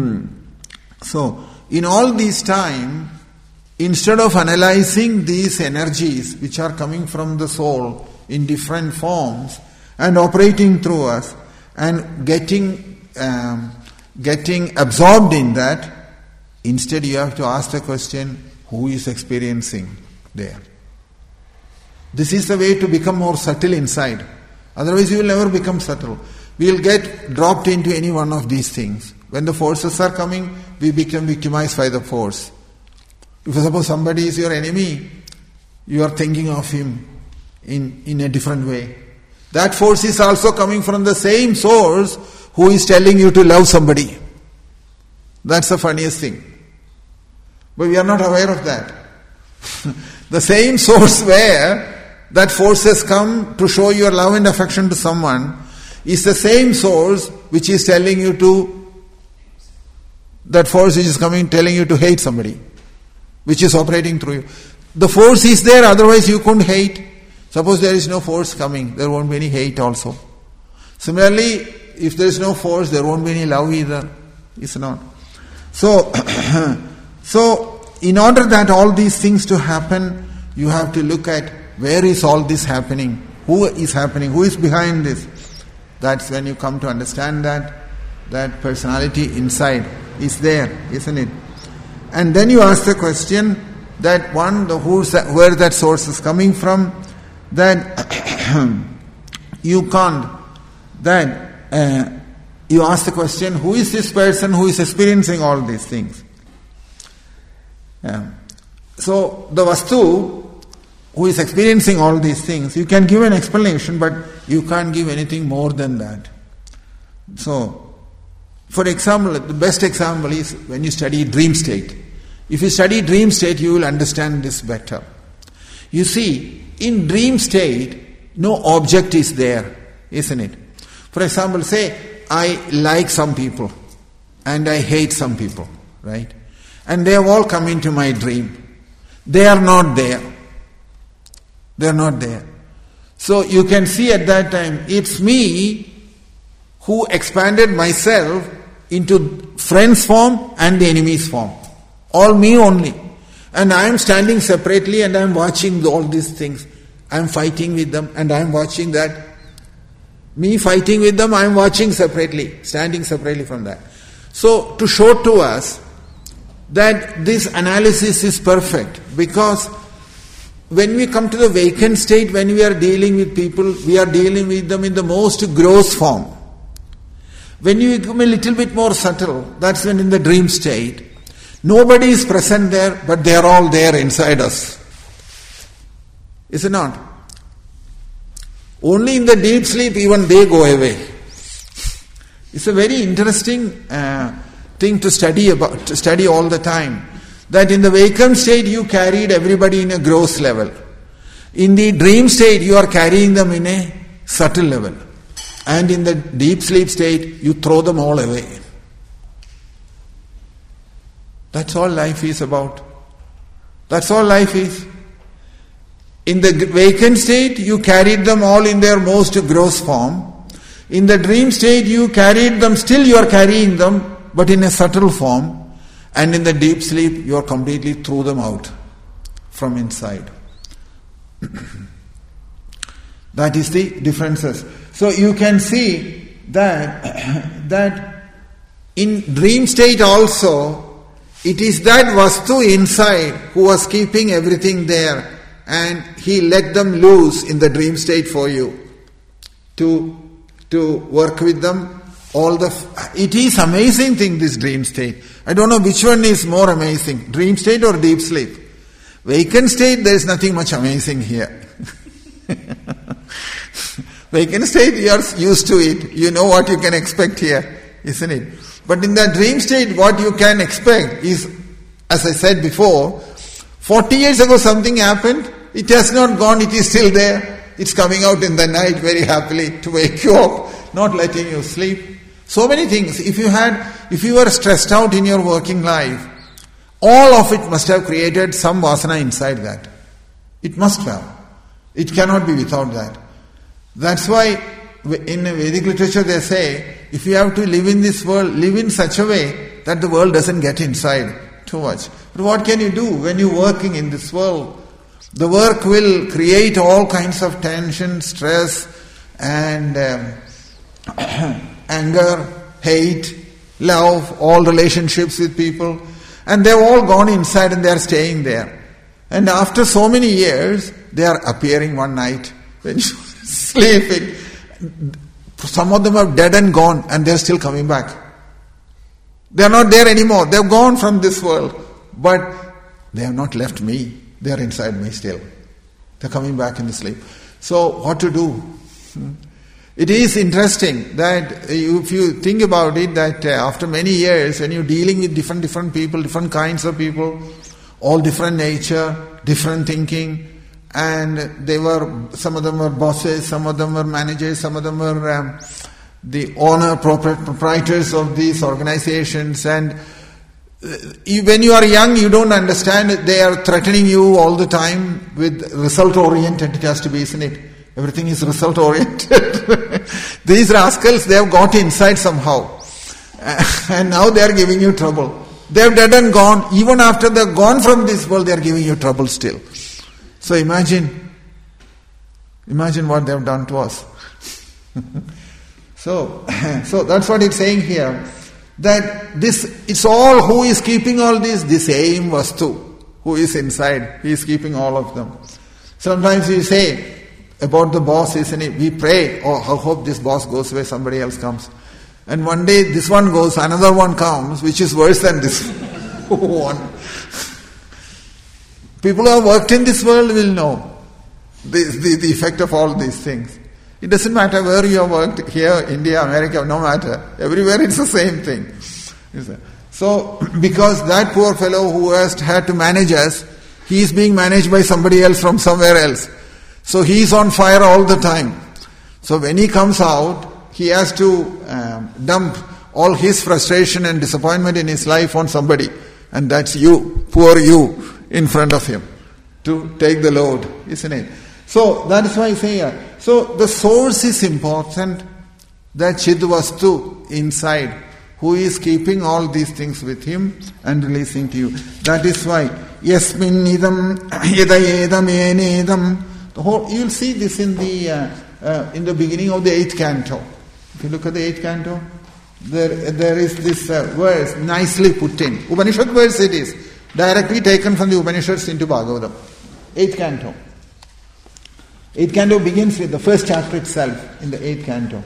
in all this time, instead of analyzing these energies which are coming from the soul in different forms and operating through us and getting absorbed in that, instead you have to ask the question, who is experiencing there? This is the way to become more subtle inside. Otherwise you will never become subtle. We will get dropped into any one of these things. When the forces are coming, we become victimized by the force. If suppose somebody is your enemy, you are thinking of him in a different way. That force is also coming from the same source who is telling you to love somebody. That's the funniest thing. But we are not aware of that. The same source where that force has come to show your love and affection to someone is the same source which is telling you to, that force which is coming telling you to hate somebody, which is operating through you. The force is there, otherwise you couldn't hate. Suppose there is no force coming, there won't be any hate also. Similarly, if there is no force, there won't be any love either. It's not. So in order that all these things to happen, you have to look at where is all this happening, who is happening, who is behind this. That's when you come to understand that personality inside is there, isn't it? And then you ask the question that where that source is coming from, that you can't, that you ask the question, who is this person who is experiencing all these things? So the Vastu who is experiencing all these things, you can give an explanation, but you can't give anything more than that. So, for example, the best example is when you study dream state. If you study dream state, you will understand this better. You see, in dream state, no object is there, isn't it? For example, say, I like some people and I hate some people, right? And they have all come into my dream. They are not there. They are not there. So you can see at that time, it's me who expanded myself into friend's form and the enemy's form. All me only. And I am standing separately and I am watching all these things. I am fighting with them and I am watching that. Me fighting with them, I am watching separately, standing separately from that. So to show to us that this analysis is perfect, because when we come to the vacant state, when we are dealing with people, we are dealing with them in the most gross form. When you become a little bit more subtle, that's when in the dream state, nobody is present there, but they are all there inside us. Is it not? Only in the deep sleep even they go away. It's a very interesting thing to study all the time. That in the vacant state you carried everybody in a gross level. In the dream state you are carrying them in a subtle level. And in the deep sleep state you throw them all away. That's all life is about. That's all life is. In the vacant state you carried them all in their most gross form. In the dream state you carried them, still you are carrying them, but in a subtle form. And in the deep sleep you are completely threw them out from inside. That is the differences. So you can see that in dream state also, it is that Vastu inside who was keeping everything there, and he let them loose in the dream state for you to work with them. It is amazing thing, this dream state. I don't know which one is more amazing, dream state or deep sleep. Vacant state, there is nothing much amazing here. Vacant state, you are used to it. You know what you can expect here, isn't it? But in the dream state, what you can expect is, as I said before, 40 years ago something happened, it has not gone, it is still there. It's coming out in the night very happily to wake you up, not letting you sleep. So many things. If you were stressed out in your working life, all of it must have created some vasana inside that. It must have. It cannot be without that. That's why in Vedic literature they say, if you have to live in this world, live in such a way that the world doesn't get inside too much. But what can you do when you're working in this world? The work will create all kinds of tension, stress, and anger, hate, love, all relationships with people. And they've all gone inside and they are staying there. And after so many years, they are appearing one night when you're sleeping. Some of them are dead and gone, and they're still coming back. They're not there anymore. They've gone from this world. But they have not left me. They're inside me still. They're coming back in the sleep. So what to do? It is interesting that if you think about it, that after many years, when you're dealing with different people, different kinds of people, all different nature, different thinking, and some of them were bosses, some of them were managers, some of them were the proprietors of these organizations, and when you are young, you don't understand it. They are threatening you all the time with result-oriented. It has to be, isn't it? Everything is result-oriented. These rascals, they have got inside somehow. And now they are giving you trouble. They have dead and gone. Even after they are gone from this world, they are giving you trouble still. So imagine what they have done to us. So that's what it's saying here. That it's all who is keeping all this same Vastu, who is inside, he is keeping all of them. Sometimes we say about the boss, isn't it? We pray, I hope this boss goes away, somebody else comes. And one day this one goes, another one comes, which is worse than this one. People who have worked in this world will know the effect of all these things. It doesn't matter where you have worked, here, India, America, no matter. Everywhere it's the same thing. So, because that poor fellow who has had to manage us, he is being managed by somebody else from somewhere else. So he is on fire all the time. So when he comes out, he has to dump all his frustration and disappointment in his life on somebody. And that's you, poor you, in front of him, to take the load, isn't it? So that is why I say here. So the source is important, that Chidvastu inside, who is keeping all these things with him and releasing to you. That is why Yasmin idam yedayedam enedam. You'll see this in the beginning of the 8th canto. If you look at the 8th canto, there is this verse nicely put in. Upanishad verse it is, directly taken from the Upanishads into Bhagavatam. 8th canto. 8th canto begins with the first chapter itself in the 8th canto.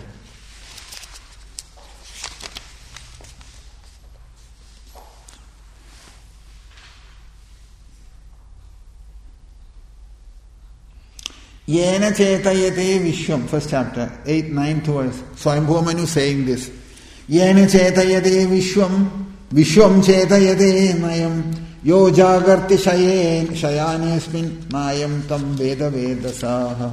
Yena chetayate vishwam, first chapter, 8th, 9th verse. Swayambhuva Manu saying this. Yena chetayate vishwam, vishwam chetayate mayam, yo jagarti shayanesmin mayam tam veda vedasaha.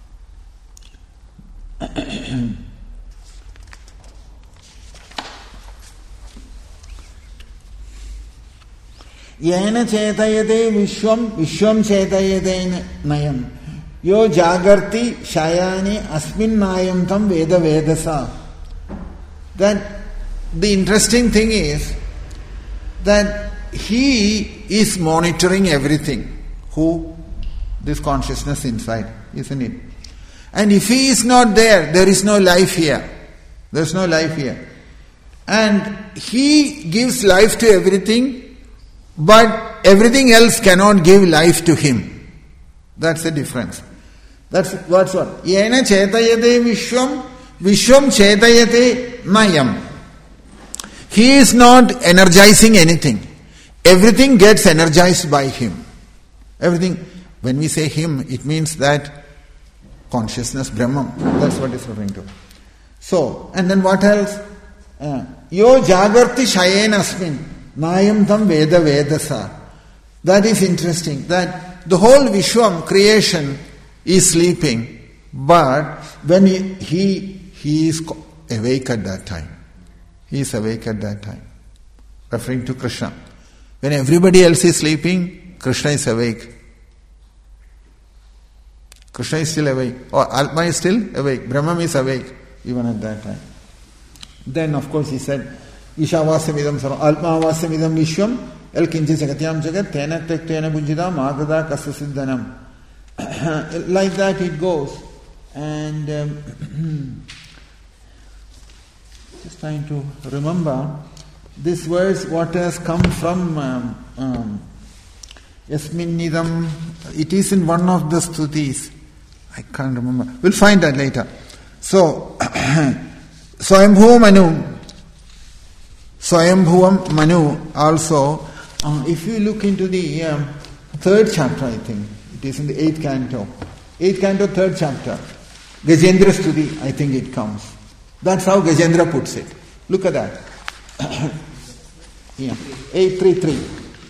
Yena chetayate vishwam, vishwam chetayate mayam. Yo jagarti shayani asmin mayam tam veda vedasa. That the interesting thing is that he is monitoring everything. Who? This consciousness inside, isn't it? And if he is not there, there is no life here. There is no life here. And he gives life to everything, but everything else cannot give life to him. That's the difference. That's what. Yena chetayate vishwam, vishwam chetayate mayam. He is not energizing anything. Everything gets energized by him. Everything. When we say him, it means that consciousness, Brahman. That's what it's referring to. So, and then what else? Yo jagarti shayen asmin. Mayam tam veda vedasa. That is interesting. That the whole Vishwam, creation, is sleeping, but when he is awake at that time. He is awake at that time. Referring to Krishna. When everybody else is sleeping, Krishna is awake. Krishna is still awake. Or Atma is still awake. Brahman is awake even at that time. Then of course he said, Ishavasya sarvam Alpavasya vidam vishwam el kinchi jagatyam jagat tena tektena bujjida madada kasya siddhanam. Like that it goes. And just trying to remember this verse, what has come from Yasmin Nidam. It is in one of the stutis. I can't remember. We'll find that later. So, Swayambhuvam Manu also, if you look into the third chapter, I think, it is in the 8th canto. 8th canto, 3rd chapter. Gajendra Stuti, I think it comes. That's how Gajendra puts it. Look at that. 833.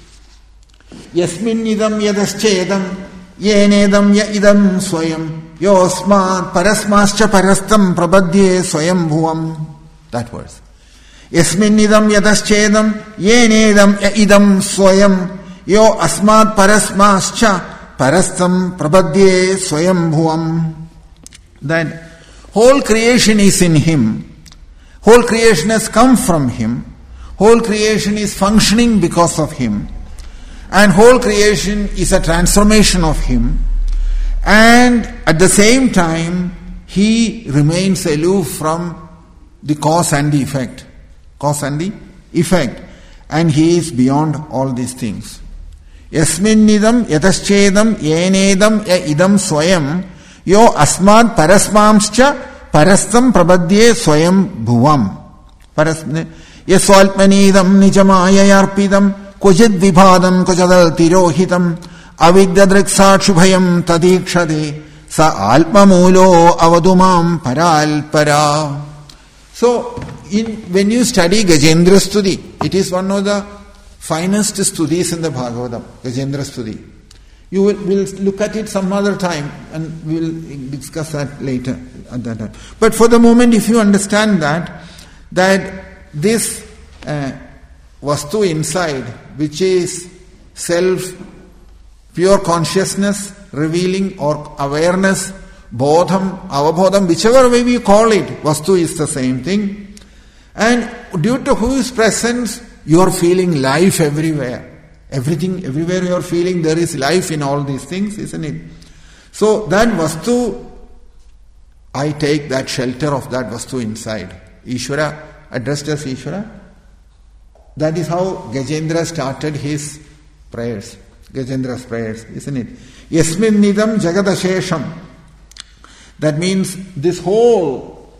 Yasmin idam yadaschedam yenedam ya idam swayam yosmat parasmascha parastam prabadye swayam bhuvam. That verse. Yasmin idam yadaschedam yenedam ya idam swayam yo asmat parasmascha parastam prabadye swayam bhuvam. That whole creation is in him. Whole creation has come from him. Whole creation is functioning because of him. And whole creation is a transformation of him. And at the same time, he remains aloof from the cause and the effect. Cause and the effect. And he is beyond all these things. Yasminnidam yataschedam yenedam ya idam swayam yo asmad parasmamscha parastam prabadye swayam bhuvam. Yaswalpmanidam nijamayayarpidam Kujid vibhadam kujadal tirohitam avidadrikshakshubhayam tadikshade sa alpamulo avadumam paralpara. So, when you study Gajendra Stuti, it is one of the finest stutis in the Bhagavatam, Gajendra Stuti. You will look at it some other time and we will discuss that later at that time. But for the moment, if you understand that this Vastu inside, which is self, pure consciousness, revealing or awareness, bodham, avabodham, whichever way we call it, Vastu is the same thing. And due to whose presence, you are feeling life everywhere. Everything, everywhere you are feeling there is life in all these things, isn't it? So that Vastu, I take that shelter of that Vastu inside. Ishvara, addressed as Ishvara. That is how Gajendra started his prayers. Gajendra's prayers, isn't it? Yasmin nidam jagadashesham. That means this whole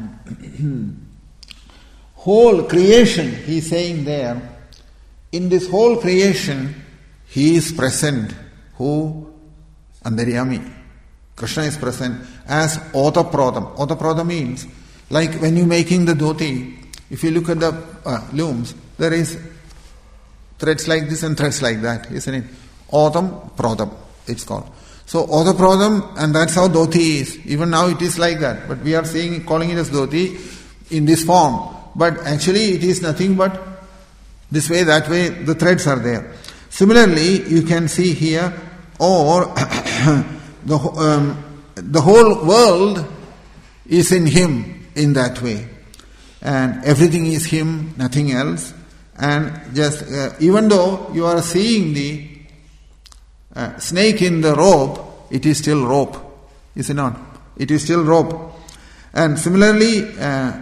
whole creation, he is saying there, in this whole creation, he is present. Who? Antaryami. Krishna is present as Otaprodam. Otaprodam means, like when you're making the dhoti, if you look at the looms, there is threads like this and threads like that, isn't it? Otaprodam, it's called. So Otaprodam, and that's how dhoti is. Even now it is like that, but we are calling it as dhoti in this form. But actually it is nothing but this way, that way, the threads are there. Similarly, you can see here, or the whole world is in Him in that way. And everything is Him, nothing else. And just, even though you are seeing the snake in the rope, it is still rope. Is it not? It is still rope. And similarly,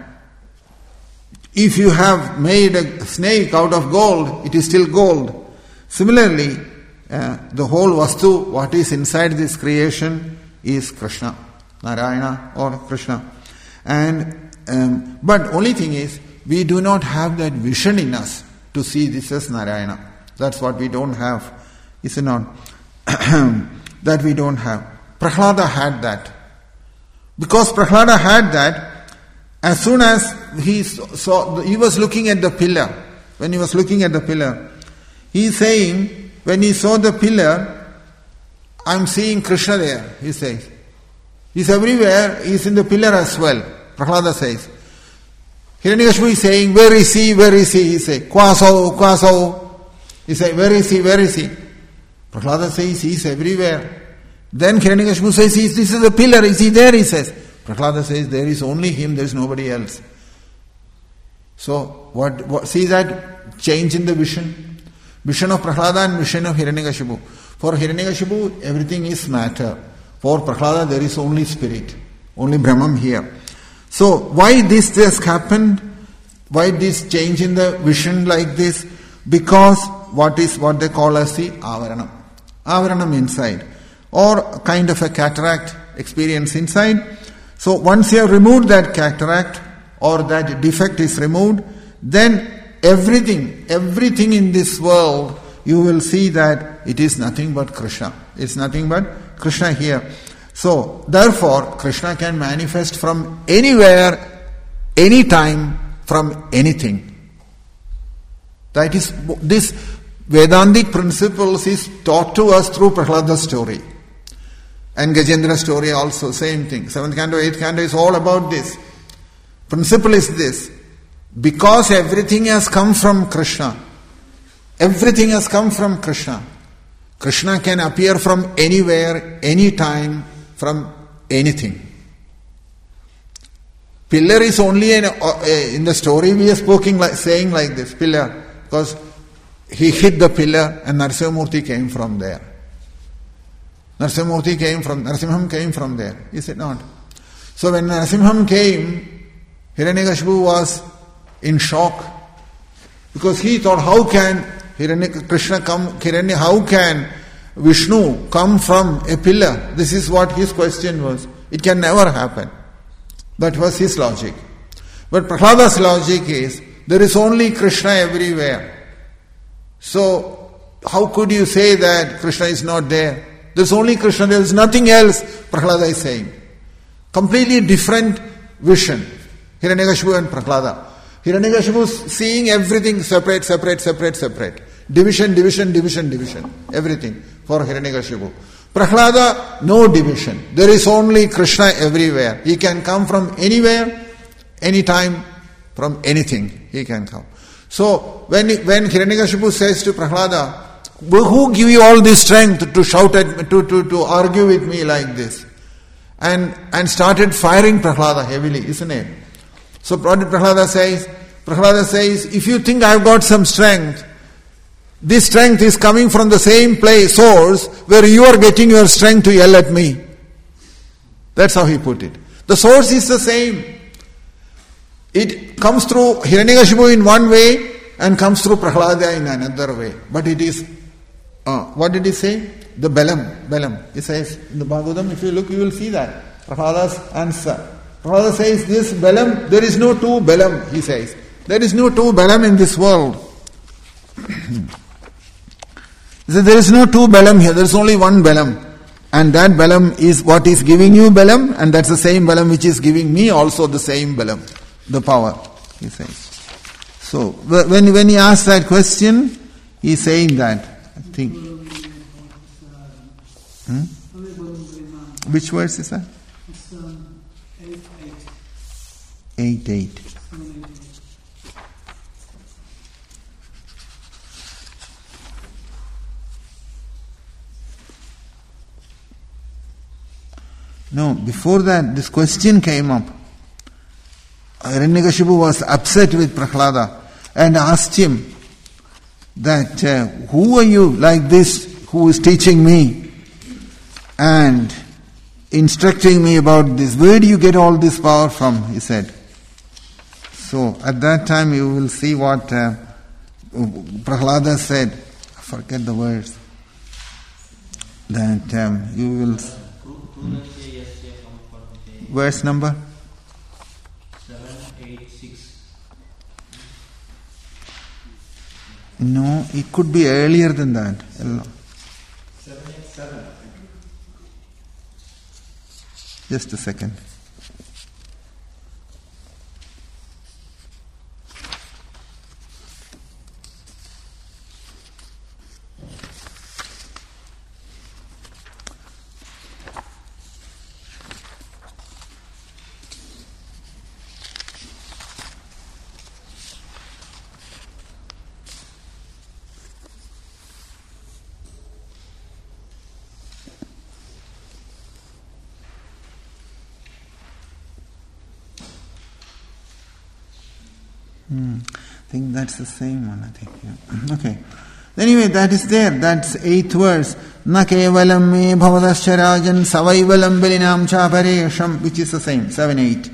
if you have made a snake out of gold, it is still gold. Similarly, the whole vastu, what is inside this creation, is Krishna, Narayana or Krishna. And but only thing is, we do not have that vision in us to see this as Narayana. That's what we don't have, is it not? That we don't have. Prahlada had that. Because Prahlada had that, as soon as he saw, he was looking at the pillar. When he was looking at the pillar, he is saying, when he saw the pillar, I am seeing Krishna there, he says. He is everywhere, he is in the pillar as well. Prahlada says. Hiranyakashipu is saying, where is he, where is he? He says, Kwasau, Kwasau. He says, where is he, where is he? Prahlada says, he is everywhere. Then Hiranyakashipu says, this is the pillar, is he there? He says. Prahlada says, there is only him, there is nobody else. So, what see that change in the vision? Vision of Prahlada and vision of Hiranyakashipu. For Hiranyakashipu, everything is matter. For Prahlada, there is only spirit, only Brahman here. So, why this just happened? Why this change in the vision like this? Because what they call as the avaranam. Avaranam inside. Or kind of a cataract experience inside. So once you have removed that cataract or that defect is removed, then everything in this world, you will see that it is nothing but Krishna. It's nothing but Krishna here. So therefore, Krishna can manifest from anywhere, anytime, from anything. That is, this Vedantic principles is taught to us through Prahlada's story. And Gajendra's story also, same thing. 7th canto, 8th canto is all about this. Principle is this. Because everything has come from Krishna. Everything has come from Krishna. Krishna can appear from anywhere, anytime, from anything. Pillar is only in the story we are saying like this, pillar. Because he hit the pillar and Narasimhamurti came from there. Narasimham came from there, is it not? So when Narasimham came, Hiranyakashipu was in shock. Because he thought, how can Krishna come, how can Vishnu come from a pillar? This is what his question was. It can never happen. That was his logic. But Prahlada's logic is, there is only Krishna everywhere. So, how could you say that Krishna is not there? There is only Krishna, there is nothing else, Prahlada is saying. Completely different vision. Hiranyakashipu and Prahlada. Hiranyakashipu is seeing everything separate. Division. Everything for Hiranyakashipu. Prahlada, no division. There is only Krishna everywhere. He can come from anywhere, anytime, from anything. He can come. So, when Hiranyakashipu says to Prahlada, who give you all this strength to shout at me, to argue with me like this? And started firing Prahlada heavily, isn't it? So Prahlada says, if you think I've got some strength, this strength is coming from the same source where you are getting your strength to yell at me. That's how he put it. The source is the same. It comes through Hiranyakashipu in one way and comes through Prahlada in another way. But it is, what did he say? The Belam. He says, in the Bhagavatam, if you look, you will see that. Prahlada's answer. Prahlada says, this Belam, there is no two Belam, he says. There is no two Belam in this world. He said, there is no two Belam here, there is only one Belam. And that balam is what is giving you balam, and that's the same balam which is giving me also the same balam, the power, he says. So, when he asks that question, he is saying that, I think. Which verse is that? 8:8. No, before that, this question came up. Hiranyakashipu was upset with Prahlada and asked him that, who are you like this who is teaching me and instructing me about this? Where do you get all this power from? He said. So at that time you will see what Prahlada said. I forget the words. That you will... Verse number? 786. No, it could be earlier than that. 787. Just a second. I think that's the same one, I think. Yeah. Okay. Anyway, that is there. That's 8th verse. Na kevalam me bhavadascharajan savaivalam belinam chaparesham, which is the same. 7-8.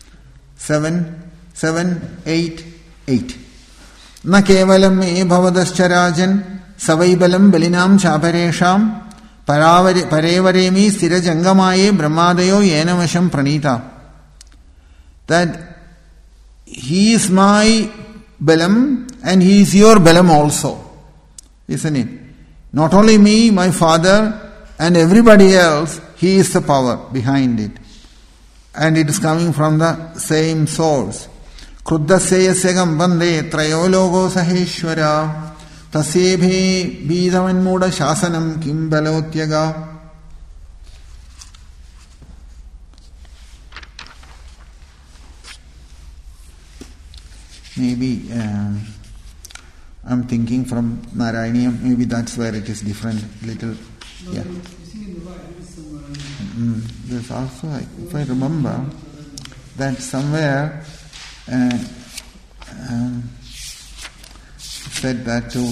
7-8-8. Na kevalam me bhavadascharajan savaivalam belinam chaparesham parevaremi sthirajangamaye brahmadayo yenamasham pranita. That he is my balam and he is your balam also. Isn't it? Not only me, my father and everybody else, he is the power behind it. And it is coming from the same source. Kruddaseyasegam bande trayologo saheshwara tasebhe bidavan muda shasanam kim balotyaga. Maybe I'm thinking from Narayaniam, maybe that's where it is different, little. Yeah. There's also, if I remember, that somewhere said that too.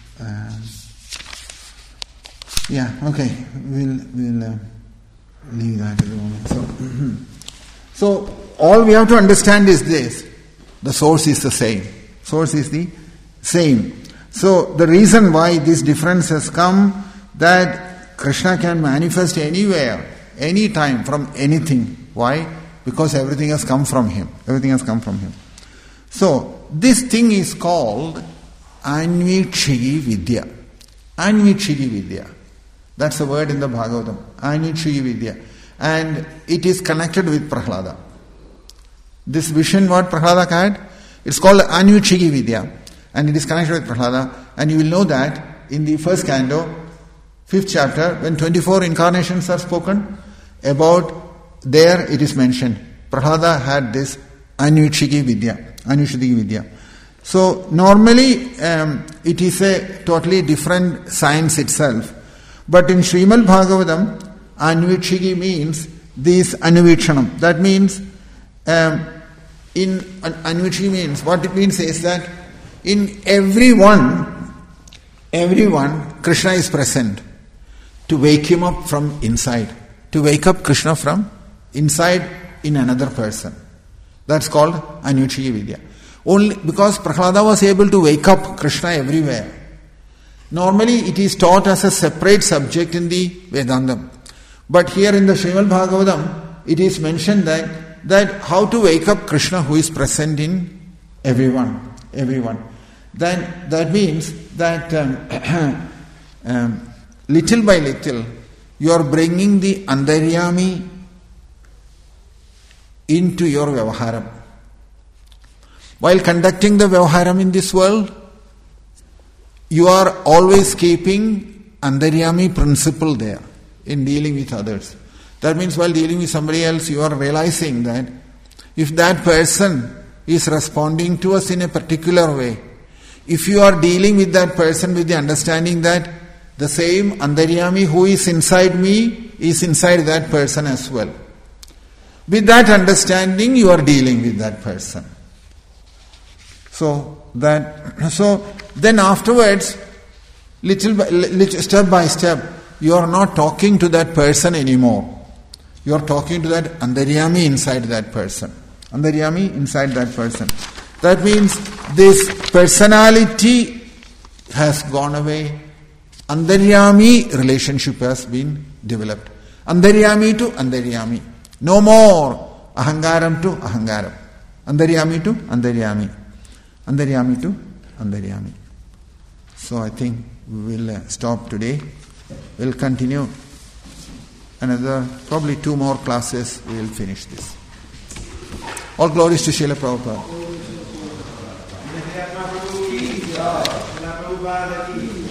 Yeah, okay, we'll leave that at the moment. So all we have to understand is this. The source is the same. Source is the same. So the reason why this difference has come, that Krishna can manifest anywhere, anytime, from anything. Why? Because everything has come from him. Everything has come from him. So this thing is called Anvikshigi Vidya. Anvikshigi Vidya. That's the word in the Bhagavatam. Anvikshigi Vidya. And it is connected with Prahlada. This vision what Prahlada had, it's called Anvikshigi Vidya, and it is connected with Prahlada. And you will know that in the first canto, 5th chapter, when 24 incarnations are spoken about, there it is mentioned. Prahlada had this Anvikshigi Vidya. Anvikshigi Vidya. So normally it is a totally different science itself. But in Srimad Bhagavatam, Anvikshigi means this Anuvikshanam. That means in Anvikshigi means, what it means is that in everyone, Krishna is present to wake him up from inside, to wake up Krishna from inside in another person. That's called Anvikshigi Vidya. Only because Prahlada was able to wake up Krishna everywhere. Normally it is taught as a separate subject in the Vedantam. But here in the Srimad Bhagavatam, it is mentioned that how to wake up Krishna who is present in everyone. Then that means that little by little you are bringing the Antaryami into your Vyavaharam. While conducting the Vyavaharam in this world, you are always keeping Antaryami principle there in dealing with others. That means while dealing with somebody else, you are realizing that if that person is responding to us in a particular way, if you are dealing with that person with the understanding that the same Antaryami who is inside me is inside that person as well. With that understanding, you are dealing with that person. So then afterwards, step by step, you are not talking to that person anymore. You are talking to that Antaryami inside that person. Antaryami inside that person. That means this personality has gone away. Antaryami relationship has been developed. Antaryami to Antaryami. No more Ahangaram to Ahangaram. Antaryami to Antaryami. Antaryami to Antaryami. So I think we will stop today. We will continue another, probably 2 more classes, we will finish this. All glories to Srila Prabhupada.